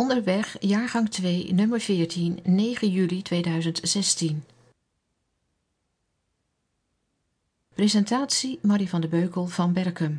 Onderweg, jaargang 2, nummer 14, 9 juli 2016. Presentatie Marie van de Beukel van Berkum.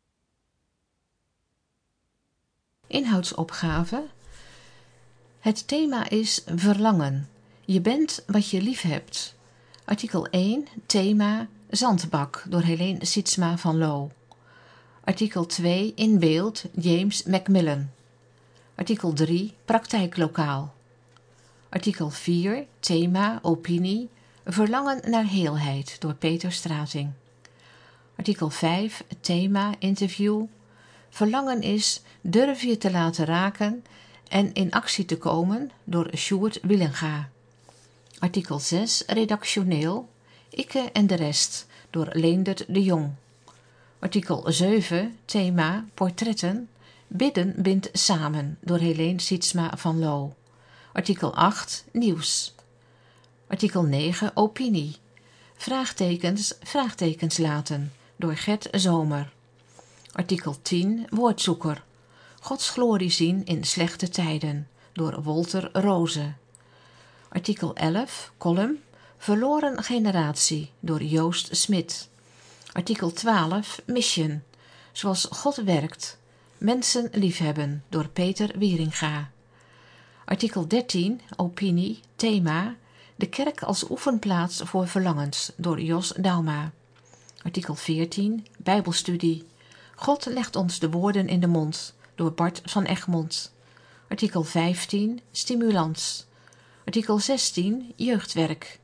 Inhoudsopgave. Het thema is verlangen. Je bent wat je lief hebt. Artikel 1, thema Zandbak door Helene Sietsma van Loo. Artikel 2, in beeld James Macmillan. Artikel 3, praktijklokaal. Artikel 4, thema opinie verlangen naar heelheid door Peter Strating. Artikel 5, thema interview verlangen is durf je te laten raken en in actie te komen door Sjoerd Willinga. Artikel 6, redactioneel Ikke en de rest door Leendert de Jong. Artikel 7, thema portretten bidden bindt samen door Helene Sietsma van Loo. Artikel 8, nieuws. Artikel 9, opinie vraagtekens laten door Gert Zomer. Artikel 10, woordzoeker Gods glorie zien in slechte tijden door Wolter Roze. Artikel 11, column verloren generatie door Joost Smit. Artikel 12, mission zoals God werkt mensen liefhebben door Peter Wieringa. Artikel 13, opinie, thema de kerk als oefenplaats voor verlangens door Jos Dauma. Artikel 14, bijbelstudie God legt ons de woorden in de mond door Bart van Egmond. Artikel 15, stimulans. Artikel 16, jeugdwerk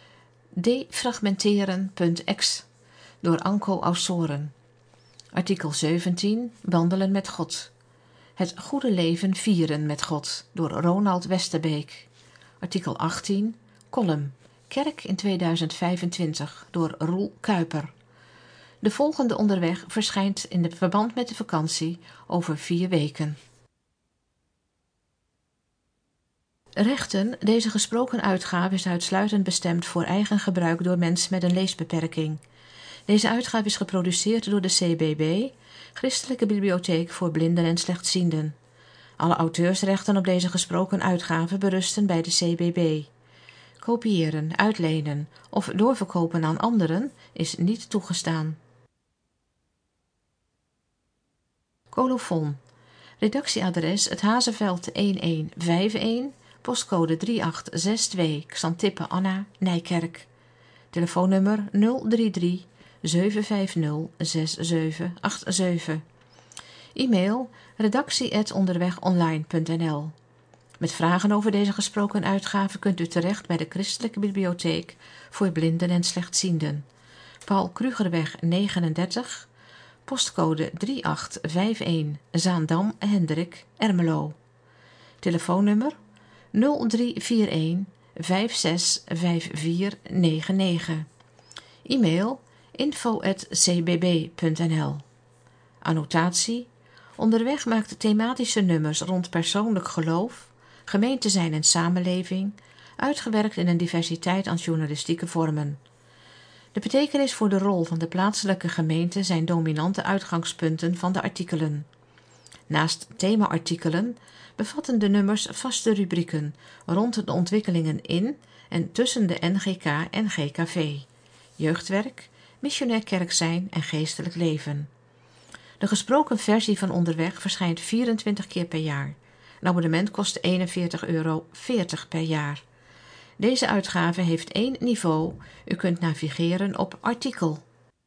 defragmenteren.ex door Anko Aussoren. Artikel 17, wandelen met God. Het goede leven vieren met God door Ronald Westerbeek. Artikel 18, column Kerk in 2025 door Roel Kuiper. De volgende onderweg verschijnt in het verband met de vakantie over 4 weken. Rechten. Deze gesproken uitgave is uitsluitend bestemd voor eigen gebruik door mensen met een leesbeperking. Deze uitgave is geproduceerd door de CBB, Christelijke Bibliotheek voor Blinden en Slechtzienden. Alle auteursrechten op deze gesproken uitgave berusten bij de CBB. Kopiëren, uitlenen of doorverkopen aan anderen is niet toegestaan. Colofon. Redactieadres Het Hazeveld 1151, postcode 3862, Xantippe Anna, Nijkerk. Telefoonnummer 033 750 6787. E-mail redactie@onderwegonline.nl. Met vragen over deze gesproken uitgave kunt u terecht bij de Christelijke Bibliotheek voor Blinden en Slechtzienden. Paul Krugerweg 39, postcode 3851, Zaandam, Hendrik, Ermelo. Telefoonnummer 0341 565499. E-mail info@cbb.nl. Annotatie. Onderweg maakt thematische nummers rond persoonlijk geloof, gemeente zijn en samenleving, uitgewerkt in een diversiteit aan journalistieke vormen. De betekenis voor de rol van de plaatselijke gemeente zijn dominante uitgangspunten van de artikelen. Naast thema-artikelen bevatten de nummers vaste rubrieken rond de ontwikkelingen in en tussen de NGK en GKV, jeugdwerk, missionair kerk zijn en geestelijk leven. De gesproken versie van Onderweg verschijnt 24 keer per jaar. Een abonnement kost €41,40 per jaar. Deze uitgave heeft 1 niveau. U kunt navigeren op artikel.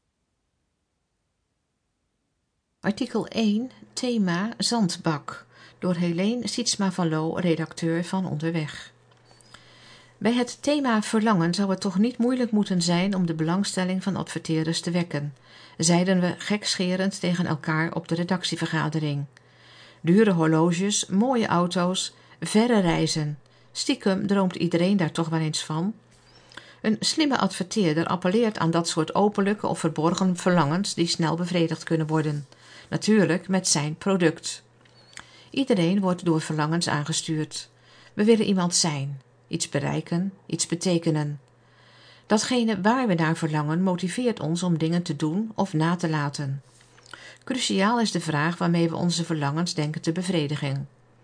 Artikel 1, thema Zandbak door Helene Sietsma van Loo, redacteur van Onderweg. Bij het thema verlangen zou het toch niet moeilijk moeten zijn om de belangstelling van adverteerders te wekken, zeiden we gekscherend tegen elkaar op de redactievergadering. Dure horloges, mooie auto's, verre reizen. Stiekem droomt iedereen daar toch wel eens van. Een slimme adverteerder appelleert aan dat soort openlijke of verborgen verlangens die snel bevredigd kunnen worden. Natuurlijk met zijn product. Iedereen wordt door verlangens aangestuurd. We willen iemand zijn, iets bereiken, iets betekenen. Datgene waar we naar verlangen motiveert ons om dingen te doen of na te laten. Cruciaal is de vraag waarmee we onze verlangens denken te bevredigen.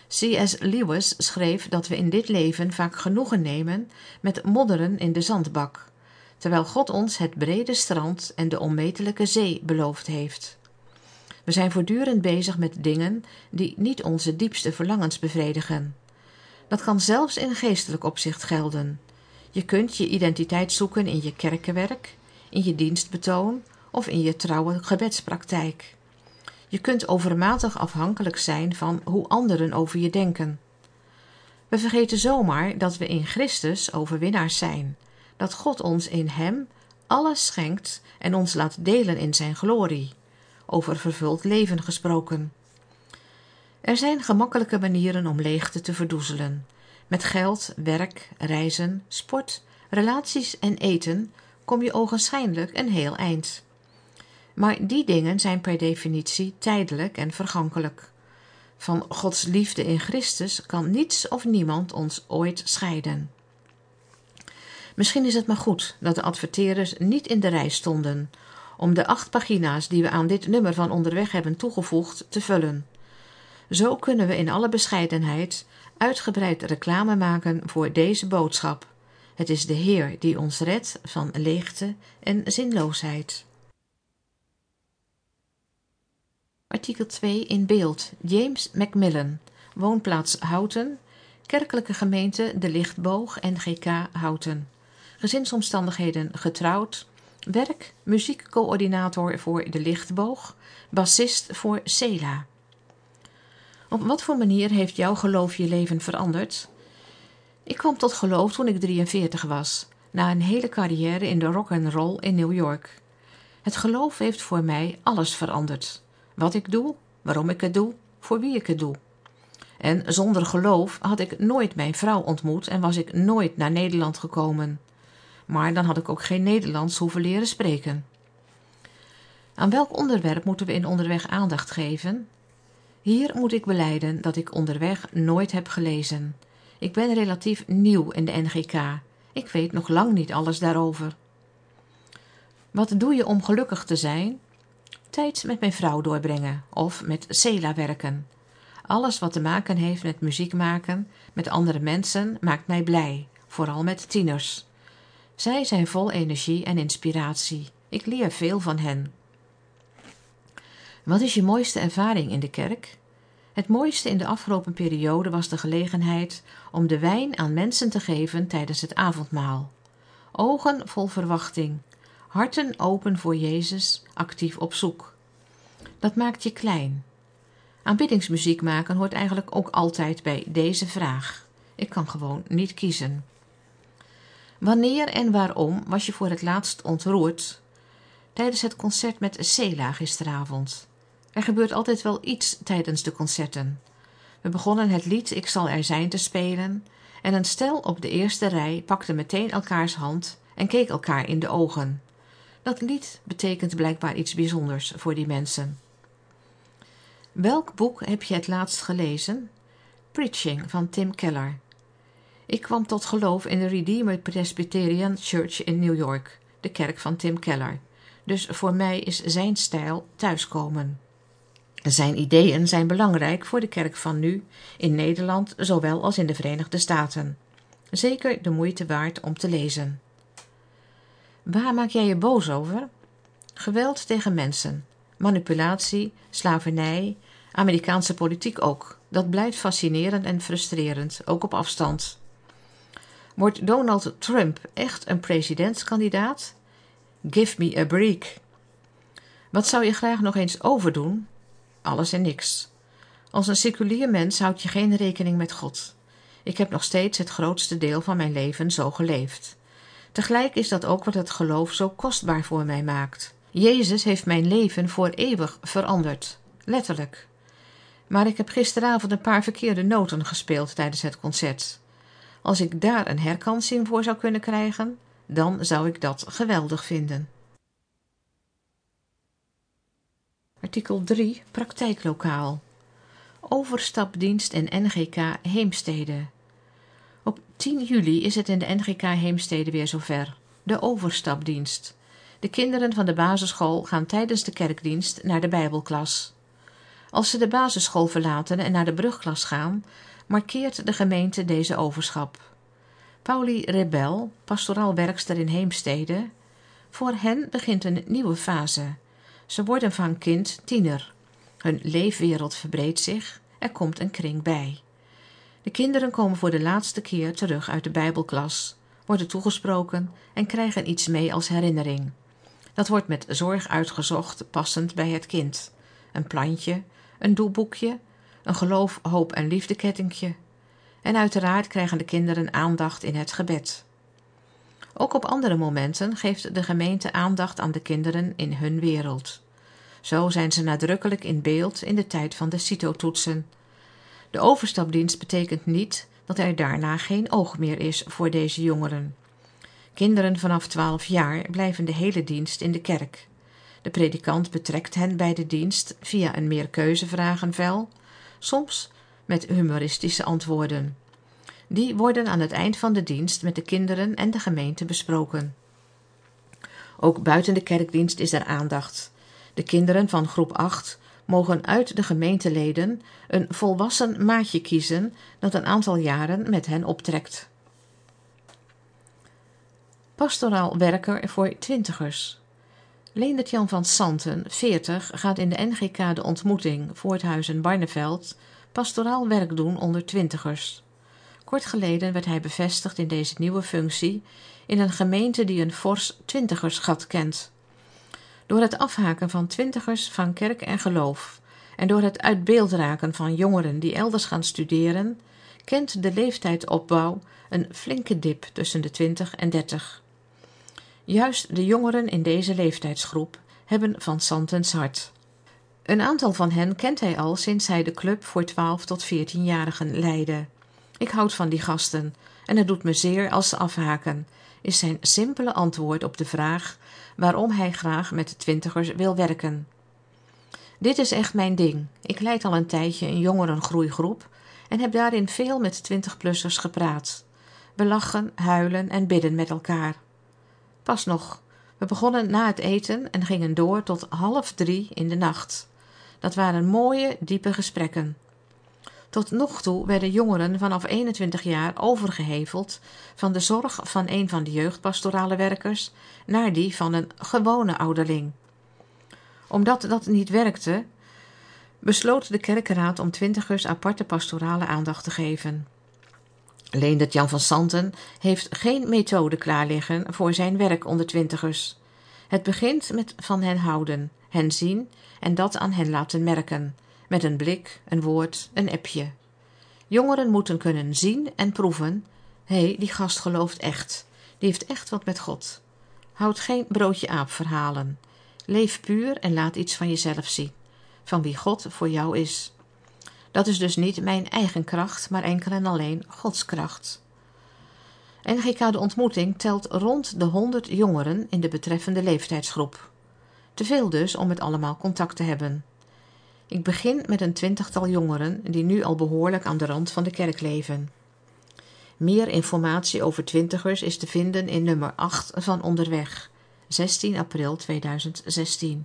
C.S. Lewis schreef dat we in dit leven vaak genoegen nemen met modderen in de zandbak, terwijl God ons het brede strand en de onmetelijke zee beloofd heeft. We zijn voortdurend bezig met dingen die niet onze diepste verlangens bevredigen. Dat kan zelfs in geestelijk opzicht gelden. Je kunt je identiteit zoeken in je kerkenwerk, in je dienstbetoon of in je trouwe gebedspraktijk. Je kunt overmatig afhankelijk zijn van hoe anderen over je denken. We vergeten zomaar dat we in Christus overwinnaars zijn, dat God ons in Hem alles schenkt en ons laat delen in zijn glorie, over vervuld leven gesproken. Er zijn gemakkelijke manieren om leegte te verdoezelen. Met geld, werk, reizen, sport, relaties en eten kom je ogenschijnlijk een heel eind. Maar die dingen zijn per definitie tijdelijk en vergankelijk. Van Gods liefde in Christus kan niets of niemand ons ooit scheiden. Misschien is het maar goed dat de adverteerders niet in de rij stonden om de 8 pagina's die we aan dit nummer van Onderweg hebben toegevoegd te vullen. Zo kunnen we in alle bescheidenheid uitgebreid reclame maken voor deze boodschap. Het is de Heer die ons redt van leegte en zinloosheid. Artikel 2 in beeld. James Macmillan. Woonplaats Houten. Kerkelijke gemeente De Lichtboog NGK Houten. Gezinsomstandigheden getrouwd. Werk muziekcoördinator voor De Lichtboog. Bassist voor Sela. Op wat voor manier heeft jouw geloof je leven veranderd? Ik kwam tot geloof toen ik 43 was, na een hele carrière in de rock'n'roll in New York. Het geloof heeft voor mij alles veranderd. Wat ik doe, waarom ik het doe, voor wie ik het doe. En zonder geloof had ik nooit mijn vrouw ontmoet en was ik nooit naar Nederland gekomen. Maar dan had ik ook geen Nederlands hoeven leren spreken. Aan welk onderwerp moeten we in Onderweg aandacht geven? Hier moet ik belijden dat ik Onderweg nooit heb gelezen. Ik ben relatief nieuw in de NGK. Ik weet nog lang niet alles daarover. Wat doe je om gelukkig te zijn? Tijd met mijn vrouw doorbrengen of met Sela werken. Alles wat te maken heeft met muziek maken, met andere mensen, maakt mij blij, vooral met tieners. Zij zijn vol energie en inspiratie. Ik leer veel van hen. Wat is je mooiste ervaring in de kerk? Het mooiste in de afgelopen periode was de gelegenheid om de wijn aan mensen te geven tijdens het avondmaal. Ogen vol verwachting, harten open voor Jezus, actief op zoek. Dat maakt je klein. Aanbiddingsmuziek maken hoort eigenlijk ook altijd bij deze vraag. Ik kan gewoon niet kiezen. Wanneer en waarom was je voor het laatst ontroerd? Tijdens het concert met Sela gisteravond. Er gebeurt altijd wel iets tijdens de concerten. We begonnen het lied Ik zal er zijn te spelen en een stel op de eerste rij pakte meteen elkaars hand en keek elkaar in de ogen. Dat lied betekent blijkbaar iets bijzonders voor die mensen. Welk boek heb je het laatst gelezen? Preaching van Tim Keller. Ik kwam tot geloof in de Redeemer Presbyterian Church in New York, de kerk van Tim Keller. Dus voor mij is zijn stijl thuiskomen. Zijn ideeën zijn belangrijk voor de kerk van nu, in Nederland zowel als in de Verenigde Staten. Zeker de moeite waard om te lezen. Waar maak jij je boos over? Geweld tegen mensen, manipulatie, slavernij, Amerikaanse politiek ook. Dat blijft fascinerend en frustrerend, ook op afstand. Wordt Donald Trump echt een presidentskandidaat? Give me a break. Wat zou je graag nog eens overdoen? Alles en niks. Als een seculier mens houd je geen rekening met God. Ik heb nog steeds het grootste deel van mijn leven zo geleefd. Tegelijk is dat ook wat het geloof zo kostbaar voor mij maakt. Jezus heeft mijn leven voor eeuwig veranderd. Letterlijk. Maar ik heb gisteravond een paar verkeerde noten gespeeld tijdens het concert. Als ik daar een herkansing voor zou kunnen krijgen, dan zou ik dat geweldig vinden. Artikel 3. Praktijklokaal. Overstapdienst in NGK Heemstede. Op 10 juli is het in de NGK Heemstede weer zover. De overstapdienst. De kinderen van de basisschool gaan tijdens de kerkdienst naar de Bijbelklas. Als ze de basisschool verlaten en naar de brugklas gaan, markeert de gemeente deze overschap. Pauli Rebel, pastoraal werkster in Heemstede: voor hen begint een nieuwe fase. Ze worden van kind tiener. Hun leefwereld verbreedt zich, er komt een kring bij. De kinderen komen voor de laatste keer terug uit de Bijbelklas, worden toegesproken en krijgen iets mee als herinnering. Dat wordt met zorg uitgezocht, passend bij het kind. Een plantje, een doelboekje, een geloof, hoop en liefdekettingje. En uiteraard krijgen de kinderen aandacht in het gebed. Ook op andere momenten geeft de gemeente aandacht aan de kinderen in hun wereld. Zo zijn ze nadrukkelijk in beeld in de tijd van de CITO-toetsen. De overstapdienst betekent niet dat er daarna geen oog meer is voor deze jongeren. Kinderen vanaf 12 jaar blijven de hele dienst in de kerk. De predikant betrekt hen bij de dienst via een meerkeuzevragenvel, soms met humoristische antwoorden. Die worden aan het eind van de dienst met de kinderen en de gemeente besproken. Ook buiten de kerkdienst is er aandacht. De kinderen van groep 8 mogen uit de gemeenteleden een volwassen maatje kiezen dat een aantal jaren met hen optrekt. Pastoraal werker voor twintigers. Leendert Jan van Santen, 40, gaat in de NGK De Ontmoeting, Voorthuizen Barneveld, pastoraal werk doen onder twintigers. Kort geleden werd hij bevestigd in deze nieuwe functie in een gemeente die een fors twintigersgat kent. Door het afhaken van twintigers van kerk en geloof en door het uit beeld raken van jongeren die elders gaan studeren, kent de leeftijdsopbouw een flinke dip tussen de 20 en 30. Juist de jongeren in deze leeftijdsgroep hebben Van Santens hart. Een aantal van hen kent hij al sinds hij de club voor 12 tot 14-jarigen leidde. Ik houd van die gasten en het doet me zeer als ze afhaken, is zijn simpele antwoord op de vraag waarom hij graag met de twintigers wil werken. Dit is echt mijn ding. Ik leid al een tijdje een jongerengroeigroep en heb daarin veel met 20-plussers gepraat. We lachen, huilen en bidden met elkaar. Pas nog, we begonnen na het eten en gingen door tot 2:30 in de nacht. Dat waren mooie, diepe gesprekken. Tot nog toe werden jongeren vanaf 21 jaar overgeheveld van de zorg van een van de jeugdpastorale werkers naar die van een gewone ouderling. Omdat dat niet werkte, besloot de kerkenraad om twintigers aparte pastorale aandacht te geven. Leendert Jan van Santen heeft geen methode klaar liggen voor zijn werk onder twintigers. Het begint met van hen houden, hen zien en dat aan hen laten merken, met een blik, een woord, een appje. Jongeren moeten kunnen zien en proeven: hé, die gast gelooft echt, die heeft echt wat met God. Houd geen broodje aap verhalen. Leef puur en laat iets van jezelf zien, van wie God voor jou is. Dat is dus niet mijn eigen kracht, maar enkel en alleen Gods kracht. NGK De Ontmoeting telt rond de 100 jongeren in de betreffende leeftijdsgroep. Te veel dus om met allemaal contact te hebben. Ik begin met een 20-tal jongeren die nu al behoorlijk aan de rand van de kerk leven. Meer informatie over twintigers is te vinden in nummer 8 van Onderweg, 16 april 2016.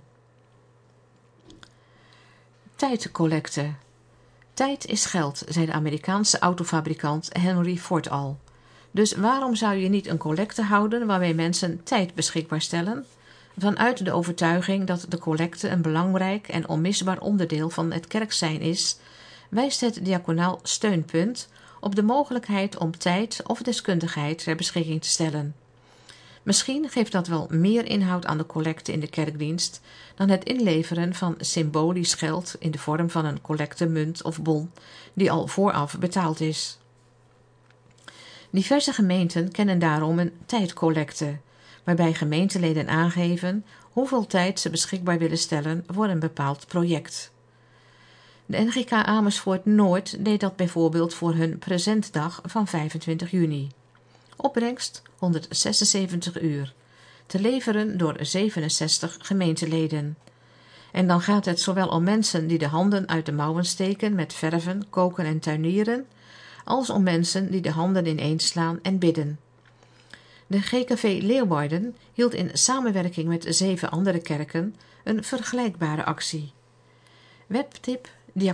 Tijdcollecte. Tijd is geld, zei de Amerikaanse autofabrikant Henry Ford al. Dus waarom zou je niet een collecte houden waarmee mensen tijd beschikbaar stellen? Vanuit de overtuiging dat de collecte een belangrijk en onmisbaar onderdeel van het kerkzijn is, wijst het diaconaal steunpunt op de mogelijkheid om tijd of deskundigheid ter beschikking te stellen. Misschien geeft dat wel meer inhoud aan de collecte in de kerkdienst dan het inleveren van symbolisch geld in de vorm van een collectemunt of bon die al vooraf betaald is. Diverse gemeenten kennen daarom een tijdcollecte, waarbij gemeenteleden aangeven hoeveel tijd ze beschikbaar willen stellen voor een bepaald project. De NGK Amersfoort Noord deed dat bijvoorbeeld voor hun presentdag van 25 juni. Opbrengst 176 uur, te leveren door 67 gemeenteleden. En dan gaat het zowel om mensen die de handen uit de mouwen steken met verven, koken en tuinieren, als om mensen die de handen ineenslaan en bidden. De GKV Leeuwarden hield in samenwerking met 7 andere kerken een vergelijkbare actie. Webtip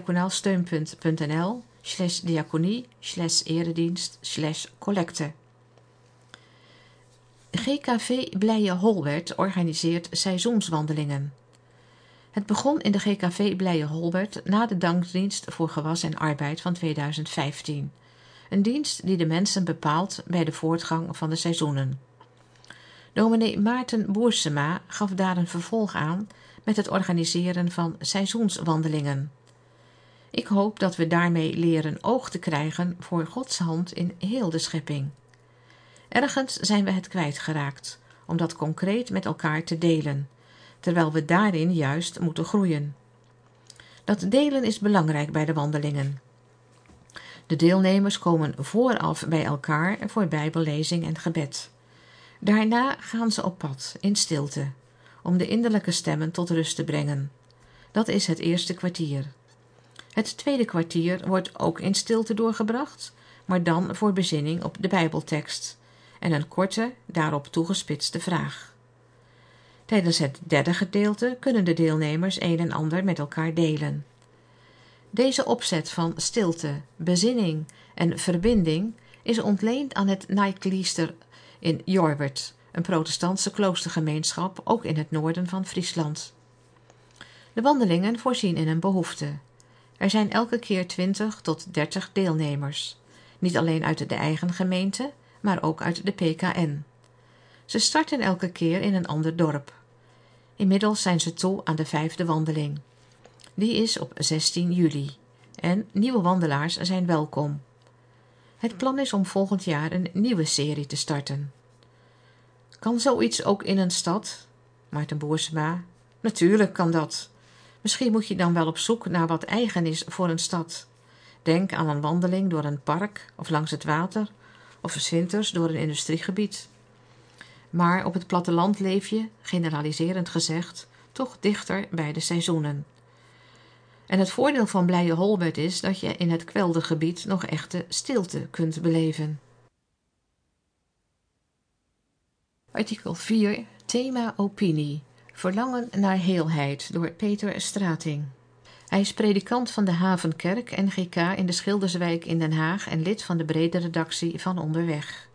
diaconaal-steun.nl/diaconie/eredienst/collecte. GKV Blije Holwerd organiseert seizoenswandelingen. Het begon in de GKV Blije Holwerd na de dankdienst voor gewas en arbeid van 2015. Een dienst die de mensen bepaalt bij de voortgang van de seizoenen. Dominee Maarten Boersema gaf daar een vervolg aan met het organiseren van seizoenswandelingen. Ik hoop dat we daarmee leren oog te krijgen voor Gods hand in heel de schepping. Ergens zijn we het kwijtgeraakt, om dat concreet met elkaar te delen, terwijl we daarin juist moeten groeien. Dat delen is belangrijk bij de wandelingen. De deelnemers komen vooraf bij elkaar voor bijbellezing en gebed. Daarna gaan ze op pad, in stilte, om de innerlijke stemmen tot rust te brengen. Dat is het eerste kwartier. Het tweede kwartier wordt ook in stilte doorgebracht, maar dan voor bezinning op de Bijbeltekst en een korte, daarop toegespitste vraag. Tijdens het derde gedeelte kunnen de deelnemers een en ander met elkaar delen. Deze opzet van stilte, bezinning en verbinding is ontleend aan het Naaiklooster in Jorwert, een protestantse kloostergemeenschap ook in het noorden van Friesland. De wandelingen voorzien in een behoefte. Er zijn elke keer 20 tot 30 deelnemers, niet alleen uit de eigen gemeente, maar ook uit de PKN. Ze starten elke keer in een ander dorp. Inmiddels zijn ze toe aan de 5e wandeling. Die is op 16 juli en nieuwe wandelaars zijn welkom. Het plan is om volgend jaar een nieuwe serie te starten. Kan zoiets ook in een stad? Maarten Boersema. Natuurlijk kan dat. Misschien moet je dan wel op zoek naar wat eigen is voor een stad. Denk aan een wandeling door een park of langs het water of 's winters door een industriegebied. Maar op het platteland leef je, generaliserend gezegd, toch dichter bij de seizoenen. En het voordeel van Blije Holwerd is dat je in het kweldergebied nog echte stilte kunt beleven. Artikel 4. Thema opinie. Verlangen naar heelheid door Peter Strating. Hij is predikant van de Havenkerk NGK in de Schilderswijk in Den Haag en lid van de brede redactie van Onderweg.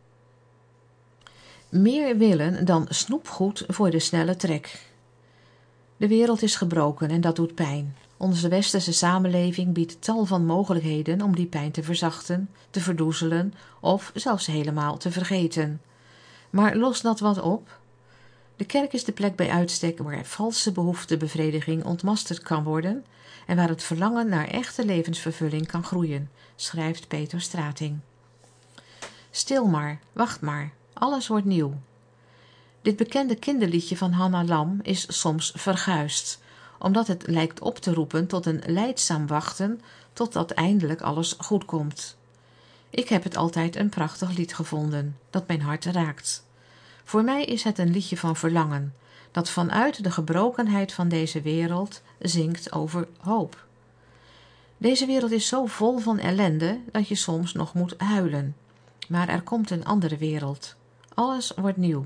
Meer willen dan snoepgoed voor de snelle trek. De wereld is gebroken en dat doet pijn. Onze westerse samenleving biedt tal van mogelijkheden om die pijn te verzachten, te verdoezelen of zelfs helemaal te vergeten. Maar lost dat wat op? De kerk is de plek bij uitstek waar valse behoeftebevrediging ontmasterd kan worden en waar het verlangen naar echte levensvervulling kan groeien, schrijft Peter Strating. Stil maar, wacht maar, alles wordt nieuw. Dit bekende kinderliedje van Hanna Lam is soms verguisd, omdat het lijkt op te roepen tot een lijdzaam wachten totdat eindelijk alles goed komt. Ik heb het altijd een prachtig lied gevonden, dat mijn hart raakt. Voor mij is het een liedje van verlangen, dat vanuit de gebrokenheid van deze wereld zingt over hoop. Deze wereld is zo vol van ellende dat je soms nog moet huilen. Maar er komt een andere wereld. Alles wordt nieuw.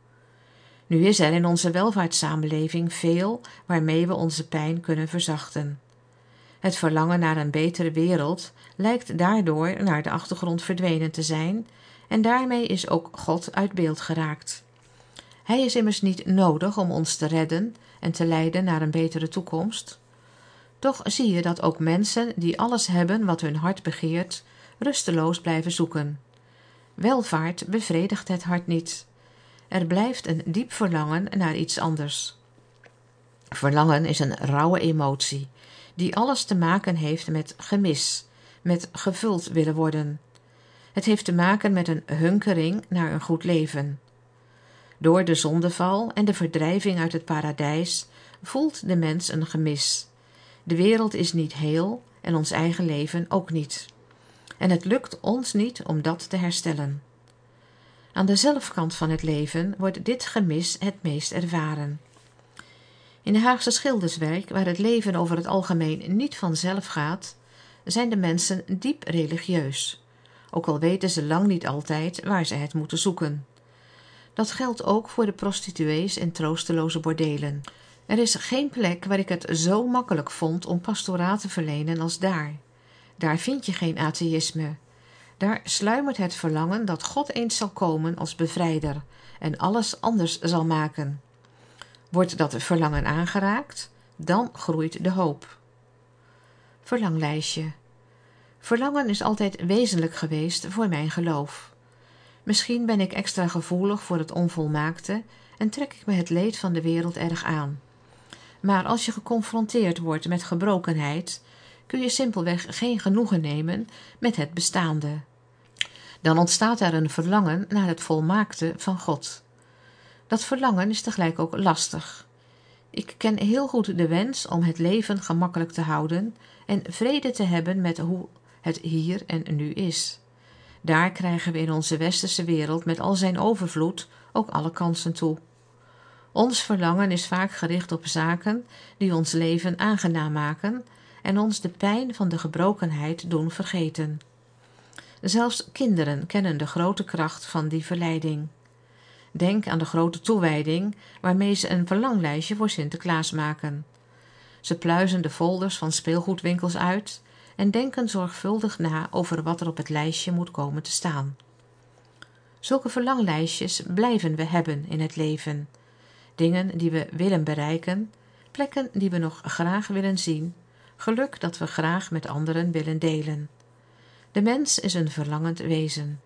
Nu is er in onze welvaartssamenleving veel waarmee we onze pijn kunnen verzachten. Het verlangen naar een betere wereld lijkt daardoor naar de achtergrond verdwenen te zijn en daarmee is ook God uit beeld geraakt. Hij is immers niet nodig om ons te redden en te leiden naar een betere toekomst. Toch zie je dat ook mensen die alles hebben wat hun hart begeert, rusteloos blijven zoeken. Welvaart bevredigt het hart niet. Er blijft een diep verlangen naar iets anders. Verlangen is een rauwe emotie, die alles te maken heeft met gemis, met gevuld willen worden. Het heeft te maken met een hunkering naar een goed leven. Door de zondeval en de verdrijving uit het paradijs voelt de mens een gemis. De wereld is niet heel en ons eigen leven ook niet. En het lukt ons niet om dat te herstellen. Aan de zelfkant van het leven wordt dit gemis het meest ervaren. In de Haagse Schilderswijk, waar het leven over het algemeen niet vanzelf gaat, zijn de mensen diep religieus, ook al weten ze lang niet altijd waar ze het moeten zoeken. Dat geldt ook voor de prostituees en troosteloze bordelen. Er is geen plek waar ik het zo makkelijk vond om pastoraat te verlenen als daar. Daar vind je geen atheïsme. Daar sluimert het verlangen dat God eens zal komen als bevrijder en alles anders zal maken. Wordt dat verlangen aangeraakt, dan groeit de hoop. Verlanglijstje. Verlangen is altijd wezenlijk geweest voor mijn geloof. Misschien ben ik extra gevoelig voor het onvolmaakte en trek ik me het leed van de wereld erg aan. Maar als je geconfronteerd wordt met gebrokenheid, kun je simpelweg geen genoegen nemen met het bestaande. Dan ontstaat er een verlangen naar het volmaakte van God. Dat verlangen is tegelijk ook lastig. Ik ken heel goed de wens om het leven gemakkelijk te houden en vrede te hebben met hoe het hier en nu is. Daar krijgen we in onze westerse wereld met al zijn overvloed ook alle kansen toe. Ons verlangen is vaak gericht op zaken die ons leven aangenaam maken en ons de pijn van de gebrokenheid doen vergeten. Zelfs kinderen kennen de grote kracht van die verleiding. Denk aan de grote toewijding waarmee ze een verlanglijstje voor Sinterklaas maken. Ze pluizen de folders van speelgoedwinkels uit en denken zorgvuldig na over wat er op het lijstje moet komen te staan. Zulke verlanglijstjes blijven we hebben in het leven. Dingen die we willen bereiken, plekken die we nog graag willen zien, geluk dat we graag met anderen willen delen. De mens is een verlangend wezen.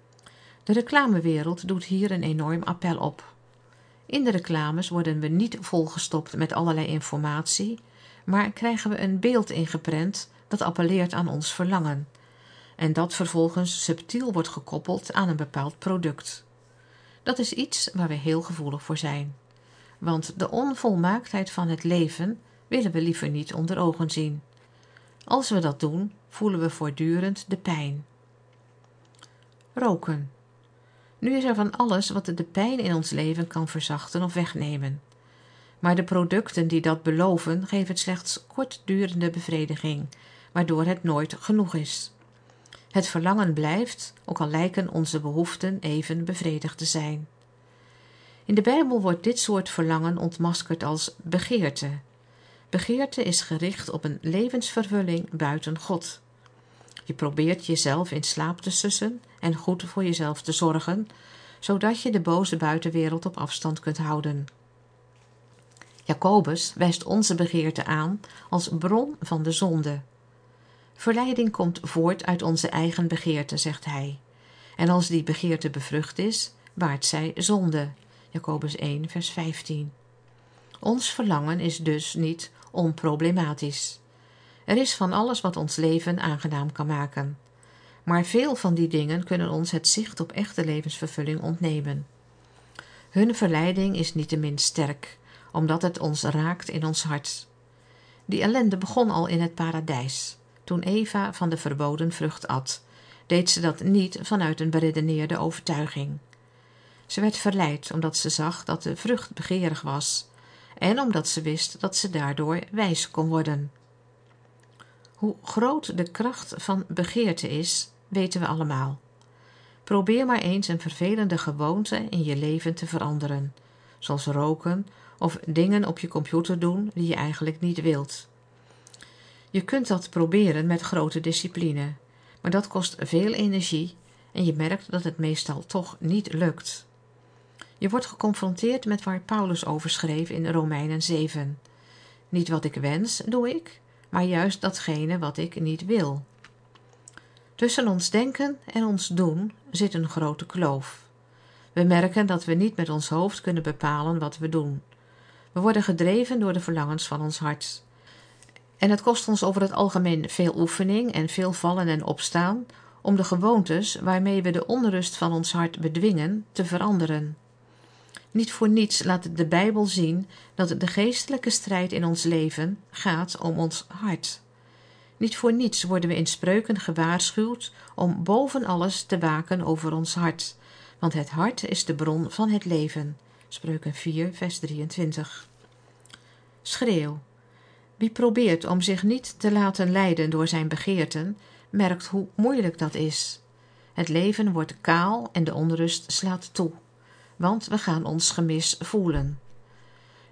De reclamewereld doet hier een enorm appel op. In de reclames worden we niet volgestopt met allerlei informatie, maar krijgen we een beeld ingeprent dat appelleert aan ons verlangen en dat vervolgens subtiel wordt gekoppeld aan een bepaald product. Dat is iets waar we heel gevoelig voor zijn, want de onvolmaaktheid van het leven willen we liever niet onder ogen zien. Als we dat doen, voelen we voortdurend de pijn. Roken. Nu is er van alles wat de pijn in ons leven kan verzachten of wegnemen. Maar de producten die dat beloven, geven slechts kortdurende bevrediging, waardoor het nooit genoeg is. Het verlangen blijft, ook al lijken onze behoeften even bevredigd te zijn. In de Bijbel wordt dit soort verlangen ontmaskerd als begeerte. Begeerte is gericht op een levensvervulling buiten God. Je probeert jezelf in slaap te sussen en goed voor jezelf te zorgen, zodat je de boze buitenwereld op afstand kunt houden. Jacobus wijst onze begeerte aan als bron van de zonde. Verleiding komt voort uit onze eigen begeerte, zegt hij. En als die begeerte bevrucht is, baart zij zonde. Jacobus 1, vers 15. Ons verlangen is dus niet onproblematisch. Er is van alles wat ons leven aangenaam kan maken. Maar veel van die dingen kunnen ons het zicht op echte levensvervulling ontnemen. Hun verleiding is niettemin sterk, omdat het ons raakt in ons hart. Die ellende begon al in het paradijs. Toen Eva van de verboden vrucht at, deed ze dat niet vanuit een beredeneerde overtuiging. Ze werd verleid omdat ze zag dat de vrucht begeerig was en omdat ze wist dat ze daardoor wijs kon worden. Hoe groot de kracht van begeerte is, weten we allemaal. Probeer maar eens een vervelende gewoonte in je leven te veranderen, zoals roken of dingen op je computer doen die je eigenlijk niet wilt. Je kunt dat proberen met grote discipline, maar dat kost veel energie en je merkt dat het meestal toch niet lukt. Je wordt geconfronteerd met waar Paulus over schreef in Romeinen 7. Niet wat ik wens, doe ik, maar juist datgene wat ik niet wil. Tussen ons denken en ons doen zit een grote kloof. We merken dat we niet met ons hoofd kunnen bepalen wat we doen. We worden gedreven door de verlangens van ons hart. En het kost ons over het algemeen veel oefening en veel vallen en opstaan om de gewoontes waarmee we de onrust van ons hart bedwingen te veranderen. Niet voor niets laat de Bijbel zien dat de geestelijke strijd in ons leven gaat om ons hart. Niet voor niets worden we in Spreuken gewaarschuwd om boven alles te waken over ons hart, want het hart is de bron van het leven. Spreuken 4, vers 23. Schreeuw. Wie probeert om zich niet te laten leiden door zijn begeerten, merkt hoe moeilijk dat is. Het leven wordt kaal en de onrust slaat toe, want we gaan ons gemis voelen.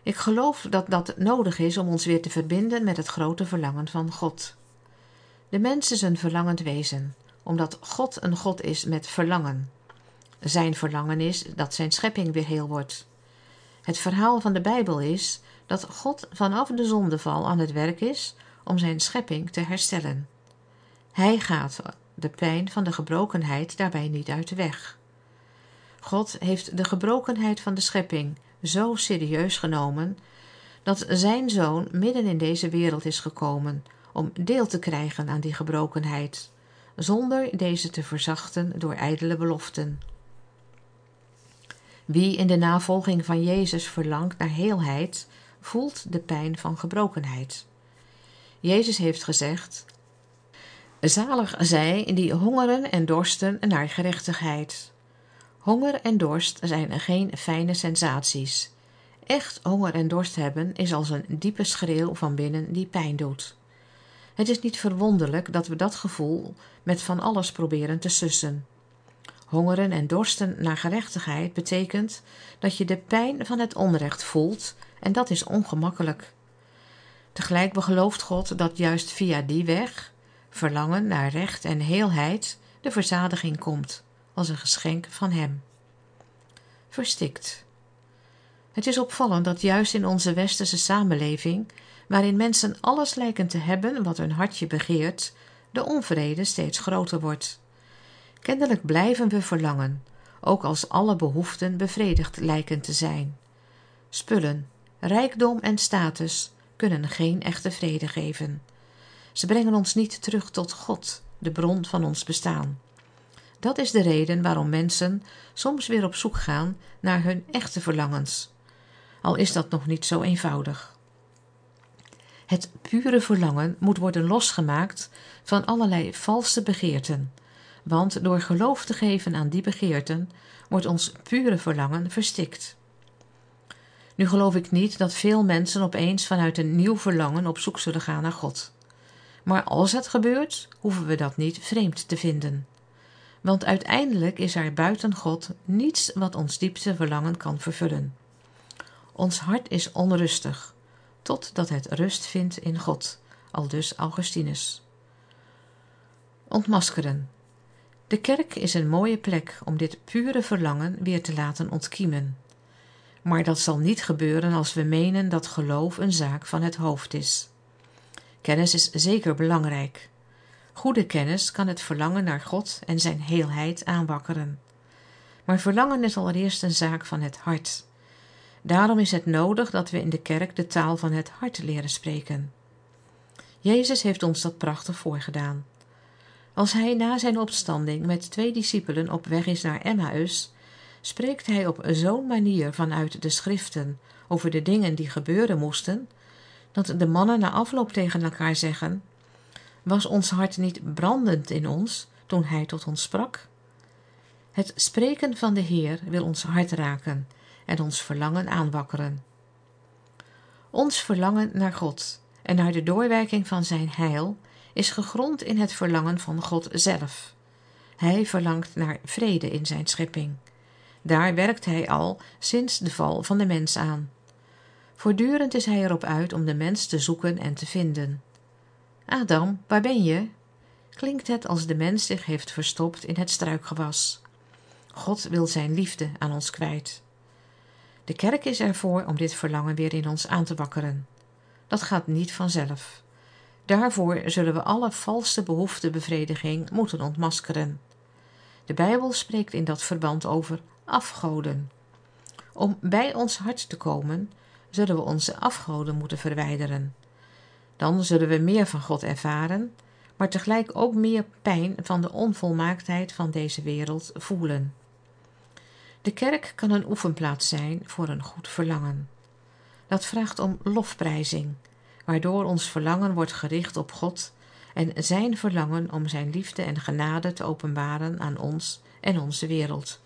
Ik geloof dat dat nodig is om ons weer te verbinden met het grote verlangen van God. De mens is een verlangend wezen, omdat God een God is met verlangen. Zijn verlangen is dat zijn schepping weer heel wordt. Het verhaal van de Bijbel is dat God vanaf de zondeval aan het werk is om zijn schepping te herstellen. Hij gaat de pijn van de gebrokenheid daarbij niet uit de weg. God heeft de gebrokenheid van de schepping zo serieus genomen dat zijn zoon midden in deze wereld is gekomen om deel te krijgen aan die gebrokenheid, zonder deze te verzachten door ijdele beloften. Wie in de navolging van Jezus verlangt naar heelheid, voelt de pijn van gebrokenheid. Jezus heeft gezegd: zalig zij die hongeren en dorsten naar gerechtigheid. Honger en dorst zijn geen fijne sensaties. Echt honger en dorst hebben is als een diepe schreeuw van binnen die pijn doet. Het is niet verwonderlijk dat we dat gevoel met van alles proberen te sussen. Hongeren en dorsten naar gerechtigheid betekent dat je de pijn van het onrecht voelt en dat is ongemakkelijk. Tegelijk gelooft God dat juist via die weg, verlangen naar recht en heelheid, de verzadiging komt, als een geschenk van Hem. Verstikt. Het is opvallend dat juist in onze westerse samenleving, waarin mensen alles lijken te hebben wat hun hartje begeert, de onvrede steeds groter wordt. Kennelijk blijven we verlangen, ook als alle behoeften bevredigd lijken te zijn. Spullen, rijkdom en status kunnen geen echte vrede geven. Ze brengen ons niet terug tot God, de bron van ons bestaan. Dat is de reden waarom mensen soms weer op zoek gaan naar hun echte verlangens, al is dat nog niet zo eenvoudig. Het pure verlangen moet worden losgemaakt van allerlei valse begeerten, want door geloof te geven aan die begeerten wordt ons pure verlangen verstikt. Nu geloof ik niet dat veel mensen opeens vanuit een nieuw verlangen op zoek zullen gaan naar God. Maar als het gebeurt, hoeven we dat niet vreemd te vinden. Want uiteindelijk is er buiten God niets wat ons diepste verlangen kan vervullen. Ons hart is onrustig, totdat het rust vindt in God, aldus Augustinus. Ontmaskeren. De kerk is een mooie plek om dit pure verlangen weer te laten ontkiemen. Maar dat zal niet gebeuren als we menen dat geloof een zaak van het hoofd is. Kennis is zeker belangrijk. Goede kennis kan het verlangen naar God en zijn heelheid aanwakkeren. Maar verlangen is allereerst een zaak van het hart. Daarom is het nodig dat we in de kerk de taal van het hart leren spreken. Jezus heeft ons dat prachtig voorgedaan. Als hij na zijn opstanding met 2 discipelen op weg is naar Emmaus, spreekt hij op zo'n manier vanuit de schriften over de dingen die gebeuren moesten, dat de mannen na afloop tegen elkaar zeggen: was ons hart niet brandend in ons toen hij tot ons sprak? Het spreken van de Heer wil ons hart raken en ons verlangen aanwakkeren. Ons verlangen naar God en naar de doorwerking van zijn heil is gegrond in het verlangen van God zelf. Hij verlangt naar vrede in zijn schepping. Daar werkt hij al sinds de val van de mens aan. Voortdurend is hij erop uit om de mens te zoeken en te vinden. Adam, waar ben je? Klinkt het als de mens zich heeft verstopt in het struikgewas. God wil zijn liefde aan ons kwijt. De kerk is ervoor om dit verlangen weer in ons aan te wakkeren. Dat gaat niet vanzelf. Daarvoor zullen we alle valse behoeftebevrediging moeten ontmaskeren. De Bijbel spreekt in dat verband over afgoden. Om bij ons hart te komen, zullen we onze afgoden moeten verwijderen. Dan zullen we meer van God ervaren, maar tegelijk ook meer pijn van de onvolmaaktheid van deze wereld voelen. De kerk kan een oefenplaats zijn voor een goed verlangen. Dat vraagt om lofprijzing, waardoor ons verlangen wordt gericht op God en zijn verlangen om zijn liefde en genade te openbaren aan ons en onze wereld.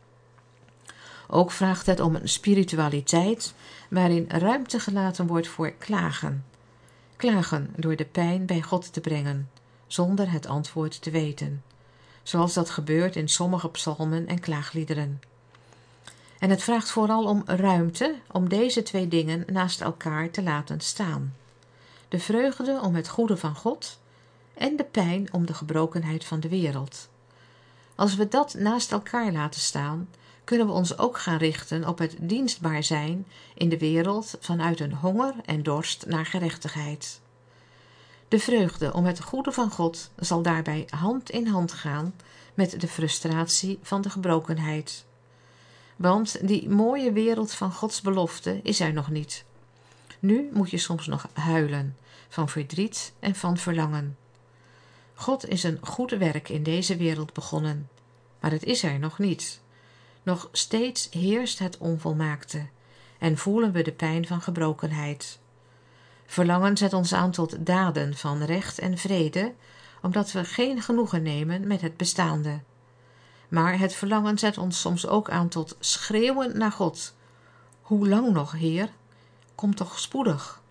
Ook vraagt het om een spiritualiteit waarin ruimte gelaten wordt voor klagen. Klagen door de pijn bij God te brengen, zonder het antwoord te weten, zoals dat gebeurt in sommige psalmen en klaagliederen. En het vraagt vooral om ruimte om deze twee dingen naast elkaar te laten staan. De vreugde om het goede van God en de pijn om de gebrokenheid van de wereld. Als we dat naast elkaar laten staan, kunnen we ons ook gaan richten op het dienstbaar zijn in de wereld vanuit een honger en dorst naar gerechtigheid. De vreugde om het goede van God zal daarbij hand in hand gaan met de frustratie van de gebrokenheid. Want die mooie wereld van Gods belofte is er nog niet. Nu moet je soms nog huilen van verdriet en van verlangen. God is een goed werk in deze wereld begonnen, maar het is er nog niet. Nog steeds heerst het onvolmaakte en voelen we de pijn van gebrokenheid. Verlangen zet ons aan tot daden van recht en vrede, omdat we geen genoegen nemen met het bestaande. Maar het verlangen zet ons soms ook aan tot schreeuwen naar God. Hoe lang nog, Heer? Kom toch spoedig.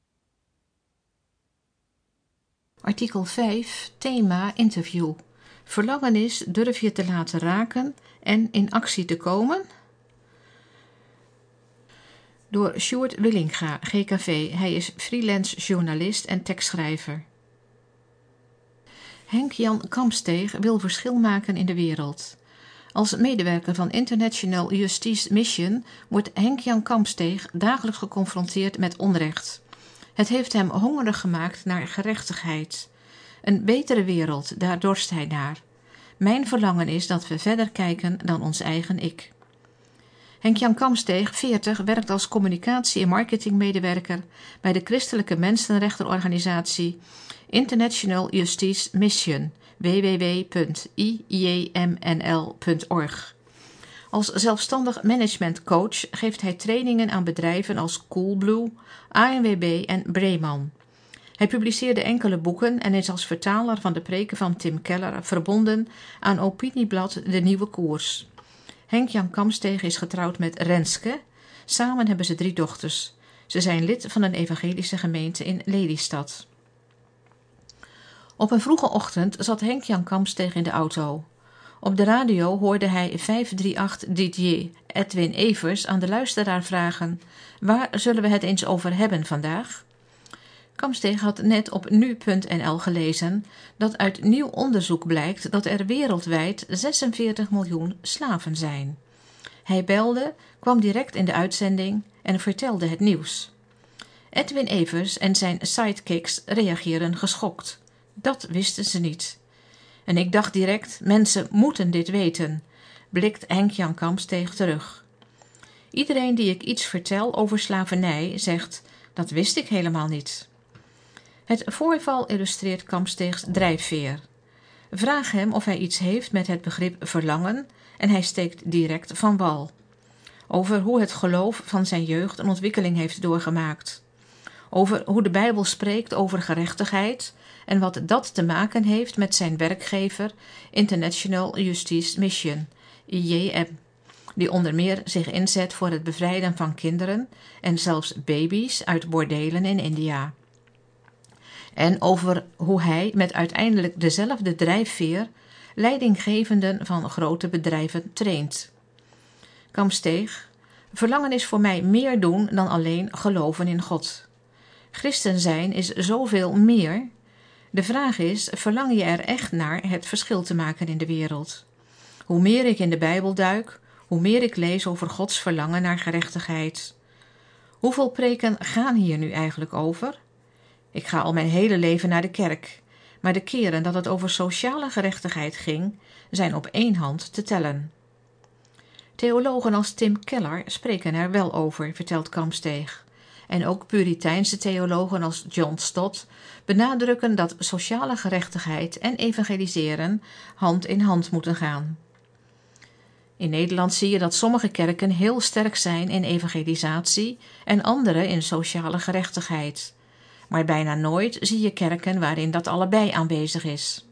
Artikel 5, thema interview. Verlangen is, durf je te laten raken en in actie te komen? Door Sjoerd Willinga, GKV. Hij is freelance journalist en tekstschrijver. Henk-Jan Kampsteeg wil verschil maken in de wereld. Als medewerker van International Justice Mission wordt Henk-Jan Kampsteeg dagelijks geconfronteerd met onrecht. Het heeft hem hongerig gemaakt naar gerechtigheid. Een betere wereld, daar dorst hij naar. Mijn verlangen is dat we verder kijken dan ons eigen ik. Henk-Jan Kampsteeg, 40, werkt als communicatie- en marketingmedewerker bij de christelijke mensenrechtenorganisatie International Justice Mission, www.ijmnl.org. Als zelfstandig managementcoach geeft hij trainingen aan bedrijven als Coolblue, ANWB en Breeman. Hij publiceerde enkele boeken en is als vertaler van de preken van Tim Keller verbonden aan opinieblad De Nieuwe Koers. Henk-Jan Kampsteeg is getrouwd met Renske. Samen hebben ze 3 dochters. Ze zijn lid van een evangelische gemeente in Lelystad. Op een vroege ochtend zat Henk-Jan Kampsteeg in de auto. Op de radio hoorde hij 538-DJ Edwin Evers aan de luisteraar vragen: waar zullen we het eens over hebben vandaag? Kampsteeg had net op nu.nl gelezen dat uit nieuw onderzoek blijkt dat er wereldwijd 46 miljoen slaven zijn. Hij belde, kwam direct in de uitzending en vertelde het nieuws. Edwin Evers en zijn sidekicks reageerden geschokt. Dat wisten ze niet. En ik dacht direct, mensen moeten dit weten, blikt Henk-Jan Kampsteeg terug. Iedereen die ik iets vertel over slavernij zegt, dat wist ik helemaal niet. Het voorval illustreert Kampsteegs drijfveer. Vraag hem of hij iets heeft met het begrip verlangen en hij steekt direct van wal. Over hoe het geloof van zijn jeugd een ontwikkeling heeft doorgemaakt. Over hoe de Bijbel spreekt over gerechtigheid en wat dat te maken heeft met zijn werkgever International Justice Mission, IJM, die onder meer zich inzet voor het bevrijden van kinderen en zelfs baby's uit bordelen in India. En over hoe hij met uiteindelijk dezelfde drijfveer leidinggevenden van grote bedrijven traint. Kampsteeg: verlangen is voor mij meer doen dan alleen geloven in God. Christen zijn is zoveel meer. De vraag is, verlang je er echt naar het verschil te maken in de wereld? Hoe meer ik in de Bijbel duik, hoe meer ik lees over Gods verlangen naar gerechtigheid. Hoeveel preken gaan hier nu eigenlijk over? Ik ga al mijn hele leven naar de kerk, maar de keren dat het over sociale gerechtigheid ging, zijn op 1 hand te tellen. Theologen als Tim Keller spreken er wel over, vertelt Kampsteeg. En ook Puriteinse theologen als John Stott benadrukken dat sociale gerechtigheid en evangeliseren hand in hand moeten gaan. In Nederland zie je dat sommige kerken heel sterk zijn in evangelisatie en andere in sociale gerechtigheid. Maar bijna nooit zie je kerken waarin dat allebei aanwezig is.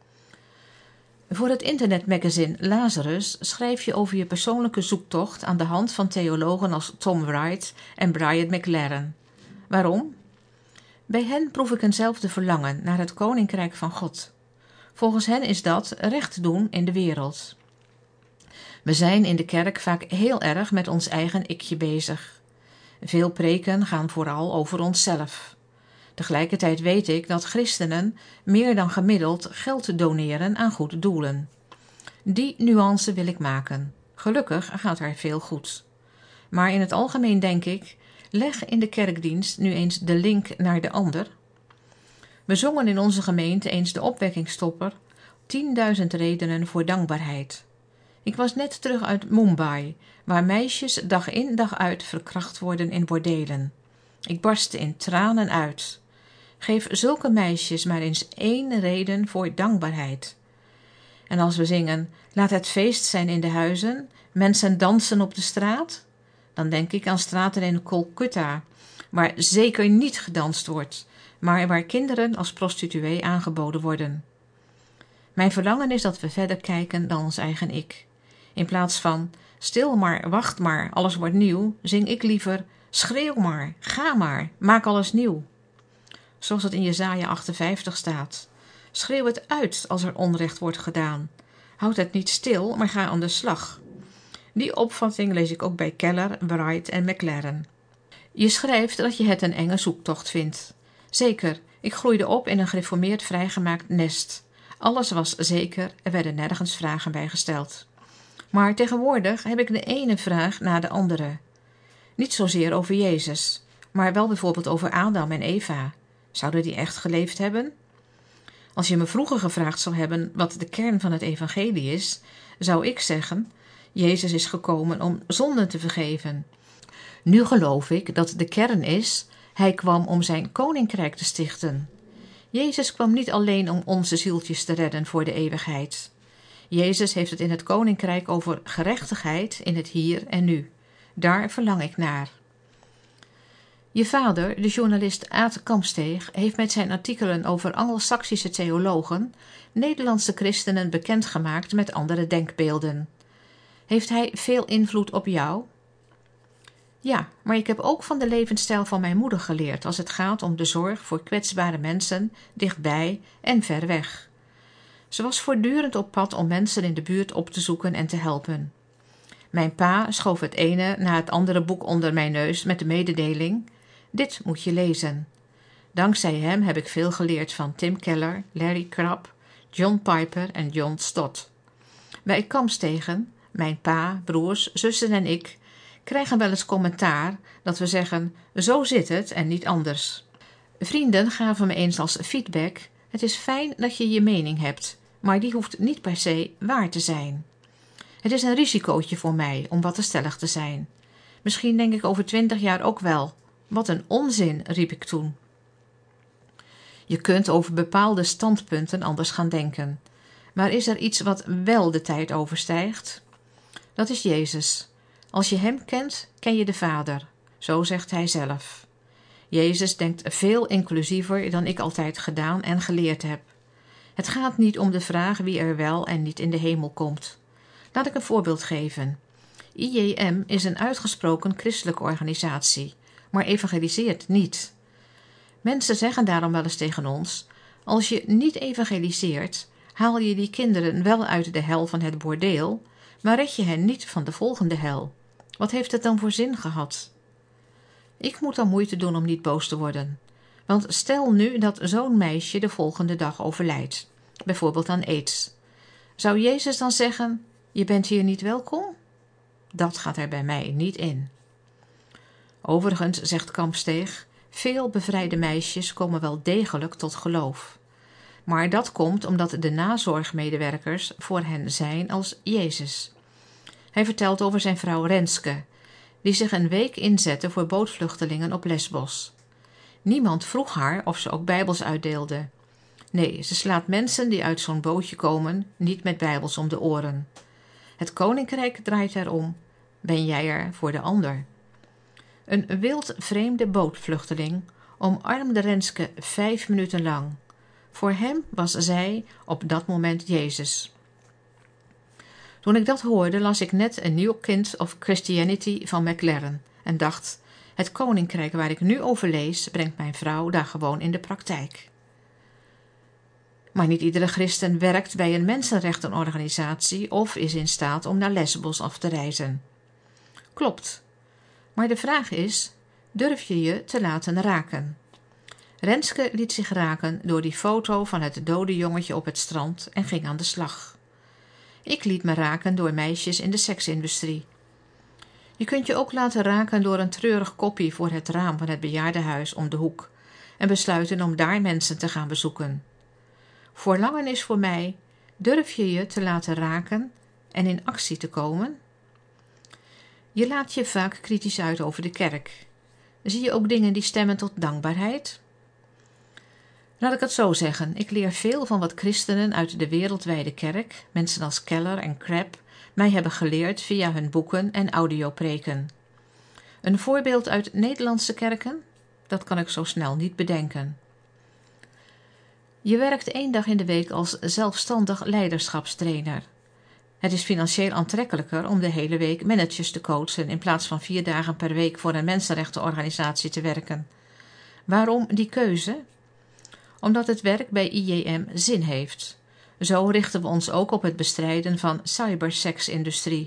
Voor het internetmagazine Lazarus schrijf je over je persoonlijke zoektocht aan de hand van theologen als Tom Wright en Brian McLaren. Waarom? Bij hen proef ik eenzelfde verlangen naar het koninkrijk van God. Volgens hen is dat recht doen in de wereld. We zijn in de kerk vaak heel erg met ons eigen ikje bezig. Veel preken gaan vooral over onszelf. Tegelijkertijd weet ik dat christenen meer dan gemiddeld geld doneren aan goede doelen. Die nuance wil ik maken. Gelukkig gaat er veel goed. Maar in het algemeen denk ik, leg in de kerkdienst nu eens de link naar de ander. We zongen in onze gemeente eens de opwekkingstopper 10.000 redenen voor dankbaarheid. Ik was net terug uit Mumbai, waar meisjes dag in dag uit verkracht worden in bordelen. Ik barstte in tranen uit. Geef zulke meisjes maar eens 1 reden voor dankbaarheid. En als we zingen, laat het feest zijn in de huizen, mensen dansen op de straat, dan denk ik aan straten in Calcutta, waar zeker niet gedanst wordt, maar waar kinderen als prostituee aangeboden worden. Mijn verlangen is dat we verder kijken dan ons eigen ik. In plaats van, stil maar, wacht maar, alles wordt nieuw, zing ik liever, schreeuw maar, ga maar, maak alles nieuw. Zoals het in Jesaja 58 staat. Schreeuw het uit als er onrecht wordt gedaan. Houd het niet stil, maar ga aan de slag. Die opvatting lees ik ook bij Keller, Wright en McLaren. Je schrijft dat je het een enge zoektocht vindt. Zeker, ik groeide op in een gereformeerd vrijgemaakt nest. Alles was zeker, er werden nergens vragen bij gesteld. Maar tegenwoordig heb ik de ene vraag na de andere. Niet zozeer over Jezus, maar wel bijvoorbeeld over Adam en Eva. Zouden die echt geleefd hebben? Als je me vroeger gevraagd zou hebben wat de kern van het evangelie is, zou ik zeggen, Jezus is gekomen om zonden te vergeven. Nu geloof ik dat de kern is, hij kwam om zijn koninkrijk te stichten. Jezus kwam niet alleen om onze zieltjes te redden voor de eeuwigheid. Jezus heeft het in het koninkrijk over gerechtigheid in het hier en nu. Daar verlang ik naar. Je vader, de journalist Aad Kampsteeg, heeft met zijn artikelen over Angelsaksische theologen Nederlandse christenen bekendgemaakt met andere denkbeelden. Heeft hij veel invloed op jou? Ja, maar ik heb ook van de levensstijl van mijn moeder geleerd als het gaat om de zorg voor kwetsbare mensen dichtbij en ver weg. Ze was voortdurend op pad om mensen in de buurt op te zoeken en te helpen. Mijn pa schoof het ene na het andere boek onder mijn neus met de mededeling: dit moet je lezen. Dankzij hem heb ik veel geleerd van Tim Keller, Larry Crabb, John Piper en John Stott. Wij Kampstegen, mijn pa, broers, zussen en ik, krijgen wel eens commentaar dat we zeggen, zo zit het en niet anders. Vrienden gaven me eens als feedback, het is fijn dat je je mening hebt, maar die hoeft niet per se waar te zijn. Het is een risicootje voor mij om wat te stellig te zijn. Misschien denk ik over 20 jaar ook wel. Wat een onzin, riep ik toen. Je kunt over bepaalde standpunten anders gaan denken. Maar is er iets wat wel de tijd overstijgt? Dat is Jezus. Als je hem kent, ken je de Vader. Zo zegt hij zelf. Jezus denkt veel inclusiever dan ik altijd gedaan en geleerd heb. Het gaat niet om de vraag wie er wel en niet in de hemel komt. Laat ik een voorbeeld geven. IJM is een uitgesproken christelijke organisatie, maar evangeliseert niet. Mensen zeggen daarom wel eens tegen ons, als je niet evangeliseert, haal je die kinderen wel uit de hel van het bordeel, maar red je hen niet van de volgende hel. Wat heeft het dan voor zin gehad? Ik moet dan moeite doen om niet boos te worden. Want stel nu dat zo'n meisje de volgende dag overlijdt, bijvoorbeeld aan aids. Zou Jezus dan zeggen, je bent hier niet welkom? Dat gaat er bij mij niet in. Overigens, zegt Kampsteeg, veel bevrijde meisjes komen wel degelijk tot geloof. Maar dat komt omdat de nazorgmedewerkers voor hen zijn als Jezus. Hij vertelt over zijn vrouw Renske, die zich een week inzette voor bootvluchtelingen op Lesbos. Niemand vroeg haar of ze ook bijbels uitdeelde. Nee, ze slaat mensen die uit zo'n bootje komen niet met bijbels om de oren. Het koninkrijk draait erom, ben jij er voor de ander. Een wild vreemde bootvluchteling omarmde Renske 5 minuten lang. Voor hem was zij op dat moment Jezus. Toen ik dat hoorde, las ik net een New Kind of Christianity van McLaren en dacht, het koninkrijk waar ik nu over lees, brengt mijn vrouw daar gewoon in de praktijk. Maar niet iedere christen werkt bij een mensenrechtenorganisatie of is in staat om naar Lesbos af te reizen. Klopt. Maar de vraag is, durf je je te laten raken? Renske liet zich raken door die foto van het dode jongetje op het strand en ging aan de slag. Ik liet me raken door meisjes in de seksindustrie. Je kunt je ook laten raken door een treurig koppie voor het raam van het bejaardenhuis om de hoek en besluiten om daar mensen te gaan bezoeken. Verlangen is voor mij, durf je je te laten raken en in actie te komen? Je laat je vaak kritisch uit over de kerk. Zie je ook dingen die stemmen tot dankbaarheid? Laat ik het zo zeggen, ik leer veel van wat christenen uit de wereldwijde kerk, mensen als Keller en Crabb, mij hebben geleerd via hun boeken en audiopreken. Een voorbeeld uit Nederlandse kerken? Dat kan ik zo snel niet bedenken. Je werkt 1 dag in de week als zelfstandig leiderschapstrainer. Het is financieel aantrekkelijker om de hele week managers te coachen in plaats van 4 dagen per week voor een mensenrechtenorganisatie te werken. Waarom die keuze? Omdat het werk bij IJM zin heeft. Zo richten we ons ook op het bestrijden van cybersexindustrie.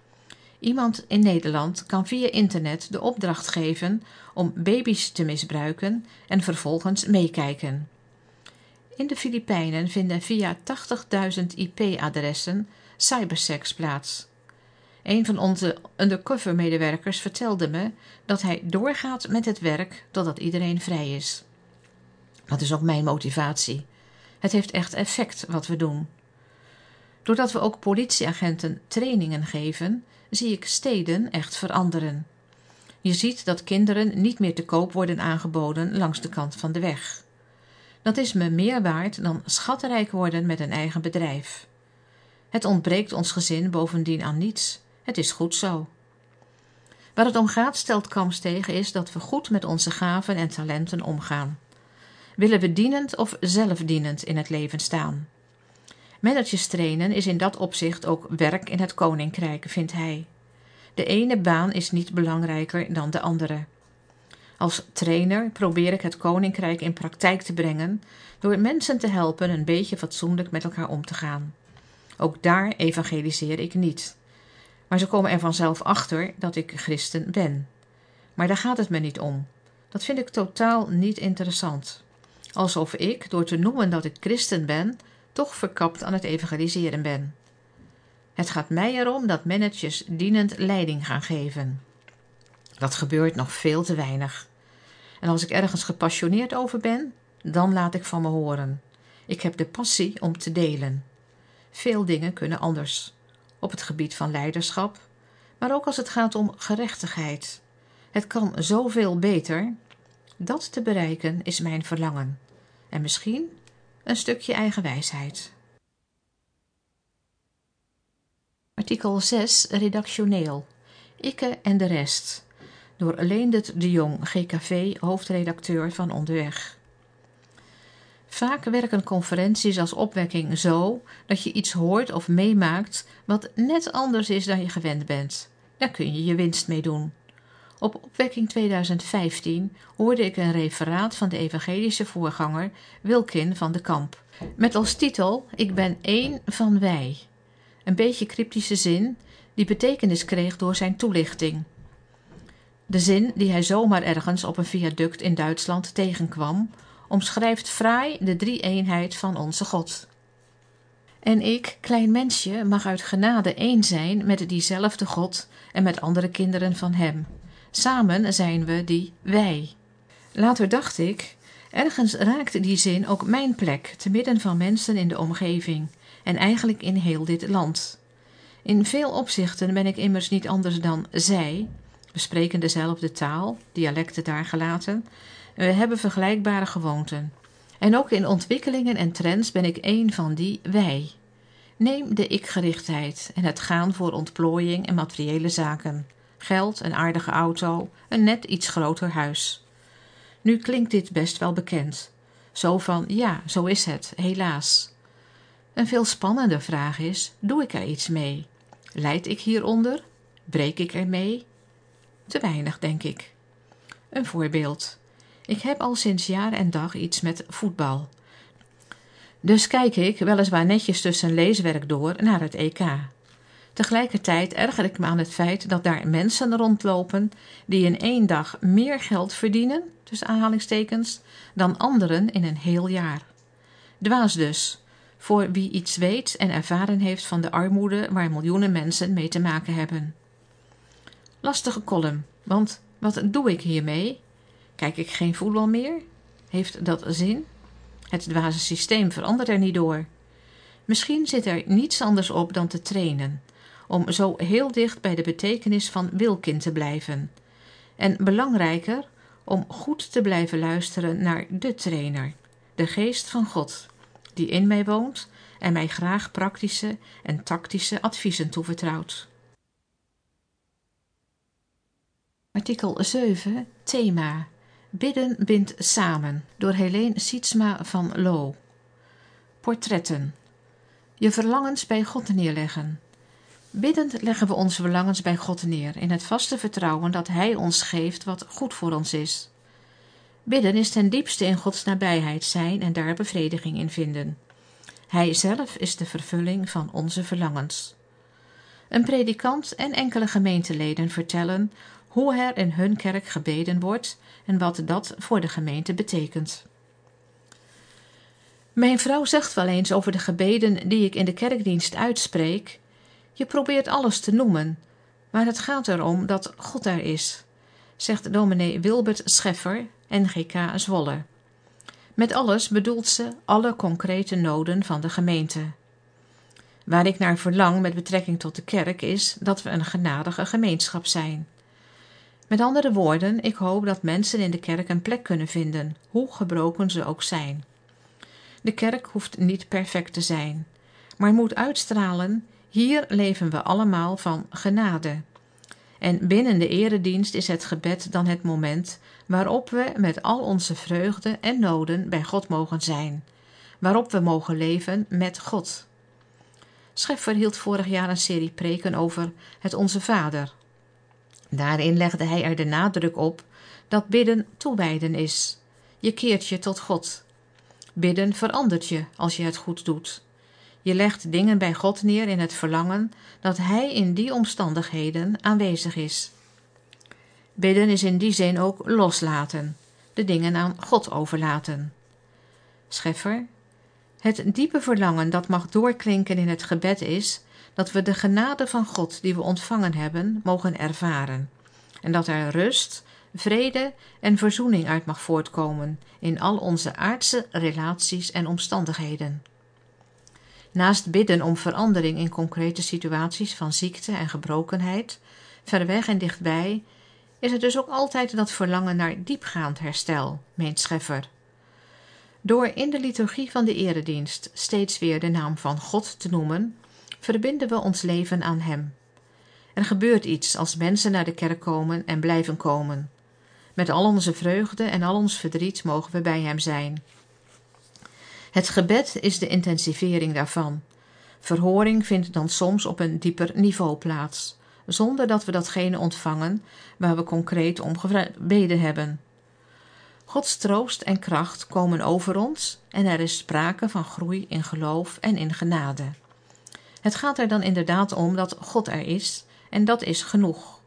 Iemand in Nederland kan via internet de opdracht geven om baby's te misbruiken en vervolgens meekijken. In de Filipijnen vinden via 80.000 IP-adressen cybersex plaats. Een van onze undercover-medewerkers vertelde me dat hij doorgaat met het werk totdat iedereen vrij is. Dat is ook mijn motivatie. Het heeft echt effect wat we doen. Doordat we ook politieagenten trainingen geven, zie ik steden echt veranderen. Je ziet dat kinderen niet meer te koop worden aangeboden langs de kant van de weg. Dat is me meer waard dan schatrijk worden met een eigen bedrijf. Het ontbreekt ons gezin bovendien aan niets. Het is goed zo. Waar het om gaat, stelt Kamps tegen, is dat we goed met onze gaven en talenten omgaan. Willen we dienend of zelfdienend in het leven staan? Managers trainen is in dat opzicht ook werk in het koninkrijk, vindt hij. De ene baan is niet belangrijker dan de andere. Als trainer probeer ik het koninkrijk in praktijk te brengen door mensen te helpen een beetje fatsoenlijk met elkaar om te gaan. Ook daar evangeliseer ik niet. Maar ze komen er vanzelf achter dat ik christen ben. Maar daar gaat het me niet om. Dat vind ik totaal niet interessant. Alsof ik, door te noemen dat ik christen ben, toch verkapt aan het evangeliseren ben. Het gaat mij erom dat managers dienend leiding gaan geven. Dat gebeurt nog veel te weinig. En als ik ergens gepassioneerd over ben, dan laat ik van me horen. Ik heb de passie om te delen. Veel dingen kunnen anders. Op het gebied van leiderschap, maar ook als het gaat om gerechtigheid. Het kan zoveel beter. Dat te bereiken is mijn verlangen. En misschien een stukje eigen wijsheid. Artikel 6, redactioneel. Ikke en de rest. Door Leendert de Jong, GKV, hoofdredacteur van Onderweg. Vaak werken conferenties als opwekking zo dat je iets hoort of meemaakt wat net anders is dan je gewend bent. Daar kun je je winst mee doen. Op opwekking 2015 hoorde ik een referaat van de evangelische voorganger Wilkin van de Kamp. Met als titel: Ik ben één van wij. Een beetje cryptische zin die betekenis kreeg door zijn toelichting. De zin die hij zomaar ergens op een viaduct in Duitsland tegenkwam, omschrijft fraai de drie-eenheid van onze God. En ik, klein mensje, mag uit genade één zijn met diezelfde God en met andere kinderen van hem. Samen zijn we die wij. Later dacht ik, ergens raakte die zin ook mijn plek, te midden van mensen in de omgeving en eigenlijk in heel dit land. In veel opzichten ben ik immers niet anders dan zij. We spreken dezelfde taal, dialecten daar gelaten, en we hebben vergelijkbare gewoonten. En ook in ontwikkelingen en trends ben ik één van die wij. Neem de ik-gerichtheid en het gaan voor ontplooiing en materiële zaken. Geld, een aardige auto, een net iets groter huis. Nu klinkt dit best wel bekend. Zo van, ja, zo is het, helaas. Een veel spannender vraag is, doe ik er iets mee? Lijd ik hieronder? Breek ik ermee? Te weinig, denk ik. Een voorbeeld. Ik heb al sinds jaar en dag iets met voetbal. Dus kijk ik weliswaar netjes tussen leeswerk door naar het EK. Tegelijkertijd erger ik me aan het feit dat daar mensen rondlopen die in 1 dag meer geld verdienen, tussen aanhalingstekens, dan anderen in een heel jaar. Dwaas dus, voor wie iets weet en ervaren heeft van de armoede waar miljoenen mensen mee te maken hebben. Lastige column, want wat doe ik hiermee? Kijk ik geen voetbal meer? Heeft dat zin? Het dwaze systeem verandert er niet door. Misschien zit er niets anders op dan te trainen, om zo heel dicht bij de betekenis van Wilkin te blijven. En belangrijker, om goed te blijven luisteren naar de trainer, de geest van God, die in mij woont en mij graag praktische en tactische adviezen toevertrouwt. Artikel 7, thema. Bidden bindt samen, door Helene Sietsma van Loo. Portretten. Je verlangens bij God neerleggen. Biddend leggen we onze verlangens bij God neer, in het vaste vertrouwen dat Hij ons geeft wat goed voor ons is. Bidden is ten diepste in Gods nabijheid zijn en daar bevrediging in vinden. Hij zelf is de vervulling van onze verlangens. Een predikant en enkele gemeenteleden vertellen hoe er in hun kerk gebeden wordt en wat dat voor de gemeente betekent. Mijn vrouw zegt wel eens over de gebeden die ik in de kerkdienst uitspreek: je probeert alles te noemen, maar het gaat erom dat God er is, zegt dominee Wilbert Scheffer, NGK Zwolle. Met alles bedoelt ze alle concrete noden van de gemeente. Waar ik naar verlang met betrekking tot de kerk is dat we een genadige gemeenschap zijn. Met andere woorden, ik hoop dat mensen in de kerk een plek kunnen vinden, hoe gebroken ze ook zijn. De kerk hoeft niet perfect te zijn, maar moet uitstralen: hier leven we allemaal van genade. En binnen de eredienst is het gebed dan het moment waarop we met al onze vreugde en noden bij God mogen zijn, waarop we mogen leven met God. Scheffer hield vorig jaar een serie preken over het Onze Vader. Daarin legde hij er de nadruk op dat bidden toewijden is. Je keert je tot God. Bidden verandert je als je het goed doet. Je legt dingen bij God neer in het verlangen dat Hij in die omstandigheden aanwezig is. Bidden is in die zin ook loslaten, de dingen aan God overlaten. Scheffer: het diepe verlangen dat mag doorklinken in het gebed is dat we de genade van God die we ontvangen hebben, mogen ervaren. En dat er rust, vrede en verzoening uit mag voortkomen in al onze aardse relaties en omstandigheden. Naast bidden om verandering in concrete situaties van ziekte en gebrokenheid, ver weg en dichtbij, is er dus ook altijd dat verlangen naar diepgaand herstel, meent Scheffer. Door in de liturgie van de eredienst steeds weer de naam van God te noemen, verbinden we ons leven aan Hem. Er gebeurt iets als mensen naar de kerk komen en blijven komen. Met al onze vreugde en al ons verdriet mogen we bij Hem zijn. Het gebed is de intensivering daarvan. Verhoring vindt dan soms op een dieper niveau plaats, zonder dat we datgene ontvangen waar we concreet om gebeden hebben. Gods troost en kracht komen over ons en er is sprake van groei in geloof en in genade. Het gaat er dan inderdaad om dat God er is en dat is genoeg.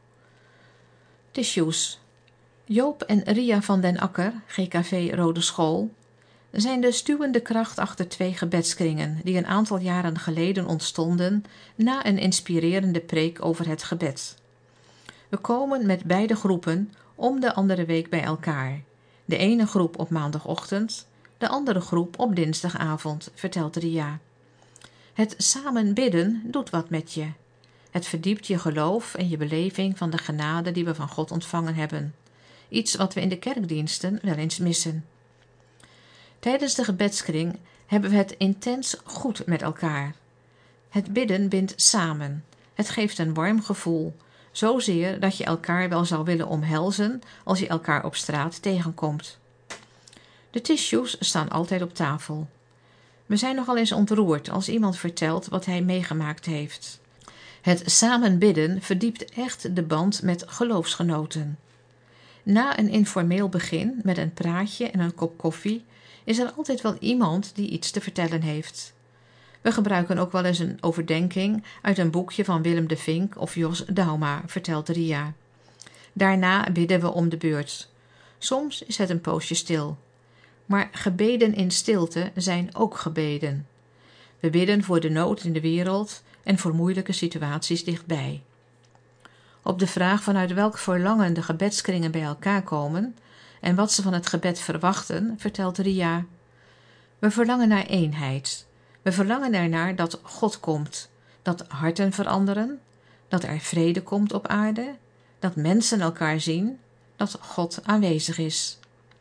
Tissues. Joop en Ria van den Akker, GKV Rode School, zijn de stuwende kracht achter 2 gebedskringen die een aantal jaren geleden ontstonden na een inspirerende preek over het gebed. We komen met beide groepen om de andere week bij elkaar. De ene groep op maandagochtend, de andere groep op dinsdagavond, vertelt Ria. Het samen bidden doet wat met je. Het verdiept je geloof en je beleving van de genade die we van God ontvangen hebben. Iets wat we in de kerkdiensten wel eens missen. Tijdens de gebedskring hebben we het intens goed met elkaar. Het bidden bindt samen. Het geeft een warm gevoel, zozeer dat je elkaar wel zou willen omhelzen als je elkaar op straat tegenkomt. De tissues staan altijd op tafel. We zijn nogal eens ontroerd als iemand vertelt wat hij meegemaakt heeft. Het samen bidden verdiept echt de band met geloofsgenoten. Na een informeel begin met een praatje en een kop koffie is er altijd wel iemand die iets te vertellen heeft. We gebruiken ook wel eens een overdenking uit een boekje van Willem de Vink of Jos Dauma, vertelt Ria. Daarna bidden we om de beurt. Soms is het een poosje stil. Maar gebeden in stilte zijn ook gebeden. We bidden voor de nood in de wereld en voor moeilijke situaties dichtbij. Op de vraag vanuit welk verlangen de gebedskringen bij elkaar komen en wat ze van het gebed verwachten, vertelt Ria: we verlangen naar eenheid. We verlangen ernaar dat God komt, dat harten veranderen, dat er vrede komt op aarde, dat mensen elkaar zien, dat God aanwezig is.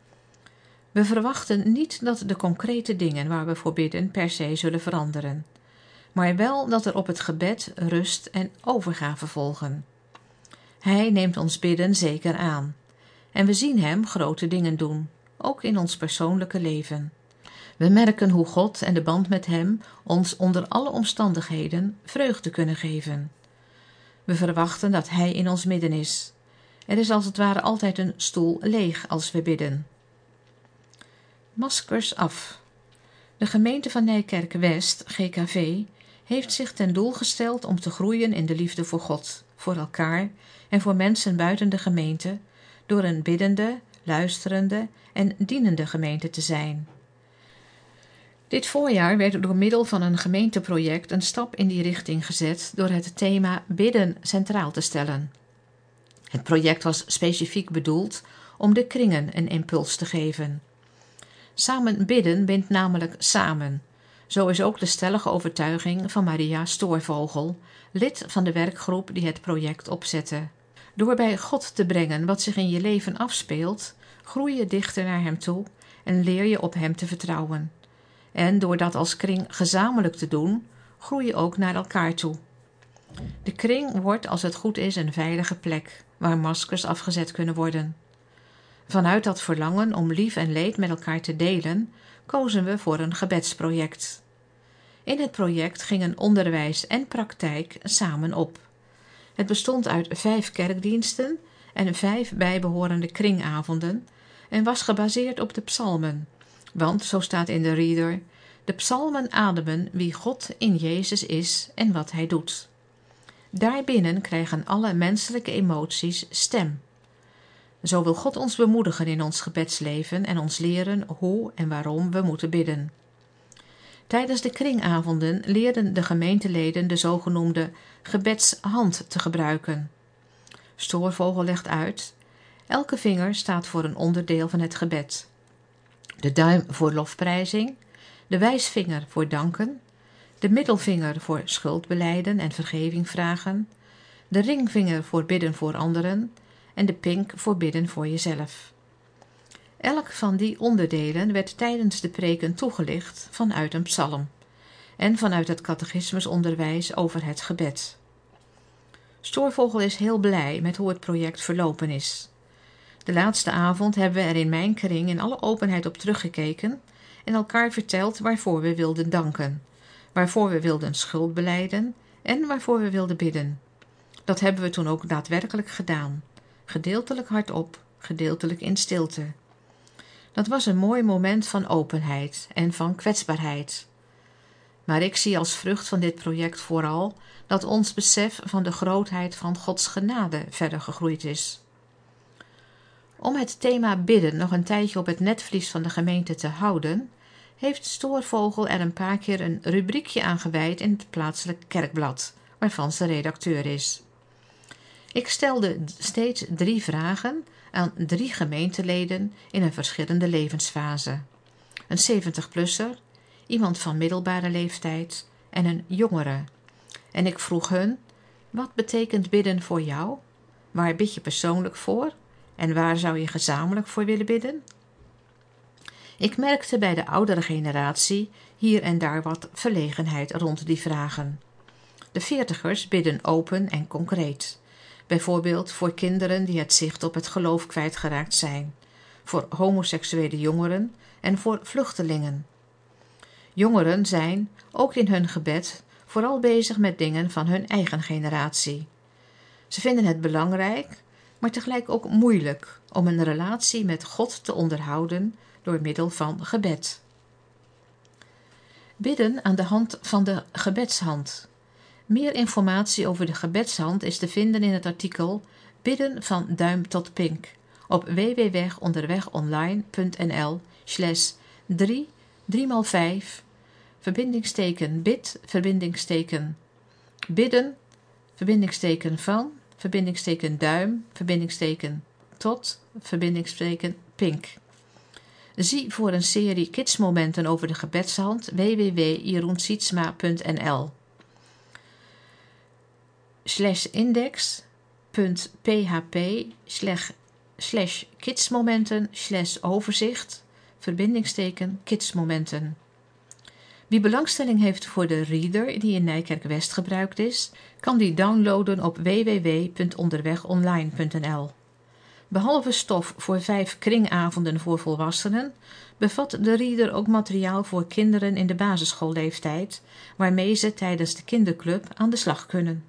We verwachten niet dat de concrete dingen waar we voor bidden per se zullen veranderen, maar wel dat er op het gebed rust en overgave volgen. Hij neemt ons bidden zeker aan en we zien hem grote dingen doen, ook in ons persoonlijke leven. We merken hoe God en de band met hem ons onder alle omstandigheden vreugde kunnen geven. We verwachten dat hij in ons midden is. Er is als het ware altijd een stoel leeg als we bidden. Maskers af. De gemeente van Nijkerk-West, GKV, heeft zich ten doel gesteld om te groeien in de liefde voor God, voor elkaar en voor mensen buiten de gemeente, door een biddende, luisterende en dienende gemeente te zijn. Dit voorjaar werd door middel van een gemeenteproject een stap in die richting gezet door het thema bidden centraal te stellen. Het project was specifiek bedoeld om de kringen een impuls te geven. Samen bidden bindt namelijk samen. Zo is ook de stellige overtuiging van Maria Stoorvogel, lid van de werkgroep die het project opzette. Door bij God te brengen wat zich in je leven afspeelt, groei je dichter naar hem toe en leer je op hem te vertrouwen. En door dat als kring gezamenlijk te doen, groei je ook naar elkaar toe. De kring wordt, als het goed is, een veilige plek waar maskers afgezet kunnen worden. Vanuit dat verlangen om lief en leed met elkaar te delen, kozen we voor een gebedsproject. In het project gingen onderwijs en praktijk samen op. Het bestond uit 5 kerkdiensten en 5 bijbehorende kringavonden en was gebaseerd op de psalmen. Want, zo staat in de reader, de psalmen ademen wie God in Jezus is en wat hij doet. Daarbinnen krijgen alle menselijke emoties stem. Zo wil God ons bemoedigen in ons gebedsleven en ons leren hoe en waarom we moeten bidden. Tijdens de kringavonden leerden de gemeenteleden de zogenoemde gebedshand te gebruiken. Stoorvogel legt uit: elke vinger staat voor een onderdeel van het gebed. De duim voor lofprijzing, de wijsvinger voor danken, de middelvinger voor schuldbelijden en vergeving vragen, de ringvinger voor bidden voor anderen en de pink voor bidden voor jezelf. Elk van die onderdelen werd tijdens de preken toegelicht vanuit een psalm en vanuit het catechismusonderwijs over het gebed. Stoorvogel is heel blij met hoe het project verlopen is. De laatste avond hebben we er in mijn kring in alle openheid op teruggekeken en elkaar verteld waarvoor we wilden danken, waarvoor we wilden schuld belijden en waarvoor we wilden bidden. Dat hebben we toen ook daadwerkelijk gedaan, gedeeltelijk hardop, gedeeltelijk in stilte. Dat was een mooi moment van openheid en van kwetsbaarheid. Maar ik zie als vrucht van dit project vooral dat ons besef van de grootheid van Gods genade verder gegroeid is. Om het thema bidden nog een tijdje op het netvlies van de gemeente te houden, heeft Stoorvogel er een paar keer een rubriekje aan gewijd in het plaatselijk kerkblad, waarvan ze redacteur is. Ik stelde steeds 3 vragen aan 3 gemeenteleden in een verschillende levensfase. Een 70-plusser, iemand van middelbare leeftijd en een jongere. En ik vroeg hun: wat betekent bidden voor jou? Waar bid je persoonlijk voor? En waar zou je gezamenlijk voor willen bidden? Ik merkte bij de oudere generatie hier en daar wat verlegenheid rond die vragen. De 40ers bidden open en concreet. Bijvoorbeeld voor kinderen die het zicht op het geloof kwijtgeraakt zijn, voor homoseksuele jongeren en voor vluchtelingen. Jongeren zijn, ook in hun gebed, vooral bezig met dingen van hun eigen generatie. Ze vinden het belangrijk, maar tegelijk ook moeilijk om een relatie met God te onderhouden door middel van gebed. Bidden aan de hand van de gebedshand. Meer informatie over de gebedshand is te vinden in het artikel Bidden van duim tot pink op www.onderwegonline.nl/3x5 bid bidden duim tot pink. Zie voor een serie kidsmomenten over de gebedshand www.jeroensietsma.nl /index.php/kidsmomenten/overzicht kidsmomenten. Wie belangstelling heeft voor de reader die in Nijkerk-West gebruikt is, kan die downloaden op www.onderwegonline.nl. Behalve stof voor 5 kringavonden voor volwassenen, bevat de reader ook materiaal voor kinderen in de basisschoolleeftijd, waarmee ze tijdens de kinderclub aan de slag kunnen.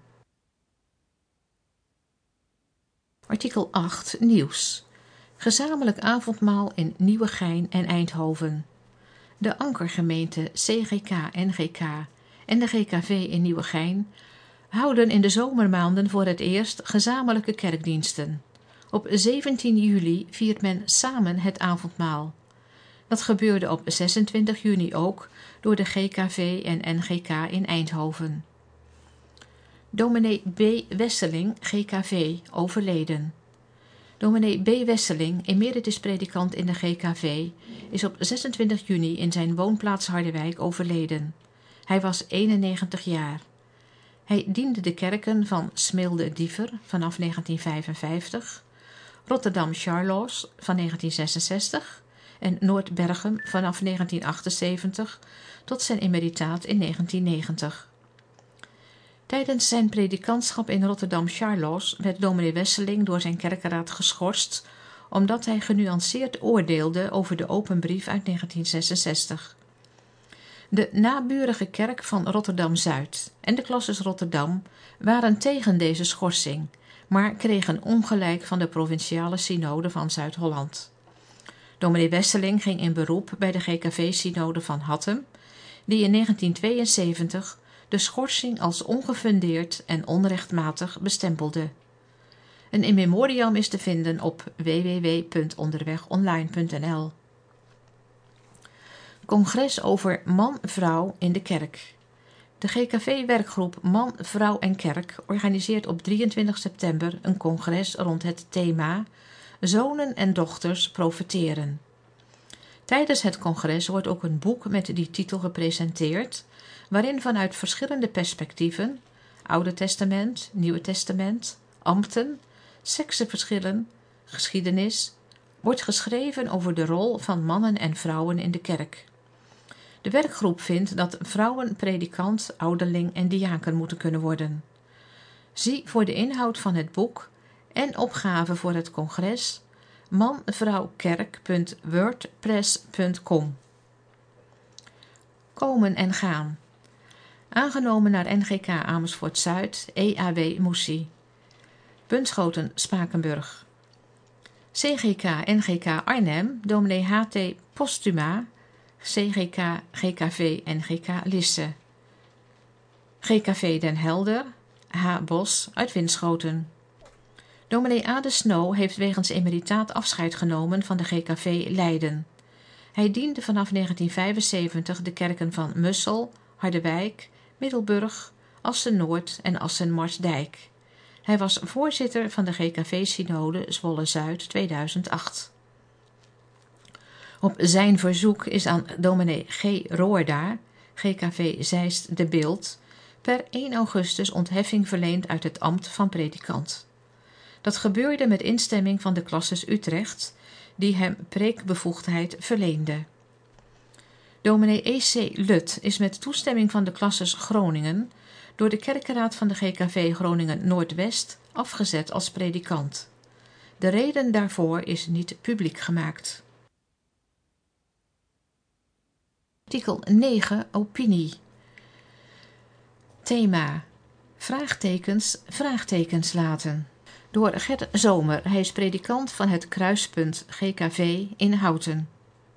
Artikel 8 Nieuws. Gezamenlijk avondmaal in Nieuwegein en Eindhoven. De ankergemeente CGK-NGK en de GKV in Nieuwegein houden in de zomermaanden voor het eerst gezamenlijke kerkdiensten. Op 17 juli viert men samen het avondmaal. Dat gebeurde op 26 juni ook door de GKV en NGK in Eindhoven. Dominee B. Wesseling, GKV, overleden. Dominee B. Wesseling, emeritus predikant in de GKV, is op 26 juni in zijn woonplaats Harderwijk overleden. Hij was 91 jaar. Hij diende de kerken van Smilde-Diever vanaf 1955, Rotterdam-Charloes van 1966 en Noordberchem vanaf 1978 tot zijn emeritaat in 1990. Tijdens zijn predikantschap in Rotterdam-Charloes werd dominee Wesseling door zijn kerkenraad geschorst, omdat hij genuanceerd oordeelde over de open brief uit 1966. De naburige kerk van Rotterdam-Zuid en de klasses Rotterdam waren tegen deze schorsing, maar kregen ongelijk van de provinciale synode van Zuid-Holland. Dominee Wesseling ging in beroep bij de GKV-synode van Hattem, die in 1972 de schorsing als ongefundeerd en onrechtmatig bestempelde. Een in memoriam is te vinden op www.onderwegonline.nl. Congres over man-vrouw in de kerk. De GKV-werkgroep Man, Vrouw en Kerk organiseert op 23 september een congres rond het thema Zonen en dochters profeteren. Tijdens het congres wordt ook een boek met die titel gepresenteerd, waarin vanuit verschillende perspectieven, Oude Testament, Nieuwe Testament, ambten, seksenverschillen, geschiedenis, wordt geschreven over de rol van mannen en vrouwen in de kerk. De werkgroep vindt dat vrouwen predikant, ouderling en diaken moeten kunnen worden. Zie voor de inhoud van het boek en opgave voor het congres manvrouwkerk.wordpress.com. Komen en gaan. Aangenomen naar NGK Amersfoort Zuid, EAW Moesie. Bunschoten Spakenburg. CGK NGK Arnhem, dominee HT Postuma, CGK GKV NGK Lisse. GKV Den Helder, H. Bos uit Winschoten. Dominee A. de Snow heeft wegens emeritaat afscheid genomen van de GKV Leiden. Hij diende vanaf 1975 de kerken van Mussel, Harderwijk, Middelburg, Assen-Noord en Assen-Marsdijk. Hij was voorzitter van de GKV-synode Zwolle-Zuid 2008. Op zijn verzoek is aan dominee G. Roorda, GKV Zeist de Beeld, per 1 augustus ontheffing verleend uit het ambt van predikant. Dat gebeurde met instemming van de klasses Utrecht, die hem preekbevoegdheid verleende. Dominee E.C. Lut is met toestemming van de klasses Groningen door de kerkenraad van de GKV Groningen Noordwest afgezet als predikant. De reden daarvoor is niet publiek gemaakt. Artikel 9 Opinie. Thema: vraagtekens laten. Door Gert Zomer. Hij is predikant van het Kruispunt GKV in Houten.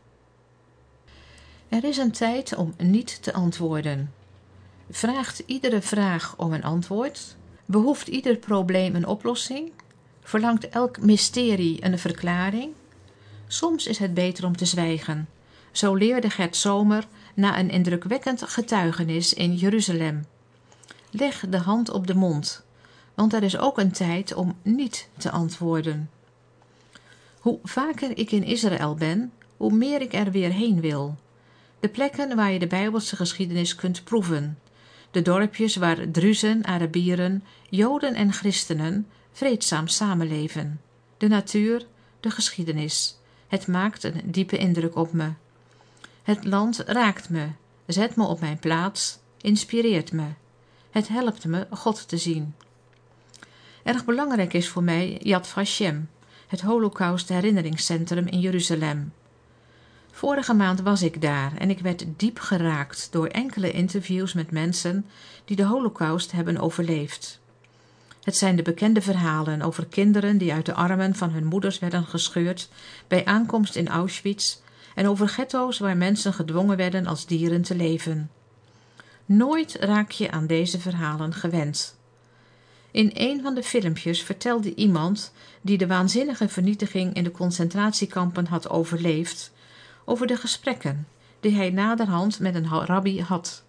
Er is een tijd om niet te antwoorden. Vraagt iedere vraag om een antwoord? Behoeft ieder probleem een oplossing? Verlangt elk mysterie een verklaring? Soms is het beter om te zwijgen. Zo leerde Gert Zomer na een indrukwekkend getuigenis in Jeruzalem. Leg de hand op de mond, want er is ook een tijd om niet te antwoorden. Hoe vaker ik in Israël ben, hoe meer ik er weer heen wil. De plekken waar je de Bijbelse geschiedenis kunt proeven. De dorpjes waar Druzen, Arabieren, Joden en Christenen vreedzaam samenleven. De natuur, de geschiedenis. Het maakt een diepe indruk op me. Het land raakt me, zet me op mijn plaats, inspireert me. Het helpt me God te zien. Erg belangrijk is voor mij Yad Vashem, het Holocaust herinneringscentrum in Jeruzalem. Vorige maand was ik daar en ik werd diep geraakt door enkele interviews met mensen die de Holocaust hebben overleefd. Het zijn de bekende verhalen over kinderen die uit de armen van hun moeders werden gescheurd bij aankomst in Auschwitz en over ghetto's waar mensen gedwongen werden als dieren te leven. Nooit raak je aan deze verhalen gewend. In een van de filmpjes vertelde iemand die de waanzinnige vernietiging in de concentratiekampen had overleefd, over de gesprekken die hij naderhand met een rabbi had.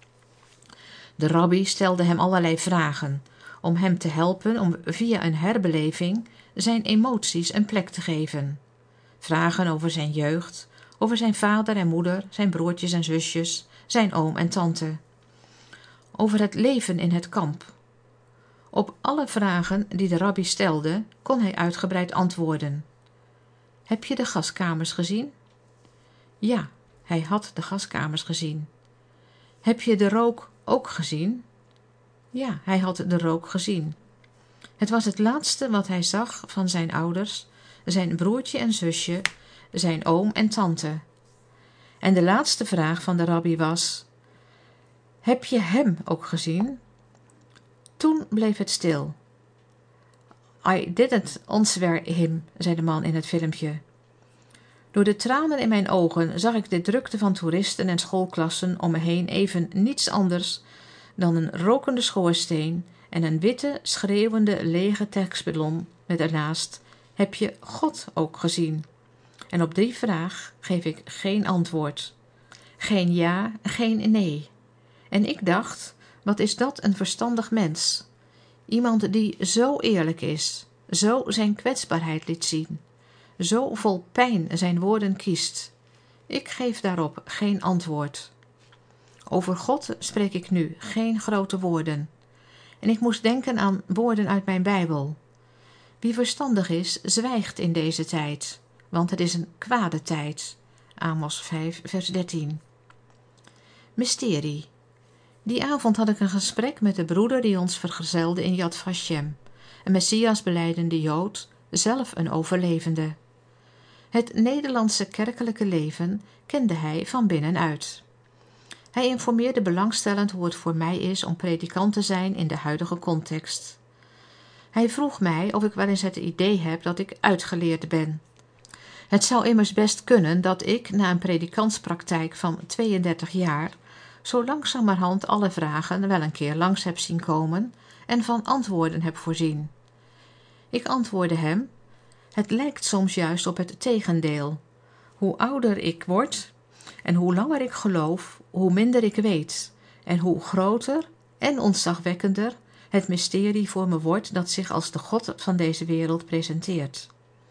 De rabbi stelde hem allerlei vragen om hem te helpen om via een herbeleving zijn emoties een plek te geven. Vragen over zijn jeugd, over zijn vader en moeder, zijn broertjes en zusjes, zijn oom en tante. Over het leven in het kamp. Op alle vragen die de rabbi stelde, kon hij uitgebreid antwoorden. Heb je de gaskamers gezien? Ja, hij had de gaskamers gezien. Heb je de rook ook gezien? Ja, hij had de rook gezien. Het was het laatste wat hij zag van zijn ouders, zijn broertje en zusje, zijn oom en tante. En de laatste vraag van de rabbi was: heb je hem ook gezien? Toen bleef het stil. I didn't answer him, zei de man in het filmpje. Door de tranen in mijn ogen zag ik de drukte van toeristen en schoolklassen om me heen even niets anders dan een rokende schoorsteen en een witte, schreeuwende, lege tekstballon met ernaast: heb je God ook gezien? En op die vraag geef ik geen antwoord. Geen ja, geen nee. En ik dacht, wat is dat een verstandig mens? Iemand die zo eerlijk is, zo zijn kwetsbaarheid liet zien, zo vol pijn zijn woorden kiest. Ik geef daarop geen antwoord. Over God spreek ik nu geen grote woorden. En ik moest denken aan woorden uit mijn Bijbel. Wie verstandig is, zwijgt in deze tijd, want het is een kwade tijd. Amos 5, vers 13. Mysterie. Die avond had ik een gesprek met de broeder die ons vergezelde in Yad Vashem, een Messias-belijdende Jood, zelf een overlevende. Het Nederlandse kerkelijke leven kende hij van binnenuit. Hij informeerde belangstellend hoe het voor mij is om predikant te zijn in de huidige context. Hij vroeg mij of ik wel eens het idee heb dat ik uitgeleerd ben. Het zou immers best kunnen dat ik, na een predikantspraktijk van 32 jaar, zo langzamerhand alle vragen wel een keer langs heb zien komen en van antwoorden heb voorzien. Ik antwoordde hem: het lijkt soms juist op het tegendeel. Hoe ouder ik word en hoe langer ik geloof, hoe minder ik weet en hoe groter en ontzagwekkender het mysterie voor me wordt dat zich als de God van deze wereld presenteert.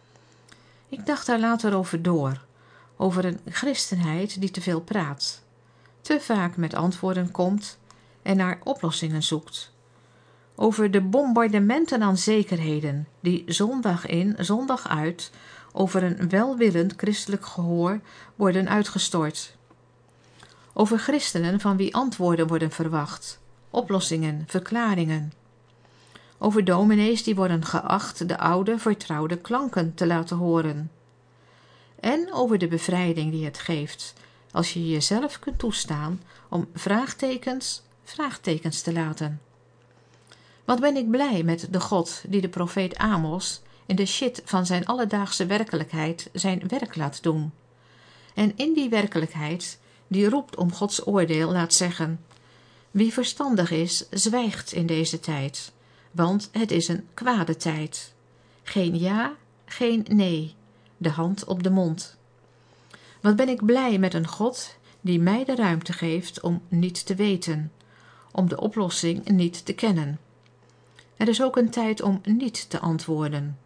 Ik dacht daar later over door, over een christenheid die te veel praat, te vaak met antwoorden komt en naar oplossingen zoekt. Over de bombardementen aan zekerheden die zondag in, zondag uit over een welwillend christelijk gehoor worden uitgestort. Over christenen van wie antwoorden worden verwacht, oplossingen, verklaringen. Over dominees die worden geacht de oude, vertrouwde klanken te laten horen. En over de bevrijding die het geeft, als je jezelf kunt toestaan om vraagtekens te laten. Wat ben ik blij met de God die de profeet Amos in de shit van zijn alledaagse werkelijkheid zijn werk laat doen. En in die werkelijkheid, die roept om Gods oordeel, laat zeggen: wie verstandig is, zwijgt in deze tijd, want het is een kwade tijd. Geen ja, geen nee, de hand op de mond. Wat ben ik blij met een God die mij de ruimte geeft om niet te weten, om de oplossing niet te kennen. Er is ook een tijd om niet te antwoorden.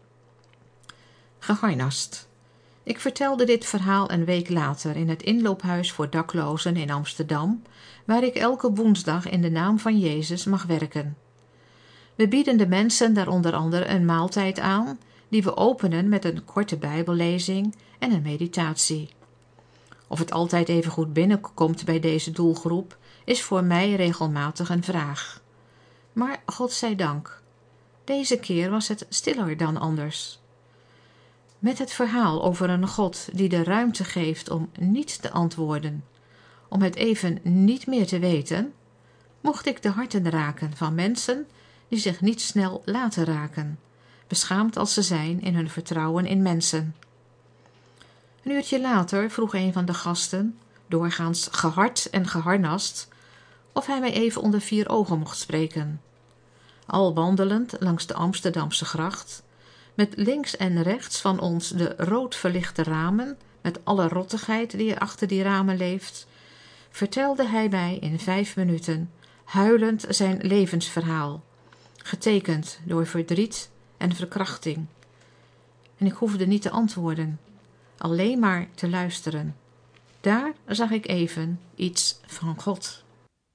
Geharnast. Ik vertelde dit verhaal een week later in het inloophuis voor daklozen in Amsterdam, waar ik elke woensdag in de naam van Jezus mag werken. We bieden de mensen daar onder andere een maaltijd aan, die we openen met een korte bijbellezing en een meditatie. Of het altijd even goed binnenkomt bij deze doelgroep, is voor mij regelmatig een vraag. Maar God zij dank, deze keer was het stiller dan anders. Met het verhaal over een God die de ruimte geeft om niet te antwoorden, om het even niet meer te weten, mocht ik de harten raken van mensen die zich niet snel laten raken, beschaamd als ze zijn in hun vertrouwen in mensen. Een uurtje later vroeg een van de gasten, doorgaans gehard en geharnast, of hij mij even onder 4 ogen mocht spreken. Al wandelend langs de Amsterdamse gracht, met links en rechts van ons de rood verlichte ramen, met alle rottigheid die er achter die ramen leeft, vertelde hij mij in 5 minuten huilend zijn levensverhaal, getekend door verdriet en verkrachting. En ik hoefde niet te antwoorden, alleen maar te luisteren. Daar zag ik even iets van God.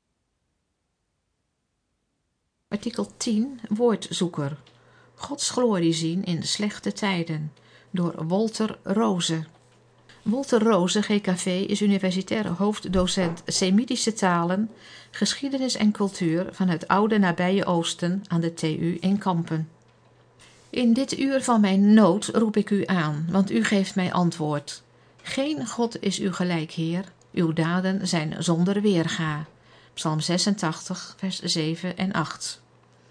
Artikel 10, woordzoeker. Gods glorie zien in slechte tijden, door Wolter Rose. Wolter Rose, GKV, is universitair hoofddocent Semitische talen, geschiedenis en cultuur van het oude nabije Oosten aan de TU in Kampen. In dit uur van mijn nood roep ik u aan, want u geeft mij antwoord. Geen God is u gelijk, Heer, uw daden zijn zonder weerga. Psalm 86, vers 7 en 8.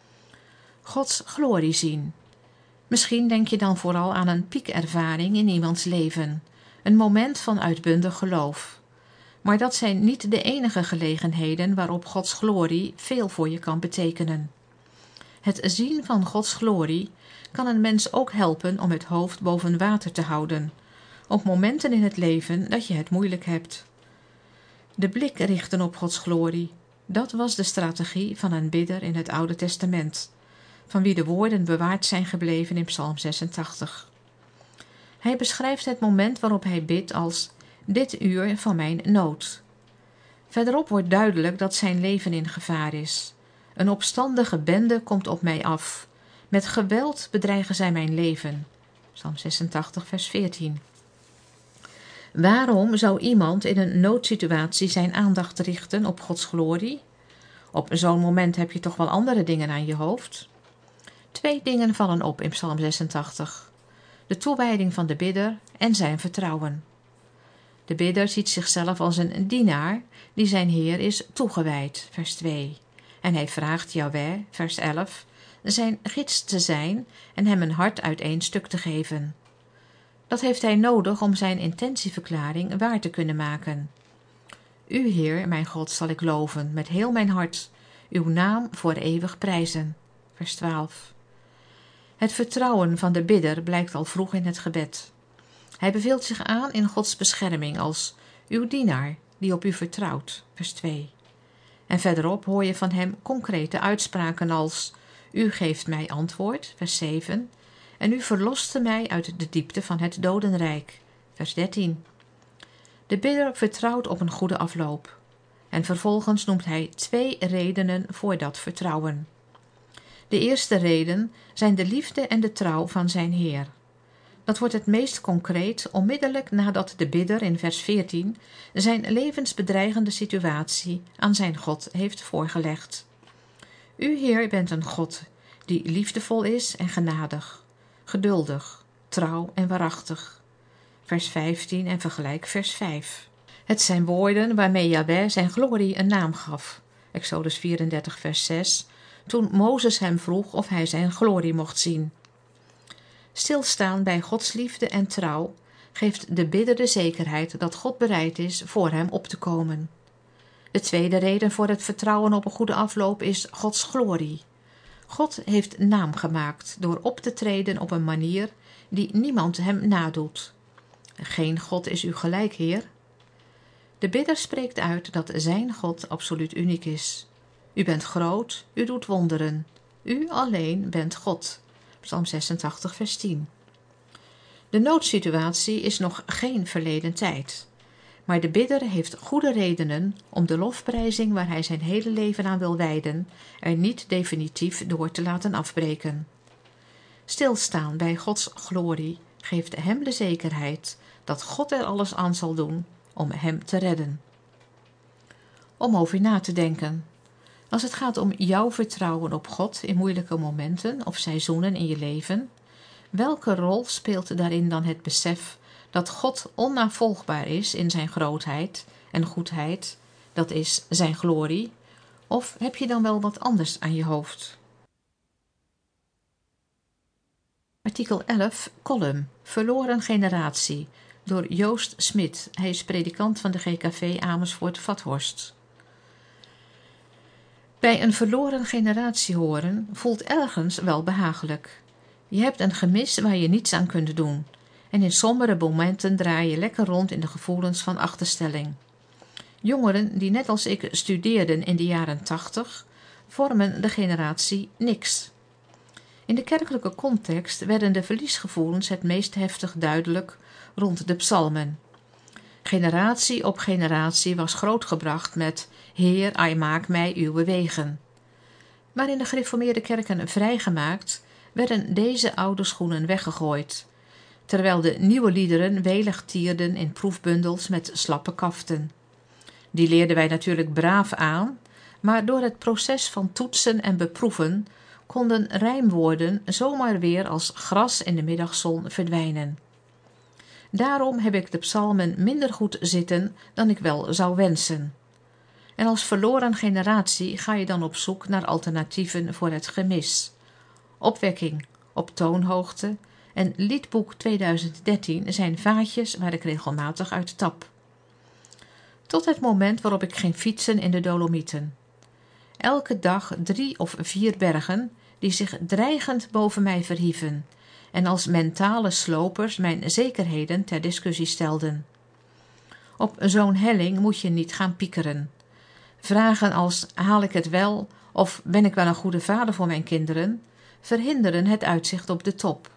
Gods glorie zien. Misschien denk je dan vooral aan een piekervaring in iemands leven, een moment van uitbundig geloof. Maar dat zijn niet de enige gelegenheden waarop Gods glorie veel voor je kan betekenen. Het zien van Gods glorie kan een mens ook helpen om het hoofd boven water te houden, op momenten in het leven dat je het moeilijk hebt. De blik richten op Gods glorie, dat was de strategie van een bidder in het Oude Testament, van wie de woorden bewaard zijn gebleven in Psalm 86. Hij beschrijft het moment waarop hij bidt als dit uur van mijn nood. Verderop wordt duidelijk dat zijn leven in gevaar is. Een opstandige bende komt op mij af. Met geweld bedreigen zij mijn leven. Psalm 86, vers 14. Waarom zou iemand in een noodsituatie zijn aandacht richten op Gods glorie? Op zo'n moment heb je toch wel andere dingen aan je hoofd? 2 dingen vallen op in Psalm 86. De toewijding van de bidder en zijn vertrouwen. De bidder ziet zichzelf als een dienaar die zijn Heer is toegewijd, vers 2. En hij vraagt Jahweh, vers 11, zijn gids te zijn en hem een hart uit 1 stuk te geven. Dat heeft hij nodig om zijn intentieverklaring waar te kunnen maken. U, Heer, mijn God, zal ik loven met heel mijn hart, uw naam voor eeuwig prijzen, vers 12. Het vertrouwen van de bidder blijkt al vroeg in het gebed. Hij beveelt zich aan in Gods bescherming als uw dienaar die op u vertrouwt, vers 2. En verderop hoor je van hem concrete uitspraken als u geeft mij antwoord, vers 7, en u verloste mij uit de diepte van het dodenrijk, vers 13. De bidder vertrouwt op een goede afloop. En vervolgens noemt hij 2 redenen voor dat vertrouwen. De eerste reden zijn de liefde en de trouw van zijn Heer. Dat wordt het meest concreet onmiddellijk nadat de bidder in vers 14 zijn levensbedreigende situatie aan zijn God heeft voorgelegd. U, Heer, bent een God die liefdevol is en genadig, geduldig, trouw en waarachtig. Vers 15 en vergelijk vers 5. Het zijn woorden waarmee Jahweh zijn glorie een naam gaf. Exodus 34 vers 6, toen Mozes hem vroeg of hij zijn glorie mocht zien. Stilstaan bij Gods liefde en trouw geeft de bidder de zekerheid dat God bereid is voor hem op te komen. De tweede reden voor het vertrouwen op een goede afloop is Gods glorie. God heeft naam gemaakt door op te treden op een manier die niemand hem nadoet. Geen God is u gelijk, Heer. De bidder spreekt uit dat zijn God absoluut uniek is. U bent groot, u doet wonderen. U alleen bent God. Psalm 86, vers 10. De noodsituatie is nog geen verleden tijd. Maar de bidder heeft goede redenen om de lofprijzing waar hij zijn hele leven aan wil wijden, er niet definitief door te laten afbreken. Stilstaan bij Gods glorie geeft hem de zekerheid dat God er alles aan zal doen om hem te redden. Om over na te denken. Als het gaat om jouw vertrouwen op God in moeilijke momenten of seizoenen in je leven, welke rol speelt daarin dan het besef dat God onnavolgbaar is in zijn grootheid en goedheid, dat is zijn glorie, of heb je dan wel wat anders aan je hoofd? Artikel 11, column, Verloren generatie, door Joost Smit. Hij is predikant van de GKV Amersfoort-Vathorst. Bij een verloren generatie horen voelt ergens wel behagelijk. Je hebt een gemis waar je niets aan kunt doen. En in sombere momenten draai je lekker rond in de gevoelens van achterstelling. Jongeren die net als ik studeerden in de jaren 80, vormen de generatie niks. In de kerkelijke context werden de verliesgevoelens het meest heftig duidelijk rond de psalmen. Generatie op generatie was grootgebracht met Heer, ai maak mij uw wegen. Maar in de gereformeerde kerken vrijgemaakt, werden deze oude schoenen weggegooid, terwijl de nieuwe liederen welig tierden in proefbundels met slappe kaften. Die leerden wij natuurlijk braaf aan, maar door het proces van toetsen en beproeven konden rijmwoorden zomaar weer als gras in de middagzon verdwijnen. Daarom heb ik de psalmen minder goed zitten dan ik wel zou wensen. En als verloren generatie ga je dan op zoek naar alternatieven voor het gemis. Opwekking op toonhoogte en Liedboek 2013 zijn vaatjes waar ik regelmatig uit tap. Tot het moment waarop ik ging fietsen in de Dolomieten. Elke dag 3 of 4 bergen die zich dreigend boven mij verhieven en als mentale slopers mijn zekerheden ter discussie stelden. Op zo'n helling moet je niet gaan piekeren. Vragen als haal ik het wel of ben ik wel een goede vader voor mijn kinderen, verhinderen het uitzicht op de top.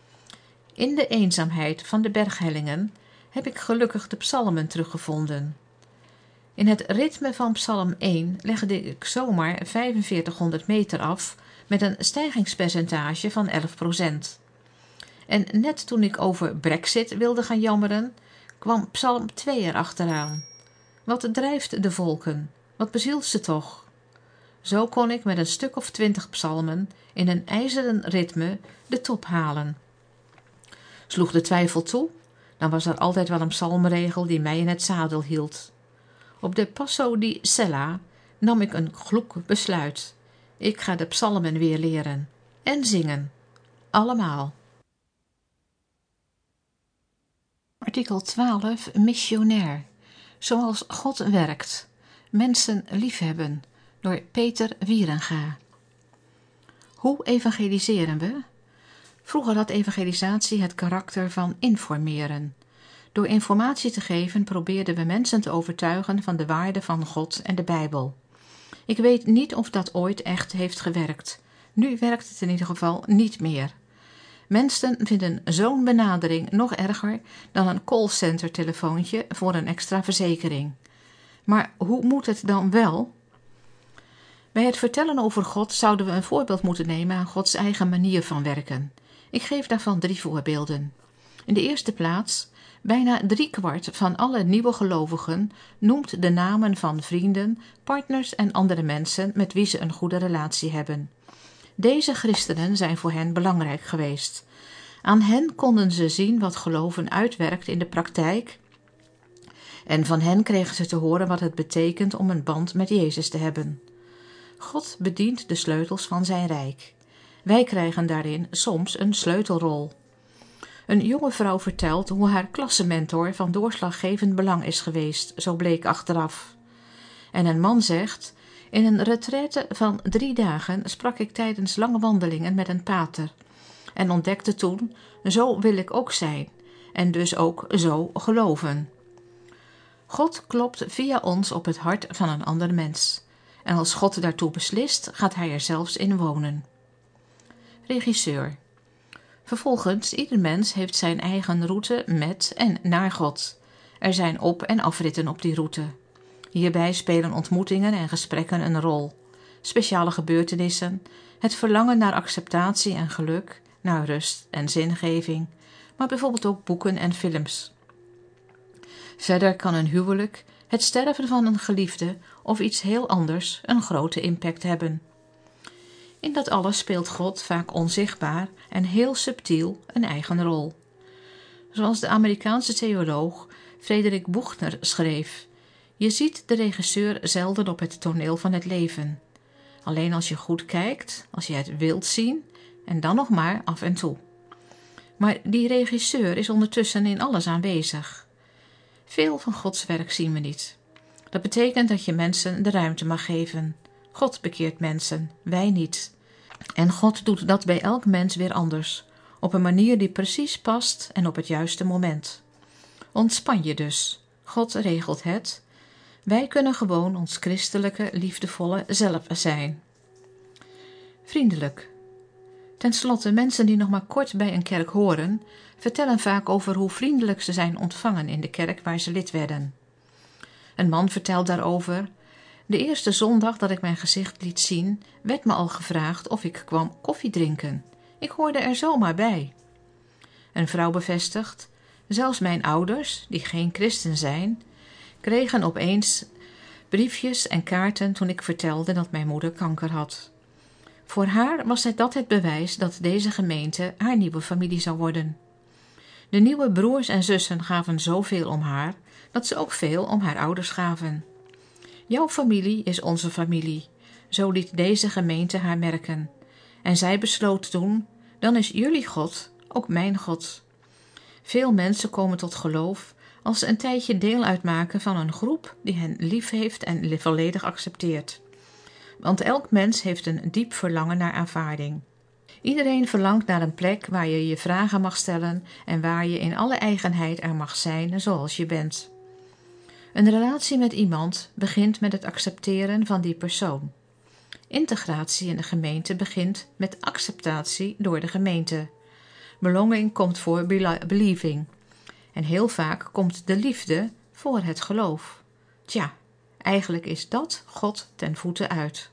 In de eenzaamheid van de berghellingen heb ik gelukkig de psalmen teruggevonden. In het ritme van psalm 1 legde ik zomaar 4500 meter af met een stijgingspercentage van 11%. En net toen ik over Brexit wilde gaan jammeren, kwam psalm 2 erachteraan. Wat drijft de volken? Wat bezielt ze toch? Zo kon ik met een stuk of 20 psalmen in een ijzeren ritme de top halen. Sloeg de twijfel toe, dan was er altijd wel een psalmregel die mij in het zadel hield. Op de Passo di Sella nam ik een kloek besluit. Ik ga de psalmen weer leren en zingen. Allemaal. Artikel 12, missionair. Zoals God werkt. Mensen liefhebben. Door Peter Wierenga. Hoe evangeliseren we? Vroeger had evangelisatie het karakter van informeren. Door informatie te geven probeerden we mensen te overtuigen van de waarde van God en de Bijbel. Ik weet niet of dat ooit echt heeft gewerkt. Nu werkt het in ieder geval niet meer. Mensen vinden zo'n benadering nog erger dan een callcenter telefoontje voor een extra verzekering. Maar hoe moet het dan wel? Bij het vertellen over God zouden we een voorbeeld moeten nemen aan Gods eigen manier van werken. Ik geef daarvan 3 voorbeelden. In de eerste plaats, bijna 3/4 van alle nieuwe gelovigen noemt de namen van vrienden, partners en andere mensen met wie ze een goede relatie hebben. Deze christenen zijn voor hen belangrijk geweest. Aan hen konden ze zien wat geloven uitwerkt in de praktijk en van hen kregen ze te horen wat het betekent om een band met Jezus te hebben. God bedient de sleutels van zijn rijk. Wij krijgen daarin soms een sleutelrol. Een jonge vrouw vertelt hoe haar klassementor van doorslaggevend belang is geweest, zo bleek achteraf. En een man zegt: in een retraite van 3 dagen sprak ik tijdens lange wandelingen met een pater en ontdekte toen: zo wil ik ook zijn en dus ook zo geloven. God klopt via ons op het hart van een ander mens. En als God daartoe beslist, gaat hij er zelfs in wonen. Regisseur. Vervolgens, ieder mens heeft zijn eigen route met en naar God. Er zijn op- en afritten op die route. Hierbij spelen ontmoetingen en gesprekken een rol. Speciale gebeurtenissen, het verlangen naar acceptatie en geluk, naar rust en zingeving, maar bijvoorbeeld ook boeken en films. Verder kan een huwelijk, het sterven van een geliefde of iets heel anders een grote impact hebben. In dat alles speelt God vaak onzichtbaar en heel subtiel een eigen rol. Zoals de Amerikaanse theoloog Frederik Buechner schreef: je ziet de regisseur zelden op het toneel van het leven. Alleen als je goed kijkt, als je het wilt zien, en dan nog maar af en toe. Maar die regisseur is ondertussen in alles aanwezig. Veel van Gods werk zien we niet. Dat betekent dat je mensen de ruimte mag geven. God bekeert mensen, wij niet. En God doet dat bij elk mens weer anders, op een manier die precies past en op het juiste moment. Ontspan je dus. God regelt het. Wij kunnen gewoon ons christelijke, liefdevolle zelf zijn. Vriendelijk. Ten slotte, mensen die nog maar kort bij een kerk horen, vertellen vaak over hoe vriendelijk ze zijn ontvangen in de kerk waar ze lid werden. Een man vertelt daarover: de eerste zondag dat ik mijn gezicht liet zien, werd me al gevraagd of ik kwam koffie drinken. Ik hoorde er zomaar bij. Een vrouw bevestigt: zelfs mijn ouders, die geen christen zijn, kregen opeens briefjes en kaarten toen ik vertelde dat mijn moeder kanker had. Voor haar was dat het bewijs dat deze gemeente haar nieuwe familie zou worden. De nieuwe broers en zussen gaven zoveel om haar, dat ze ook veel om haar ouders gaven. Jouw familie is onze familie, zo liet deze gemeente haar merken. En zij besloot toen: dan is jullie God ook mijn God. Veel mensen komen tot geloof als ze een tijdje deel uitmaken van een groep die hen lief heeft en volledig accepteert. Want elk mens heeft een diep verlangen naar aanvaarding. Iedereen verlangt naar een plek waar je je vragen mag stellen en waar je in alle eigenheid er mag zijn zoals je bent. Een relatie met iemand begint met het accepteren van die persoon. Integratie in de gemeente begint met acceptatie door de gemeente. Belonging komt voor believing. En heel vaak komt de liefde voor het geloof. Tja, eigenlijk is dat God ten voeten uit.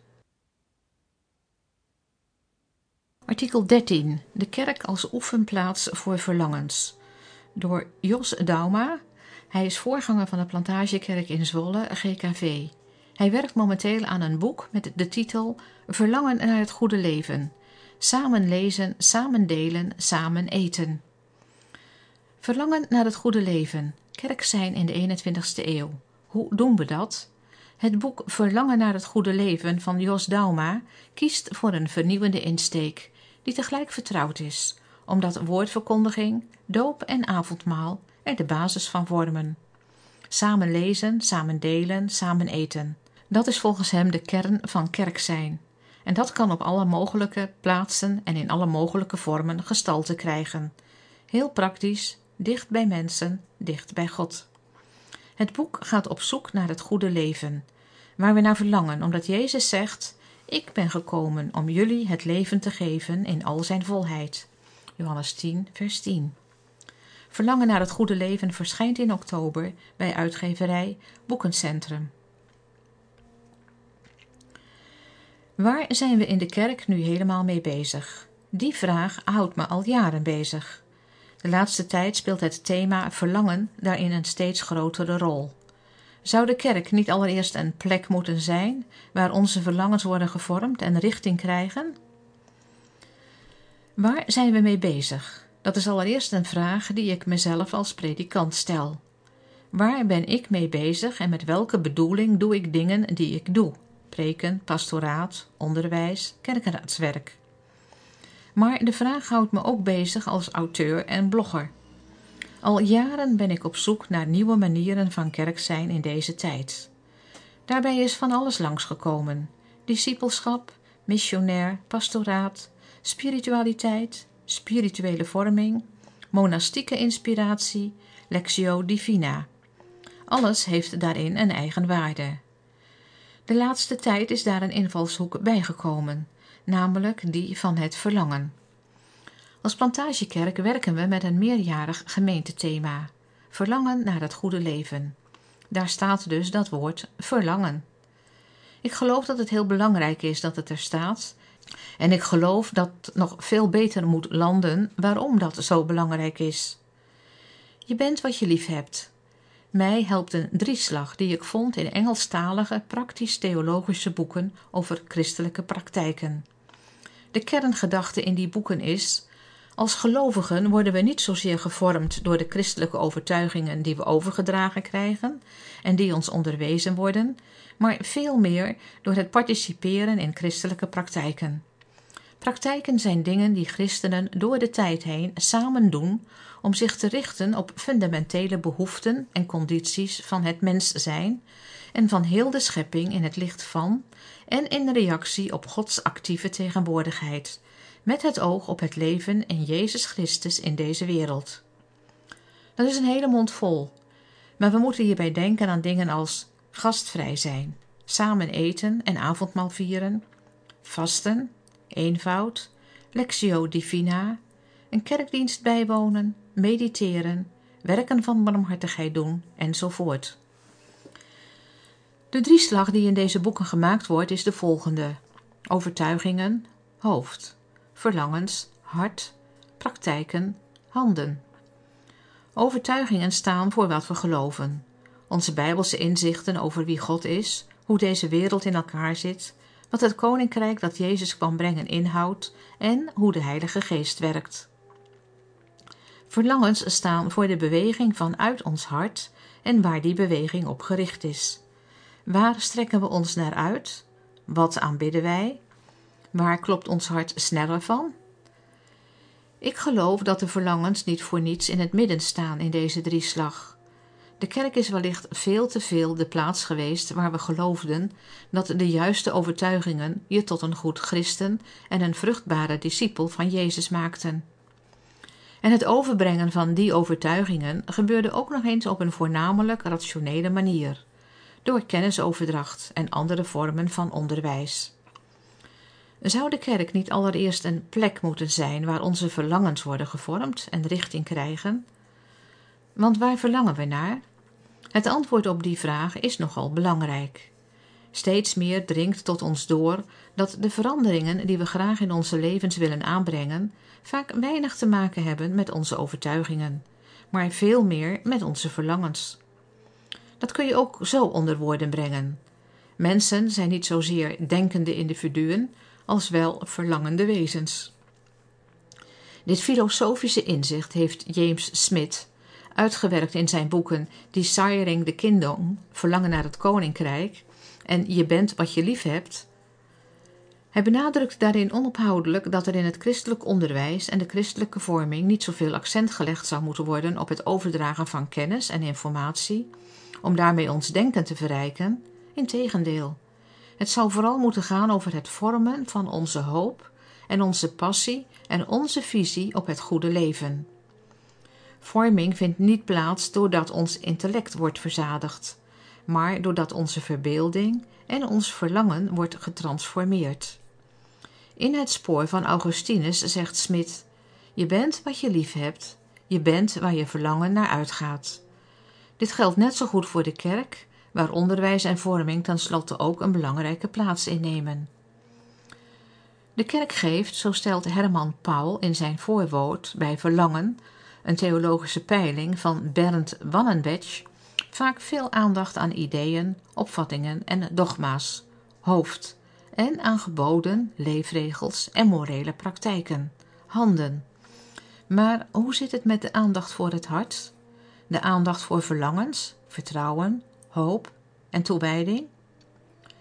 Artikel 13. De kerk als oefenplaats voor verlangens. Door Jos Dauma. Hij is voorganger van de Plantagekerk in Zwolle, GKV. Hij werkt momenteel aan een boek met de titel Verlangen naar het goede leven. Samen lezen, samen delen, samen eten. Verlangen naar het goede leven. Kerk zijn in de 21ste eeuw. Hoe doen we dat? Het boek Verlangen naar het goede leven van Jos Dauma kiest voor een vernieuwende insteek, die tegelijk vertrouwd is, omdat woordverkondiging, doop en avondmaal er de basis van vormen. Samen lezen, samen delen, samen eten. Dat is volgens hem de kern van kerk zijn. En dat kan op alle mogelijke plaatsen en in alle mogelijke vormen gestalte krijgen. Heel praktisch, dicht bij mensen, dicht bij God. Het boek gaat op zoek naar het goede leven, waar we naar verlangen, omdat Jezus zegt: ik ben gekomen om jullie het leven te geven in al zijn volheid. Johannes 10, vers 10. Verlangen naar het goede leven verschijnt in oktober bij uitgeverij Boekencentrum. Waar zijn we in de kerk nu helemaal mee bezig? Die vraag houdt me al jaren bezig. De laatste tijd speelt het thema verlangen daarin een steeds grotere rol. Zou de kerk niet allereerst een plek moeten zijn waar onze verlangens worden gevormd en richting krijgen? Waar zijn we mee bezig? Dat is allereerst een vraag die ik mezelf als predikant stel. Waar ben ik mee bezig en met welke bedoeling doe ik dingen die ik doe? preken, pastoraat, onderwijs, kerkenraadswerk. Maar de vraag houdt me ook bezig als auteur en blogger. Al jaren ben ik op zoek naar nieuwe manieren van kerk zijn in deze tijd. Daarbij is van alles langsgekomen: discipelschap, missionair, pastoraat, spiritualiteit, spirituele vorming, monastieke inspiratie, lectio divina. Alles heeft daarin een eigen waarde. De laatste tijd is daar een invalshoek bijgekomen, namelijk die van het verlangen. Als Plantagekerk werken we met een meerjarig gemeentethema: verlangen naar het goede leven. Daar staat dus dat woord verlangen. Ik geloof dat het heel belangrijk is dat het er staat. En ik geloof dat het nog veel beter moet landen waarom dat zo belangrijk is. Je bent wat je lief hebt. Mij helpt een drieslag die ik vond in Engelstalige praktisch-theologische boeken over christelijke praktijken. De kerngedachte in die boeken is: als gelovigen worden we niet zozeer gevormd door de christelijke overtuigingen die we overgedragen krijgen en die ons onderwezen worden, maar veel meer door het participeren in christelijke praktijken. Praktijken zijn dingen die christenen door de tijd heen samen doen om zich te richten op fundamentele behoeften en condities van het mens zijn en van heel de schepping in het licht van en in reactie op Gods actieve tegenwoordigheid, met het oog op het leven in Jezus Christus in deze wereld. Dat is een hele mond vol, maar we moeten hierbij denken aan dingen als gastvrij zijn, samen eten en avondmaal vieren, vasten, eenvoud, lectio divina, een kerkdienst bijwonen, mediteren, werken van barmhartigheid doen enzovoort. De drieslag die in deze boeken gemaakt wordt is de volgende: overtuigingen, hoofd, verlangens, hart, praktijken, handen. Overtuigingen staan voor wat we geloven. Onze bijbelse inzichten over wie God is, hoe deze wereld in elkaar zit, wat het koninkrijk dat Jezus kwam brengen inhoudt en hoe de Heilige Geest werkt. Verlangens staan voor de beweging vanuit ons hart en waar die beweging op gericht is. Waar strekken we ons naar uit? Wat aanbidden wij? Waar klopt ons hart sneller van? Ik geloof dat de verlangens niet voor niets in het midden staan in deze drieslag. De kerk is wellicht veel te veel de plaats geweest waar we geloofden dat de juiste overtuigingen je tot een goed christen en een vruchtbare discipel van Jezus maakten. En het overbrengen van die overtuigingen gebeurde ook nog eens op een voornamelijk rationele manier, door kennisoverdracht en andere vormen van onderwijs. Zou de kerk niet allereerst een plek moeten zijn waar onze verlangens worden gevormd en richting krijgen? Want waar verlangen we naar? Het antwoord op die vraag is nogal belangrijk. Steeds meer dringt tot ons door dat de veranderingen die we graag in onze levens willen aanbrengen vaak weinig te maken hebben met onze overtuigingen, maar veel meer met onze verlangens. Dat kun je ook zo onder woorden brengen. Mensen zijn niet zozeer denkende individuen als wel verlangende wezens. Dit filosofische inzicht heeft James Smith uitgewerkt in zijn boeken Desiring the Kingdom, Verlangen naar het Koninkrijk, en Je bent wat je lief hebt. Hij benadrukt daarin onophoudelijk dat er in het christelijk onderwijs en de christelijke vorming niet zoveel accent gelegd zou moeten worden op het overdragen van kennis en informatie, om daarmee ons denken te verrijken. Integendeel, het zou vooral moeten gaan over het vormen van onze hoop en onze passie en onze visie op het goede leven. Vorming vindt niet plaats doordat ons intellect wordt verzadigd, maar doordat onze verbeelding en ons verlangen wordt getransformeerd. In het spoor van Augustinus zegt Smith: je bent wat je lief hebt, je bent waar je verlangen naar uitgaat. Dit geldt net zo goed voor de kerk, waar onderwijs en vorming tenslotte ook een belangrijke plaats innemen. De kerk geeft, zo stelt Herman Paul in zijn voorwoord bij Verlangen, een theologische peiling van Bernd Wannenbech, vaak veel aandacht aan ideeën, opvattingen en dogma's, hoofd, en aan geboden, leefregels en morele praktijken, handen. Maar hoe zit het met de aandacht voor het hart, de aandacht voor verlangens, vertrouwen, hoop en toewijding?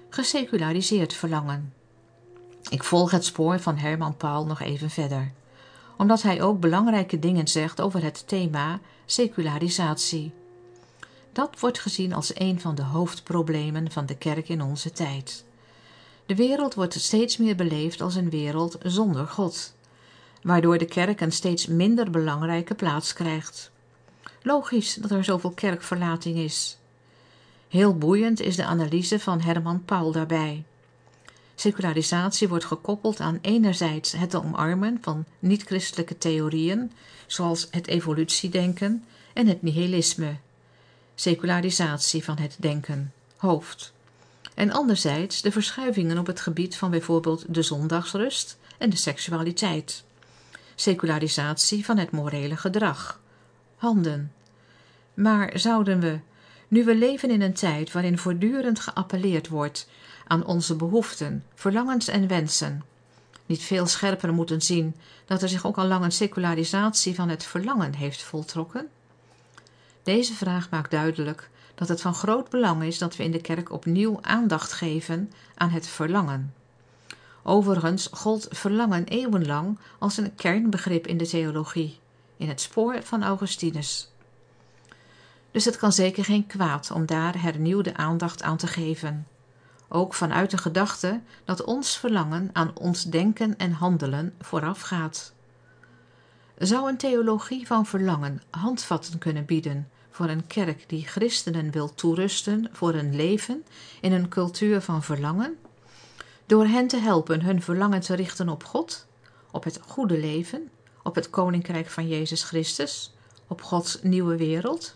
Geseculariseerd verlangen. Ik volg het spoor van Herman Paul nog even verder, omdat hij ook belangrijke dingen zegt over het thema secularisatie. Dat wordt gezien als een van de hoofdproblemen van de kerk in onze tijd. De wereld wordt steeds meer beleefd als een wereld zonder God, waardoor de kerk een steeds minder belangrijke plaats krijgt. Logisch dat er zoveel kerkverlating is. Heel boeiend is de analyse van Herman Paul daarbij. Secularisatie wordt gekoppeld aan enerzijds het omarmen van niet-christelijke theorieën, zoals het evolutiedenken en het nihilisme. Secularisatie van het denken, hoofd. En anderzijds de verschuivingen op het gebied van bijvoorbeeld de zondagsrust en de seksualiteit. Secularisatie van het morele gedrag, handen. Maar zouden we, nu we leven in een tijd waarin voortdurend geappelleerd wordt aan onze behoeften, verlangens en wensen, niet veel scherper moeten zien dat er zich ook al lang een secularisatie van het verlangen heeft voltrokken? Deze vraag maakt duidelijk dat het van groot belang is dat we in de kerk opnieuw aandacht geven aan het verlangen. Overigens gold verlangen eeuwenlang als een kernbegrip in de theologie, in het spoor van Augustinus. Dus het kan zeker geen kwaad om daar hernieuwde aandacht aan te geven. Ook vanuit de gedachte dat ons verlangen aan ons denken en handelen voorafgaat. Zou een theologie van verlangen handvatten kunnen bieden voor een kerk die christenen wil toerusten voor een leven in een cultuur van verlangen? Door hen te helpen hun verlangen te richten op God, op het goede leven, op het koninkrijk van Jezus Christus, op Gods nieuwe wereld?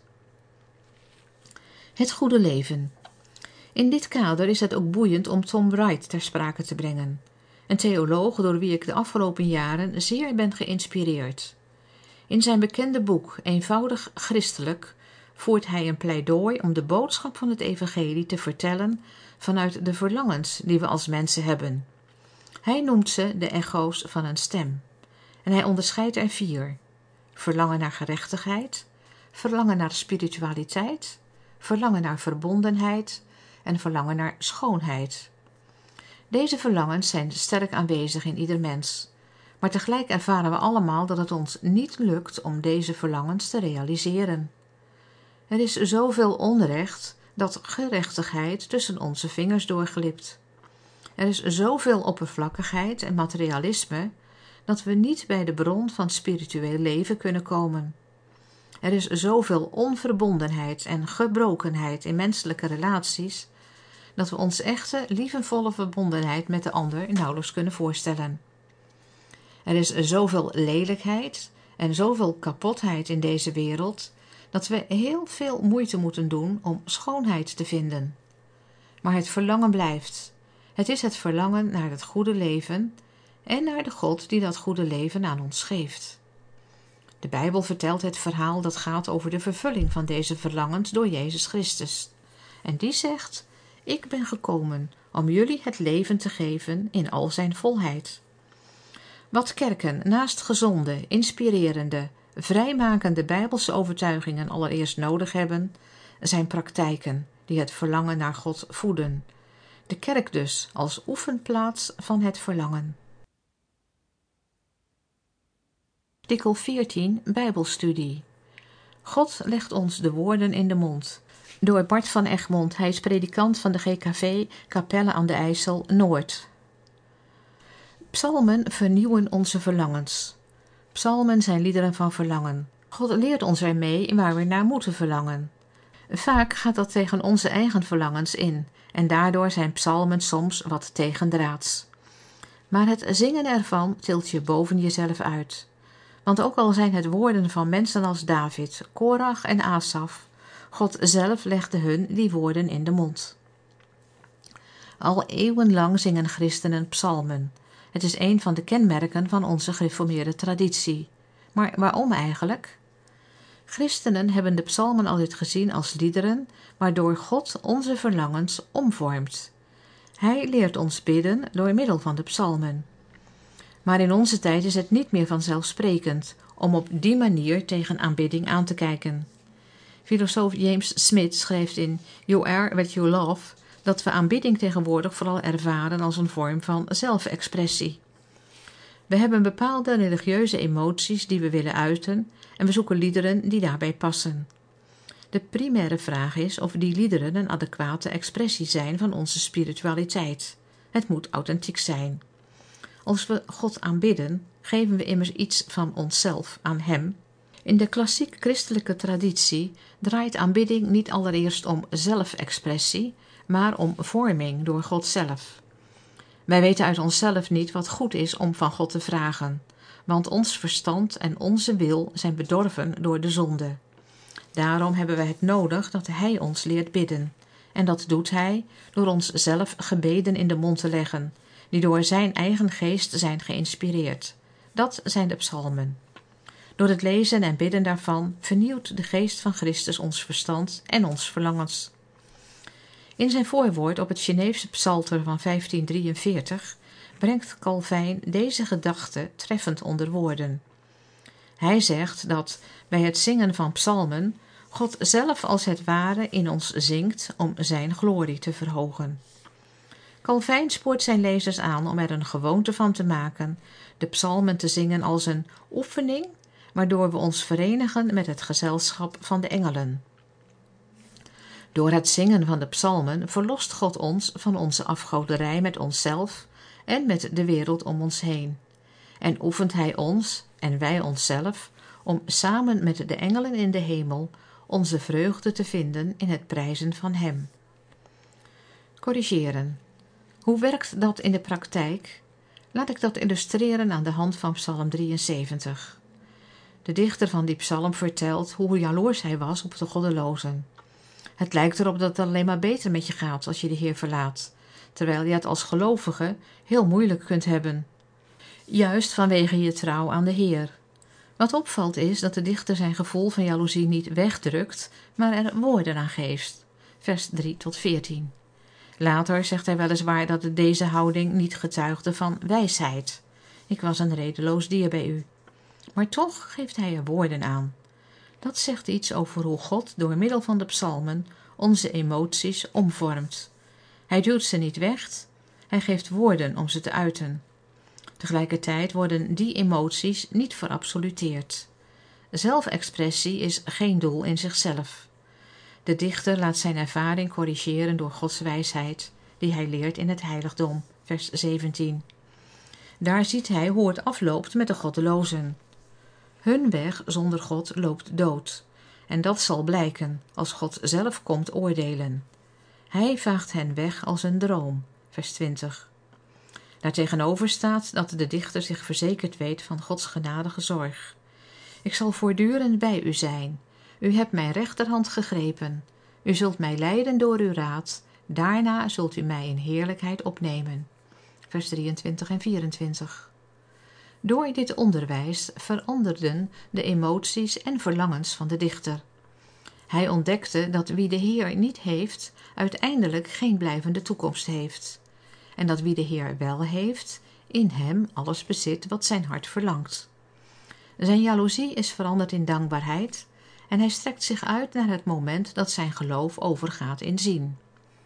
Het goede leven. In dit kader is het ook boeiend om Tom Wright ter sprake te brengen, een theoloog door wie ik de afgelopen jaren zeer ben geïnspireerd. In zijn bekende boek Eenvoudig Christelijk voert hij een pleidooi om de boodschap van het evangelie te vertellen vanuit de verlangens die we als mensen hebben. Hij noemt ze de echo's van een stem. En hij onderscheidt er 4. Verlangen naar gerechtigheid, verlangen naar spiritualiteit, verlangen naar verbondenheid en verlangen naar schoonheid. Deze verlangens zijn sterk aanwezig in ieder mens, maar tegelijk ervaren we allemaal dat het ons niet lukt om deze verlangens te realiseren. Er is zoveel onrecht dat gerechtigheid tussen onze vingers doorglipt. Er is zoveel oppervlakkigheid en materialisme dat we niet bij de bron van spiritueel leven kunnen komen. Er is zoveel onverbondenheid en gebrokenheid in menselijke relaties dat we ons echte, liefdevolle verbondenheid met de ander nauwelijks kunnen voorstellen. Er is zoveel lelijkheid en zoveel kapotheid in deze wereld dat we heel veel moeite moeten doen om schoonheid te vinden. Maar het verlangen blijft. Het is het verlangen naar het goede leven en naar de God die dat goede leven aan ons geeft. De Bijbel vertelt het verhaal dat gaat over de vervulling van deze verlangens door Jezus Christus. En die zegt: ik ben gekomen om jullie het leven te geven in al zijn volheid. Wat kerken naast gezonde, inspirerende, vrijmakende Bijbelse overtuigingen allereerst nodig hebben, zijn praktijken die het verlangen naar God voeden. De kerk dus als oefenplaats van het verlangen. Artikel 14 Bijbelstudie. God legt ons de woorden in de mond. Door Bart van Egmond, hij is predikant van de GKV Capelle aan de IJssel, Noord. Psalmen vernieuwen onze verlangens. Psalmen zijn liederen van verlangen. God leert ons ermee waar we naar moeten verlangen. Vaak gaat dat tegen onze eigen verlangens in en daardoor zijn psalmen soms wat tegendraads. Maar het zingen ervan tilt je boven jezelf uit. Want ook al zijn het woorden van mensen als David, Korach en Asaf, God zelf legde hun die woorden in de mond. Al eeuwenlang zingen christenen psalmen. Het is een van de kenmerken van onze gereformeerde traditie. Maar waarom eigenlijk? Christenen hebben de psalmen altijd gezien als liederen waardoor God onze verlangens omvormt. Hij leert ons bidden door middel van de psalmen. Maar in onze tijd is het niet meer vanzelfsprekend om op die manier tegen aanbidding aan te kijken. Filosoof James Smith schrijft in You Are What You Love dat we aanbidding tegenwoordig vooral ervaren als een vorm van zelfexpressie. We hebben bepaalde religieuze emoties die we willen uiten en we zoeken liederen die daarbij passen. De primaire vraag is of die liederen een adequate expressie zijn van onze spiritualiteit. Het moet authentiek zijn. Als we God aanbidden, geven we immers iets van onszelf aan Hem. In de klassiek christelijke traditie draait aanbidding niet allereerst om zelfexpressie, maar om vorming door God zelf. Wij weten uit onszelf niet wat goed is om van God te vragen, want ons verstand en onze wil zijn bedorven door de zonde. Daarom hebben wij het nodig dat Hij ons leert bidden. En dat doet Hij door ons zelf gebeden in de mond te leggen, die door Zijn eigen geest zijn geïnspireerd. Dat zijn de psalmen. Door het lezen en bidden daarvan vernieuwt de geest van Christus ons verstand en ons verlangens. In zijn voorwoord op het Geneefse psalter van 1543 brengt Calvijn deze gedachte treffend onder woorden. Hij zegt dat bij het zingen van psalmen God zelf als het ware in ons zingt om zijn glorie te verhogen. Calvijn spoort zijn lezers aan om er een gewoonte van te maken de psalmen te zingen als een oefening, waardoor we ons verenigen met het gezelschap van de engelen. Door het zingen van de psalmen verlost God ons van onze afgoderij met onszelf en met de wereld om ons heen. En oefent Hij ons en wij onszelf om samen met de engelen in de hemel onze vreugde te vinden in het prijzen van Hem. Corrigeren. Hoe werkt dat in de praktijk? Laat ik dat illustreren aan de hand van Psalm 73. De dichter van die psalm vertelt hoe jaloers hij was op de goddelozen. Het lijkt erop dat het alleen maar beter met je gaat als je de Heer verlaat, terwijl je het als gelovige heel moeilijk kunt hebben. Juist vanwege je trouw aan de Heer. Wat opvalt is dat de dichter zijn gevoel van jaloezie niet wegdrukt, maar er woorden aan geeft. Vers 3 tot 14. Later zegt hij weliswaar dat deze houding niet getuigde van wijsheid. Ik was een redeloos dier bij u. Maar toch geeft hij er woorden aan. Dat zegt iets over hoe God door middel van de psalmen onze emoties omvormt. Hij duwt ze niet weg, hij geeft woorden om ze te uiten. Tegelijkertijd worden die emoties niet verabsoluteerd. Zelfexpressie is geen doel in zichzelf. De dichter laat zijn ervaring corrigeren door Gods wijsheid, die hij leert in het heiligdom, vers 17. Daar ziet hij hoe het afloopt met de goddelozen. Hun weg zonder God loopt dood, en dat zal blijken als God zelf komt oordelen. Hij vaagt hen weg als een droom, vers 20. Daartegenover staat dat de dichter zich verzekerd weet van Gods genadige zorg. Ik zal voortdurend bij u zijn. U hebt mijn rechterhand gegrepen. U zult mij leiden door uw raad. Daarna zult u mij in heerlijkheid opnemen. Vers 23 en 24. Door dit onderwijs veranderden de emoties en verlangens van de dichter. Hij ontdekte dat wie de Heer niet heeft, uiteindelijk geen blijvende toekomst heeft. En dat wie de Heer wel heeft, in hem alles bezit wat zijn hart verlangt. Zijn jaloezie is veranderd in dankbaarheid en hij strekt zich uit naar het moment dat zijn geloof overgaat in zien.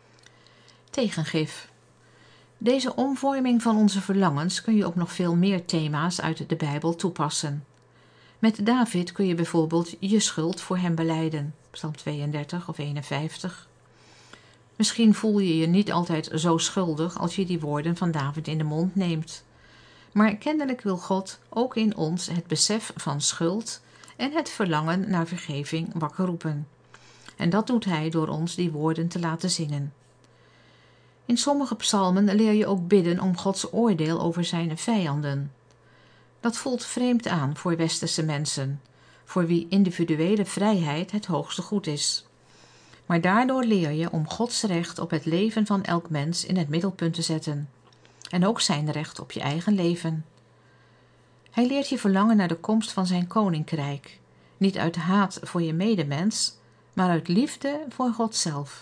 Tegengif. Deze omvorming van onze verlangens kun je op nog veel meer thema's uit de Bijbel toepassen. Met David kun je bijvoorbeeld je schuld voor hem belijden, Psalm 32 of 51. Misschien voel je je niet altijd zo schuldig als je die woorden van David in de mond neemt. Maar kennelijk wil God ook in ons het besef van schuld en het verlangen naar vergeving wakker roepen. En dat doet hij door ons die woorden te laten zingen. In sommige psalmen leer je ook bidden om Gods oordeel over zijn vijanden. Dat voelt vreemd aan voor westerse mensen, voor wie individuele vrijheid het hoogste goed is. Maar daardoor leer je om Gods recht op het leven van elk mens in het middelpunt te zetten. En ook zijn recht op je eigen leven. Hij leert je verlangen naar de komst van zijn koninkrijk, niet uit haat voor je medemens, maar uit liefde voor God zelf.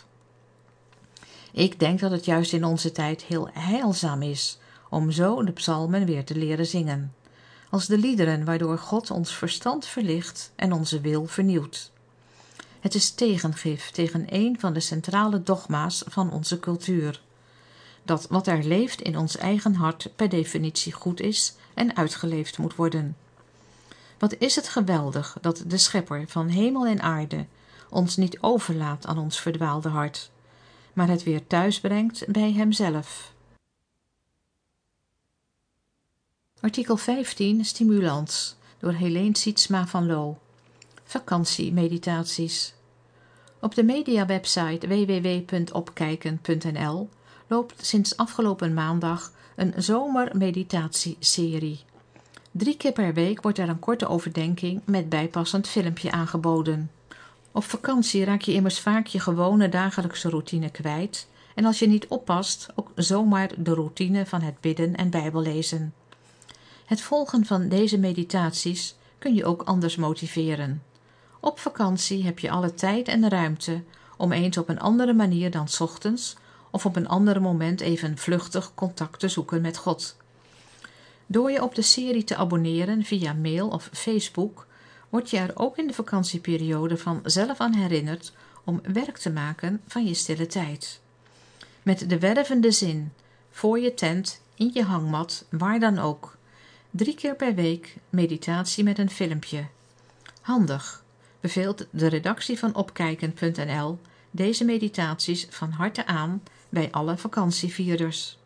Ik denk dat het juist in onze tijd heel heilzaam is om zo de psalmen weer te leren zingen, als de liederen waardoor God ons verstand verlicht en onze wil vernieuwt. Het is tegengif tegen een van de centrale dogma's van onze cultuur. Dat wat er leeft in ons eigen hart per definitie goed is en uitgeleefd moet worden. Wat is het geweldig dat de schepper van hemel en aarde ons niet overlaat aan ons verdwaalde hart, maar het weer thuis brengt bij hemzelf. Artikel 15 Stimulans door Helene Sietsma van Loo. Vakantiemeditaties. Op de mediawebsite www.opkijken.nl loopt sinds afgelopen maandag een zomermeditatieserie. 3 keer per week wordt er een korte overdenking met bijpassend filmpje aangeboden. Op vakantie raak je immers vaak je gewone dagelijkse routine kwijt en als je niet oppast ook zomaar de routine van het bidden en bijbellezen. Het volgen van deze meditaties kun je ook anders motiveren. Op vakantie heb je alle tijd en ruimte om eens op een andere manier dan 's ochtends of op een ander moment even vluchtig contact te zoeken met God. Door je op de serie te abonneren via mail of Facebook word je er ook in de vakantieperiode vanzelf aan herinnerd om werk te maken van je stille tijd. Met de wervende zin, voor je tent, in je hangmat, waar dan ook. 3 keer per week meditatie met een filmpje. Handig, beveelt de redactie van opkijken.nl deze meditaties van harte aan bij alle vakantievierders.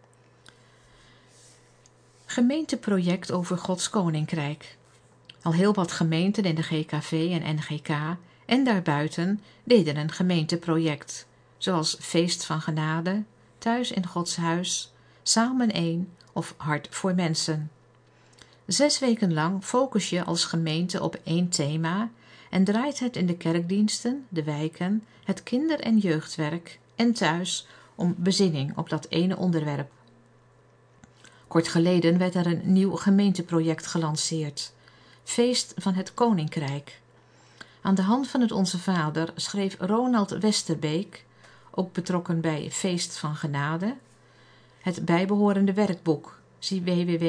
Gemeenteproject over Gods Koninkrijk. Al heel wat gemeenten in de GKV en NGK en daarbuiten deden een gemeenteproject, zoals Feest van Genade, Thuis in Gods Huis, Samen één of Hart voor Mensen. 6 weken lang focus je als gemeente op 1 thema en draait het in de kerkdiensten, de wijken, het kinder- en jeugdwerk en thuis om bezinning op dat ene onderwerp. Kort geleden werd er een nieuw gemeenteproject gelanceerd. Feest van het Koninkrijk. Aan de hand van het Onze Vader schreef Ronald Westerbeek, ook betrokken bij Feest van Genade, het bijbehorende werkboek. Zie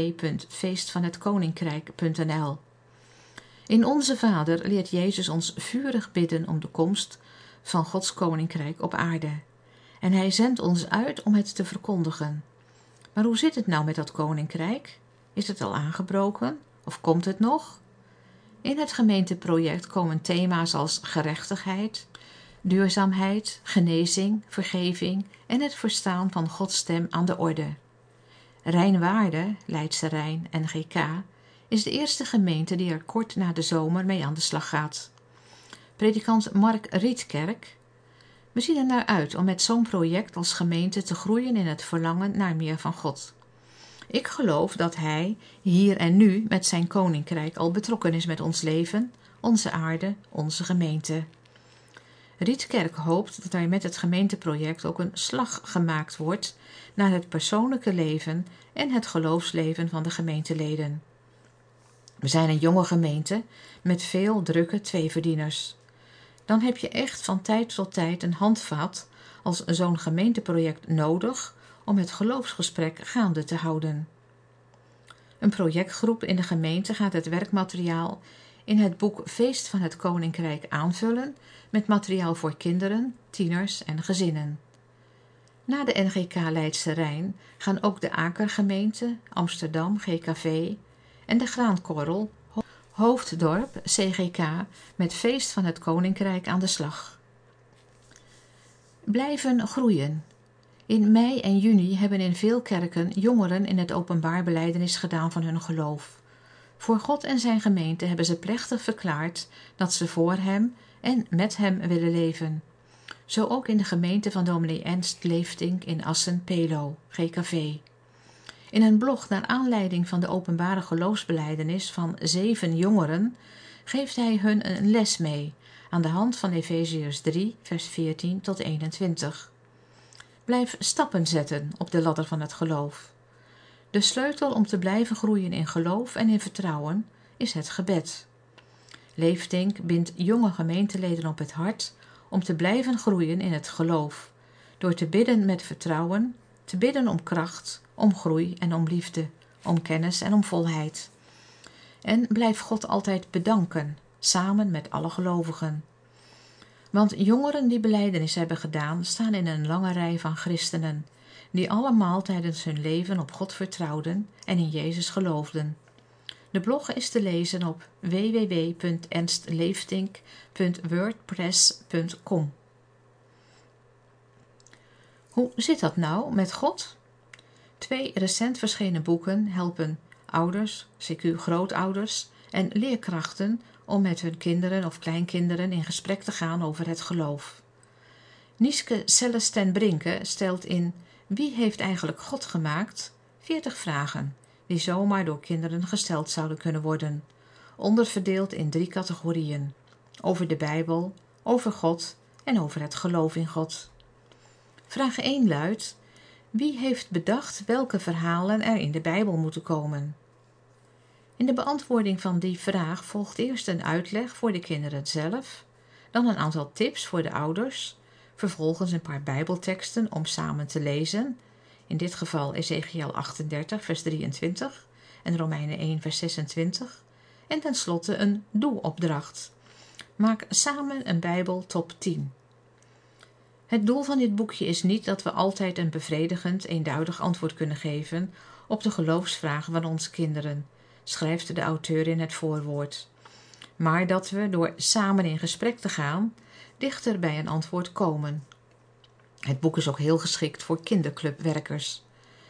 www.feestvanhetkoninkrijk.nl. In Onze Vader leert Jezus ons vurig bidden om de komst van Gods Koninkrijk op aarde. En hij zendt ons uit om het te verkondigen. Maar hoe zit het nou met dat koninkrijk? Is het al aangebroken? Of komt het nog? In het gemeenteproject komen thema's als gerechtigheid, duurzaamheid, genezing, vergeving en het verstaan van Gods stem aan de orde. Rijnwaarde, Leidse Rijn, NGK, is de eerste gemeente die er kort na de zomer mee aan de slag gaat. Predikant Mark Rietkerk: we zien er naar uit om met zo'n project als gemeente te groeien in het verlangen naar meer van God. Ik geloof dat hij hier en nu met zijn koninkrijk al betrokken is met ons leven, onze aarde, onze gemeente. Rietkerk hoopt dat er met het gemeenteproject ook een slag gemaakt wordt naar het persoonlijke leven en het geloofsleven van de gemeenteleden. We zijn een jonge gemeente met veel drukke tweeverdieners. Dan heb je echt van tijd tot tijd een handvat als zo'n gemeenteproject nodig om het geloofsgesprek gaande te houden. Een projectgroep in de gemeente gaat het werkmateriaal in het boek Feest van het Koninkrijk aanvullen met materiaal voor kinderen, tieners en gezinnen. Na de NGK Leidse Rijn gaan ook de Akergemeente, Amsterdam GKV en de Graankorrel Hoofddorp CGK met Feest van het Koninkrijk aan de slag. Blijven groeien. In mei en juni hebben in veel kerken jongeren in het openbaar belijdenis gedaan van hun geloof. Voor God en zijn gemeente hebben ze plechtig verklaard dat ze voor hem en met hem willen leven. Zo ook in de gemeente van dominee Ernst Leeftink in Assen-Pelo, GKV. In een blog naar aanleiding van de openbare geloofsbelijdenis van 7 jongeren geeft hij hun een les mee aan de hand van Efeziërs 3 vers 14 tot 21. Blijf stappen zetten op de ladder van het geloof. De sleutel om te blijven groeien in geloof en in vertrouwen is het gebed. Leeftink bindt jonge gemeenteleden op het hart om te blijven groeien in het geloof, door te bidden met vertrouwen, te bidden om kracht, om groei en om liefde, om kennis en om volheid. En blijf God altijd bedanken, samen met alle gelovigen. Want jongeren die belijdenis hebben gedaan, staan in een lange rij van christenen, die allemaal tijdens hun leven op God vertrouwden en in Jezus geloofden. De blog is te lezen op www.ernstleeftink.wordpress.com. Hoe zit dat nou met God? 2 recent verschenen boeken helpen ouders, CQ grootouders en leerkrachten om met hun kinderen of kleinkinderen in gesprek te gaan over het geloof. Nieske Celles ten Brinke stelt in Wie heeft eigenlijk God gemaakt? 40 vragen, die zomaar door kinderen gesteld zouden kunnen worden, onderverdeeld in 3 categorieën: over de Bijbel, over God en over het geloof in God. Vraag 1 luidt: Wie heeft bedacht welke verhalen er in de Bijbel moeten komen? In de beantwoording van die vraag volgt eerst een uitleg voor de kinderen zelf, dan een aantal tips voor de ouders, vervolgens een paar Bijbelteksten om samen te lezen, in dit geval Ezekiël 38 vers 23 en Romeinen 1 vers 26, en tenslotte een doe-opdracht. Maak samen een Bijbel top 10. Het doel van dit boekje is niet dat we altijd een bevredigend, eenduidig antwoord kunnen geven op de geloofsvragen van onze kinderen, schrijft de auteur in het voorwoord, maar dat we door samen in gesprek te gaan dichter bij een antwoord komen. Het boek is ook heel geschikt voor kinderclubwerkers.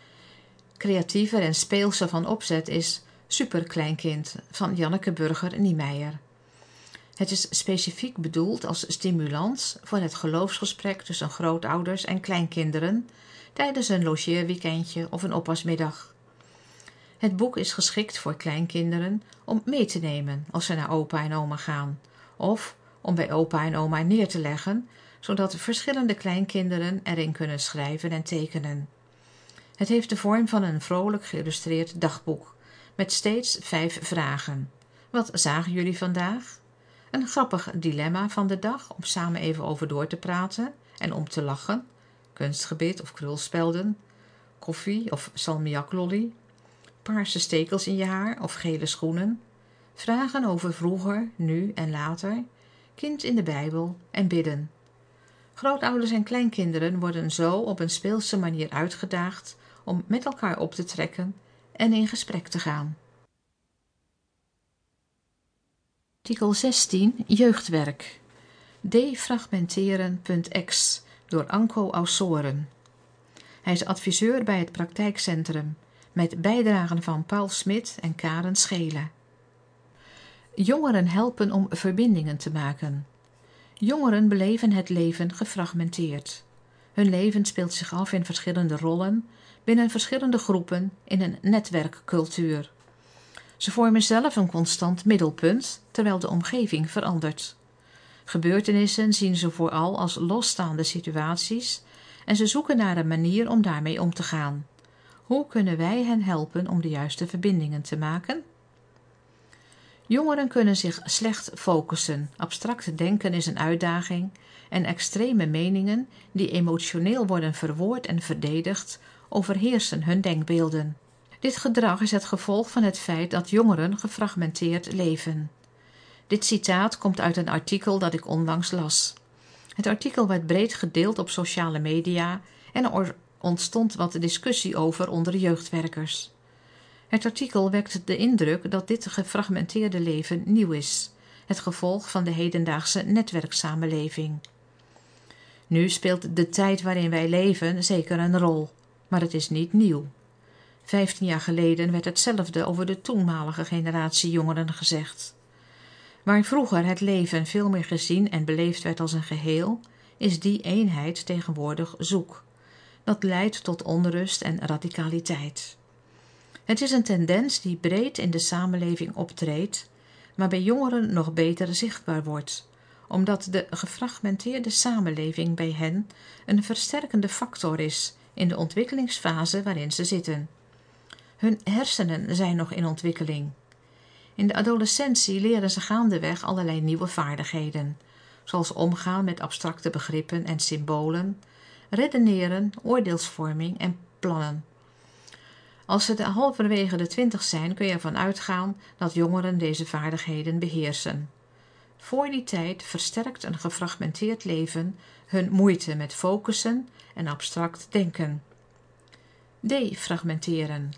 Creatiever en speelser van opzet is Superkleinkind van Janneke Burger-Niemeyer. Het is specifiek bedoeld als stimulans voor het geloofsgesprek tussen grootouders en kleinkinderen tijdens een logeerweekendje of een oppasmiddag. Het boek is geschikt voor kleinkinderen om mee te nemen als ze naar opa en oma gaan, of om bij opa en oma neer te leggen, zodat verschillende kleinkinderen erin kunnen schrijven en tekenen. Het heeft de vorm van een vrolijk geïllustreerd dagboek, met steeds 5 vragen. Wat zagen jullie vandaag? Een grappig dilemma van de dag om samen even over door te praten en om te lachen, kunstgebit of krulspelden, koffie of salmiaklolly, paarse stekels in je haar of gele schoenen, vragen over vroeger, nu en later, kind in de Bijbel en bidden. Grootouders en kleinkinderen worden zo op een speelse manier uitgedaagd om met elkaar op te trekken en in gesprek te gaan. Artikel 16 Jeugdwerk Defragmenteren.ex door Anko Aussoren. Hij is adviseur bij het praktijkcentrum met bijdragen van Paul Smit en Karen Schelen. Jongeren helpen om verbindingen te maken. Jongeren beleven het leven gefragmenteerd. Hun leven speelt zich af in verschillende rollen, binnen verschillende groepen in een netwerkcultuur. Ze vormen zelf een constant middelpunt, terwijl de omgeving verandert. Gebeurtenissen zien ze vooral als losstaande situaties en ze zoeken naar een manier om daarmee om te gaan. Hoe kunnen wij hen helpen om de juiste verbindingen te maken? Jongeren kunnen zich slecht focussen, abstract denken is een uitdaging en extreme meningen die emotioneel worden verwoord en verdedigd overheersen hun denkbeelden. Dit gedrag is het gevolg van het feit dat jongeren gefragmenteerd leven. Dit citaat komt uit een artikel dat ik onlangs las. Het artikel werd breed gedeeld op sociale media en er ontstond wat discussie over onder jeugdwerkers. Het artikel wekt de indruk dat dit gefragmenteerde leven nieuw is, het gevolg van de hedendaagse netwerksamenleving. Nu speelt de tijd waarin wij leven zeker een rol, maar het is niet nieuw. 15 jaar geleden werd hetzelfde over de toenmalige generatie jongeren gezegd. Waar vroeger het leven veel meer gezien en beleefd werd als een geheel, is die eenheid tegenwoordig zoek. Dat leidt tot onrust en radicaliteit. Het is een tendens die breed in de samenleving optreedt, maar bij jongeren nog beter zichtbaar wordt, omdat de gefragmenteerde samenleving bij hen een versterkende factor is in de ontwikkelingsfase waarin ze zitten. Hun hersenen zijn nog in ontwikkeling. In de adolescentie leren ze gaandeweg allerlei nieuwe vaardigheden, zoals omgaan met abstracte begrippen en symbolen, redeneren, oordeelsvorming en plannen. Als ze halverwege de 20 zijn, kun je ervan uitgaan dat jongeren deze vaardigheden beheersen. Voor die tijd versterkt een gefragmenteerd leven hun moeite met focussen en abstract denken. Defragmenteren.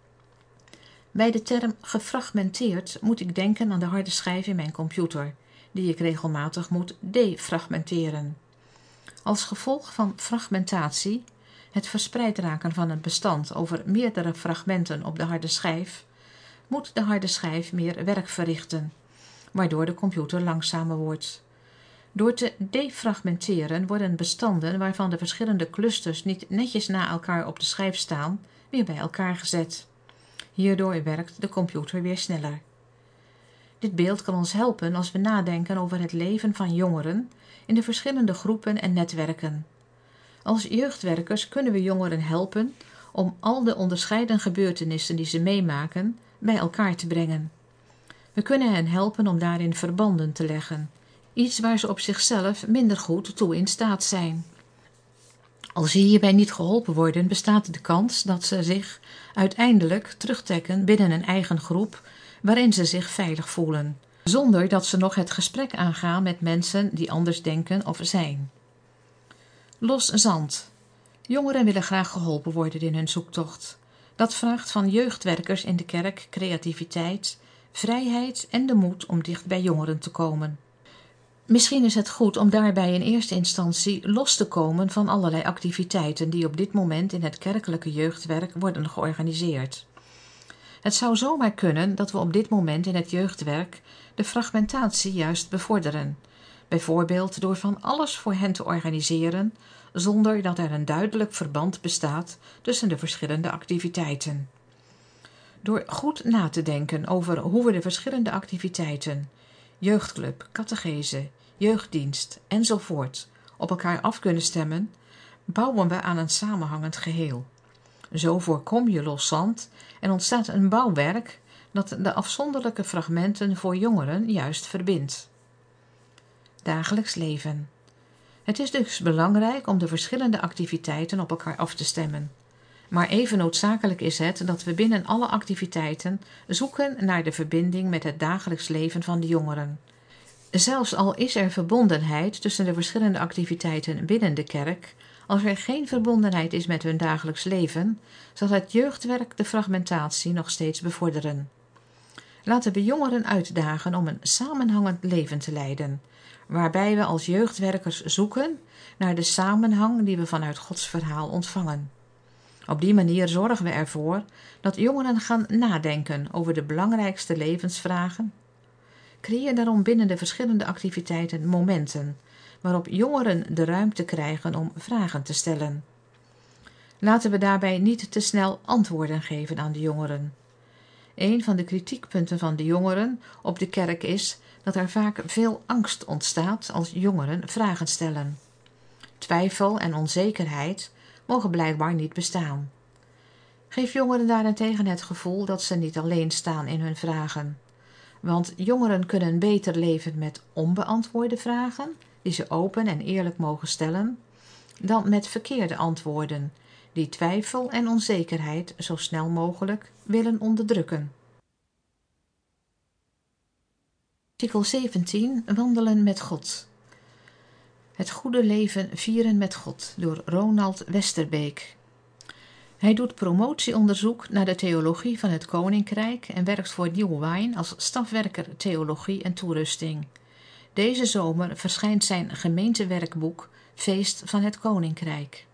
Bij de term gefragmenteerd moet ik denken aan de harde schijf in mijn computer, die ik regelmatig moet defragmenteren. Als gevolg van fragmentatie, het verspreid raken van een bestand over meerdere fragmenten op de harde schijf, moet de harde schijf meer werk verrichten, waardoor de computer langzamer wordt. Door te defragmenteren worden bestanden waarvan de verschillende clusters niet netjes na elkaar op de schijf staan, weer bij elkaar gezet. Hierdoor werkt de computer weer sneller. Dit beeld kan ons helpen als we nadenken over het leven van jongeren in de verschillende groepen en netwerken. Als jeugdwerkers kunnen we jongeren helpen om al de onderscheiden gebeurtenissen die ze meemaken bij elkaar te brengen. We kunnen hen helpen om daarin verbanden te leggen, iets waar ze op zichzelf minder goed toe in staat zijn. Als ze hierbij niet geholpen worden, bestaat de kans dat ze zich uiteindelijk terugtrekken binnen een eigen groep waarin ze zich veilig voelen, zonder dat ze nog het gesprek aangaan met mensen die anders denken of zijn. Los zand. Jongeren willen graag geholpen worden in hun zoektocht. Dat vraagt van jeugdwerkers in de kerk creativiteit, vrijheid en de moed om dicht bij jongeren te komen. Misschien is het goed om daarbij in eerste instantie los te komen van allerlei activiteiten die op dit moment in het kerkelijke jeugdwerk worden georganiseerd. Het zou zomaar kunnen dat we op dit moment in het jeugdwerk de fragmentatie juist bevorderen, bijvoorbeeld door van alles voor hen te organiseren, zonder dat er een duidelijk verband bestaat tussen de verschillende activiteiten. Door goed na te denken over hoe we de verschillende activiteiten, jeugdclub, catechese, jeugddienst enzovoort, op elkaar af kunnen stemmen, bouwen we aan een samenhangend geheel. Zo voorkom je los zand en ontstaat een bouwwerk dat de afzonderlijke fragmenten voor jongeren juist verbindt. Dagelijks leven. Het is dus belangrijk om de verschillende activiteiten op elkaar af te stemmen. Maar even noodzakelijk is het dat we binnen alle activiteiten zoeken naar de verbinding met het dagelijks leven van de jongeren. Zelfs al is er verbondenheid tussen de verschillende activiteiten binnen de kerk, als er geen verbondenheid is met hun dagelijks leven, zal het jeugdwerk de fragmentatie nog steeds bevorderen. Laten we jongeren uitdagen om een samenhangend leven te leiden, waarbij we als jeugdwerkers zoeken naar de samenhang die we vanuit Gods verhaal ontvangen. Op die manier zorgen we ervoor dat jongeren gaan nadenken over de belangrijkste levensvragen. Creëer daarom binnen de verschillende activiteiten momenten waarop jongeren de ruimte krijgen om vragen te stellen. Laten we daarbij niet te snel antwoorden geven aan de jongeren. Een van de kritiekpunten van de jongeren op de kerk is dat er vaak veel angst ontstaat als jongeren vragen stellen. Twijfel en onzekerheid mogen blijkbaar niet bestaan. Geef jongeren daarentegen het gevoel dat ze niet alleen staan in hun vragen. Want jongeren kunnen beter leven met onbeantwoorde vragen, die ze open en eerlijk mogen stellen, dan met verkeerde antwoorden, die twijfel en onzekerheid zo snel mogelijk willen onderdrukken. Artikel 17. Wandelen met God. Het goede leven vieren met God door Ronald Westerbeek. Hij doet promotieonderzoek naar de theologie van het Koninkrijk en werkt voor New Wine als stafwerker theologie en toerusting. Deze zomer verschijnt zijn gemeentewerkboek Feest van het Koninkrijk.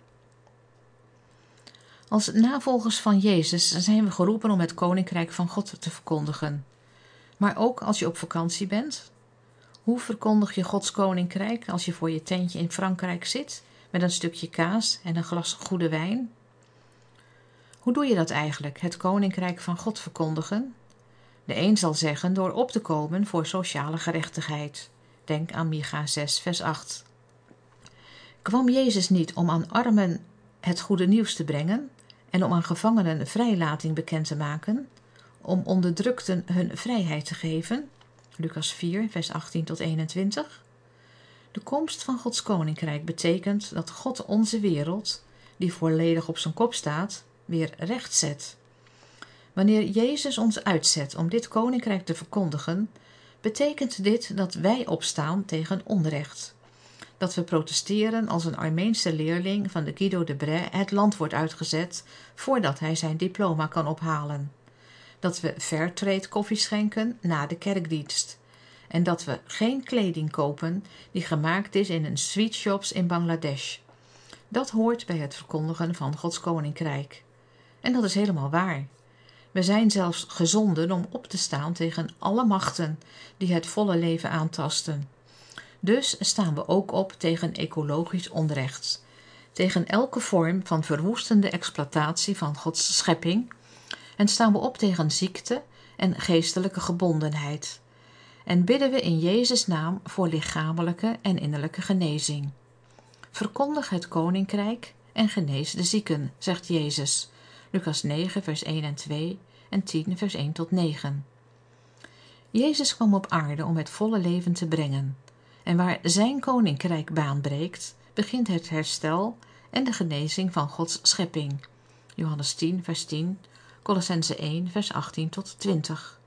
Als navolgers van Jezus zijn we geroepen om het Koninkrijk van God te verkondigen. Maar ook als je op vakantie bent. Hoe verkondig je Gods Koninkrijk als je voor je tentje in Frankrijk zit met een stukje kaas en een glas goede wijn? Hoe doe je dat eigenlijk, het Koninkrijk van God verkondigen? De een zal zeggen door op te komen voor sociale gerechtigheid. Denk aan Micha 6 vers 8. Kwam Jezus niet om aan armen het goede nieuws te brengen en om aan gevangenen vrijlating bekend te maken, om onderdrukten hun vrijheid te geven? Lucas 4 vers 18 tot 21. De komst van Gods Koninkrijk betekent dat God onze wereld, die volledig op zijn kop staat, weer recht zet. Wanneer Jezus ons uitzet om dit Koninkrijk te verkondigen, betekent dit dat wij opstaan tegen onrecht. Dat we protesteren als een Armeense leerling van de Guido de Brès het land wordt uitgezet voordat hij zijn diploma kan ophalen. Dat we Fairtrade koffie schenken na de kerkdienst. En dat we geen kleding kopen die gemaakt is in een sweetshops in Bangladesh. Dat hoort bij het verkondigen van Gods koninkrijk. En dat is helemaal waar. We zijn zelfs gezonden om op te staan tegen alle machten die het volle leven aantasten. Dus staan we ook op tegen ecologisch onrecht, tegen elke vorm van verwoestende exploitatie van Gods schepping en staan we op tegen ziekte en geestelijke gebondenheid. En bidden we in Jezus' naam voor lichamelijke en innerlijke genezing. Verkondig het koninkrijk en genees de zieken, zegt Jezus. Lucas 9 vers 1 en 2 en 10 vers 1 tot 9. Jezus kwam op aarde om het volle leven te brengen. En waar zijn koninkrijk baan breekt, begint het herstel en de genezing van Gods schepping. Johannes 10 vers 10, Kolossenzen 1 vers 18 tot 20.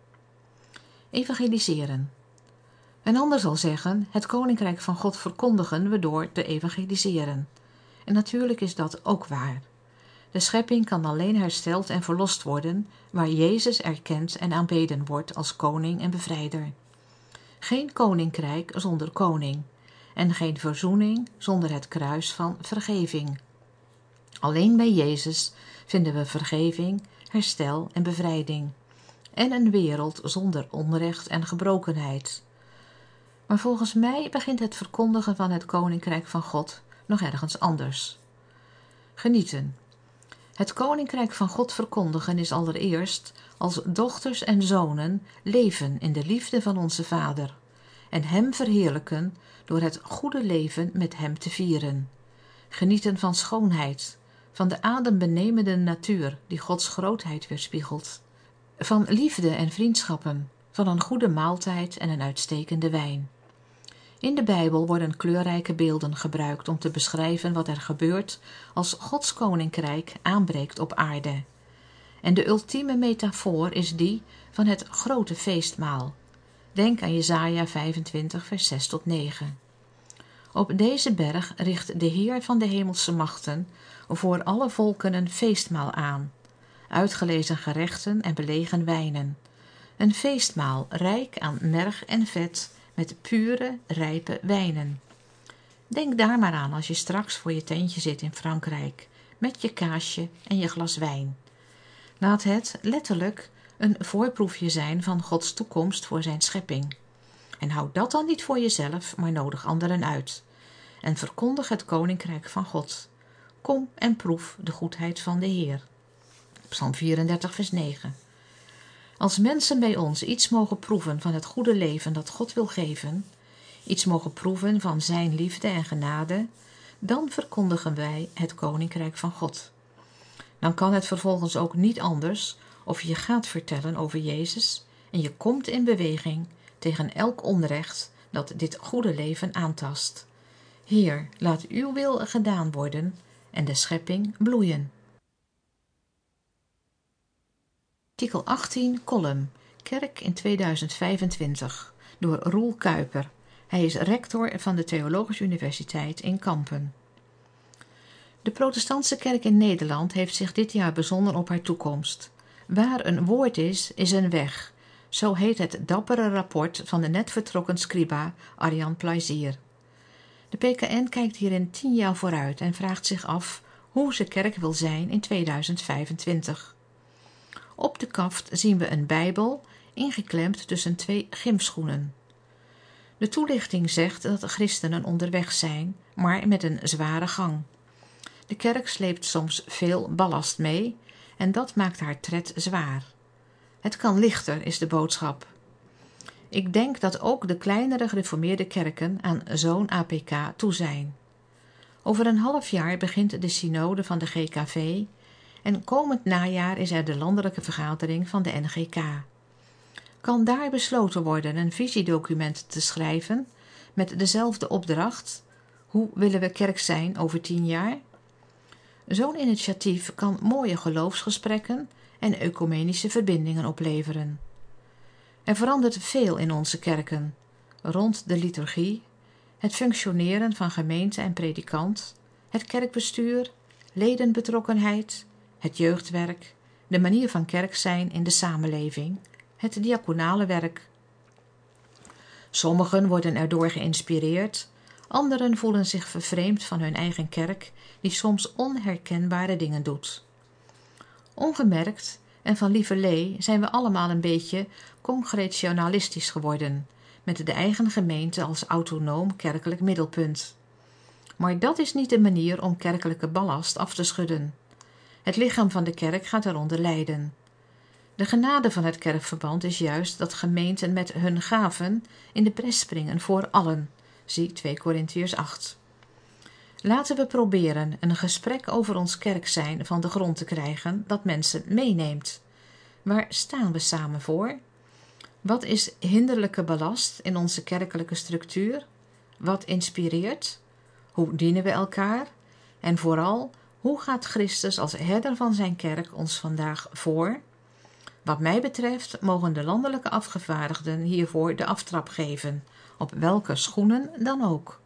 Evangeliseren. Een ander zal zeggen, het koninkrijk van God verkondigen we door te evangeliseren. En natuurlijk is dat ook waar. De schepping kan alleen hersteld en verlost worden waar Jezus erkend en aanbeden wordt als koning en bevrijder. Geen koninkrijk zonder koning en geen verzoening zonder het kruis van vergeving. Alleen bij Jezus vinden we vergeving, herstel en bevrijding en een wereld zonder onrecht en gebrokenheid. Maar volgens mij begint het verkondigen van het koninkrijk van God nog ergens anders. Genieten. Het koninkrijk van God verkondigen is allereerst als dochters en zonen leven in de liefde van onze Vader en Hem verheerlijken door het goede leven met Hem te vieren. Genieten van schoonheid, van de adembenemende natuur die Gods grootheid weerspiegelt, van liefde en vriendschappen, van een goede maaltijd en een uitstekende wijn. In de Bijbel worden kleurrijke beelden gebruikt om te beschrijven wat er gebeurt als Gods koninkrijk aanbreekt op aarde. En de ultieme metafoor is die van het grote feestmaal. Denk aan Jesaja 25 vers 6 tot 9. Op deze berg richt de Heer van de hemelse machten voor alle volken een feestmaal aan, uitgelezen gerechten en belegen wijnen. Een feestmaal rijk aan merg en vet met pure, rijpe wijnen. Denk daar maar aan als je straks voor je tentje zit in Frankrijk, met je kaasje en je glas wijn. Laat het letterlijk een voorproefje zijn van Gods toekomst voor zijn schepping. En houd dat dan niet voor jezelf, maar nodig anderen uit. En verkondig het koninkrijk van God. Kom en proef de goedheid van de Heer. Psalm 34 vers 9. Als mensen bij ons iets mogen proeven van het goede leven dat God wil geven, iets mogen proeven van zijn liefde en genade, dan verkondigen wij het koninkrijk van God. Dan kan het vervolgens ook niet anders of je gaat vertellen over Jezus en je komt in beweging tegen elk onrecht dat dit goede leven aantast. Heer, laat uw wil gedaan worden en de schepping bloeien. Artikel 18, column, Kerk in 2025, door Roel Kuiper. Hij is rector van de Theologische Universiteit in Kampen. De protestantse kerk in Nederland heeft zich dit jaar bezonnen op haar toekomst. Waar een woord is, is een weg. Zo heet het dappere rapport van de net vertrokken scriba Arjan Plezier. De PKN kijkt hierin 10 jaar vooruit en vraagt zich af hoe ze kerk wil zijn in 2025. Op de kaft zien we een Bijbel ingeklemd tussen 2 gymschoenen. De toelichting zegt dat de christenen onderweg zijn, maar met een zware gang. De kerk sleept soms veel ballast mee en dat maakt haar tred zwaar. Het kan lichter, is de boodschap. Ik denk dat ook de kleinere gereformeerde kerken aan zo'n APK toe zijn. Over een half jaar begint de synode van de GKV en komend najaar is er de landelijke vergadering van de NGK. Kan daar besloten worden een visiedocument te schrijven met dezelfde opdracht: hoe willen we kerk zijn over 10 jaar? Zo'n initiatief kan mooie geloofsgesprekken en ecumenische verbindingen opleveren. Er verandert veel in onze kerken. Rond de liturgie, het functioneren van gemeente en predikant, het kerkbestuur, ledenbetrokkenheid, het jeugdwerk, de manier van kerk zijn in de samenleving, het diaconale werk. Sommigen worden erdoor geïnspireerd, anderen voelen zich vervreemd van hun eigen kerk, die soms onherkenbare dingen doet. Ongemerkt en van lieverlee zijn we allemaal een beetje congregationalistisch geworden, met de eigen gemeente als autonoom kerkelijk middelpunt. Maar dat is niet de manier om kerkelijke ballast af te schudden. Het lichaam van de kerk gaat eronder lijden. De genade van het kerkverband is juist dat gemeenten met hun gaven in de pres springen voor allen. Zie 2 Korintiërs 8. Laten we proberen een gesprek over ons kerk zijn van de grond te krijgen dat mensen meeneemt. Waar staan we samen voor? Wat is hinderlijke ballast in onze kerkelijke structuur? Wat inspireert? Hoe dienen we elkaar? En vooral, hoe gaat Christus als herder van zijn kerk ons vandaag voor? Wat mij betreft mogen de landelijke afgevaardigden hiervoor de aftrap geven, op welke schoenen dan ook.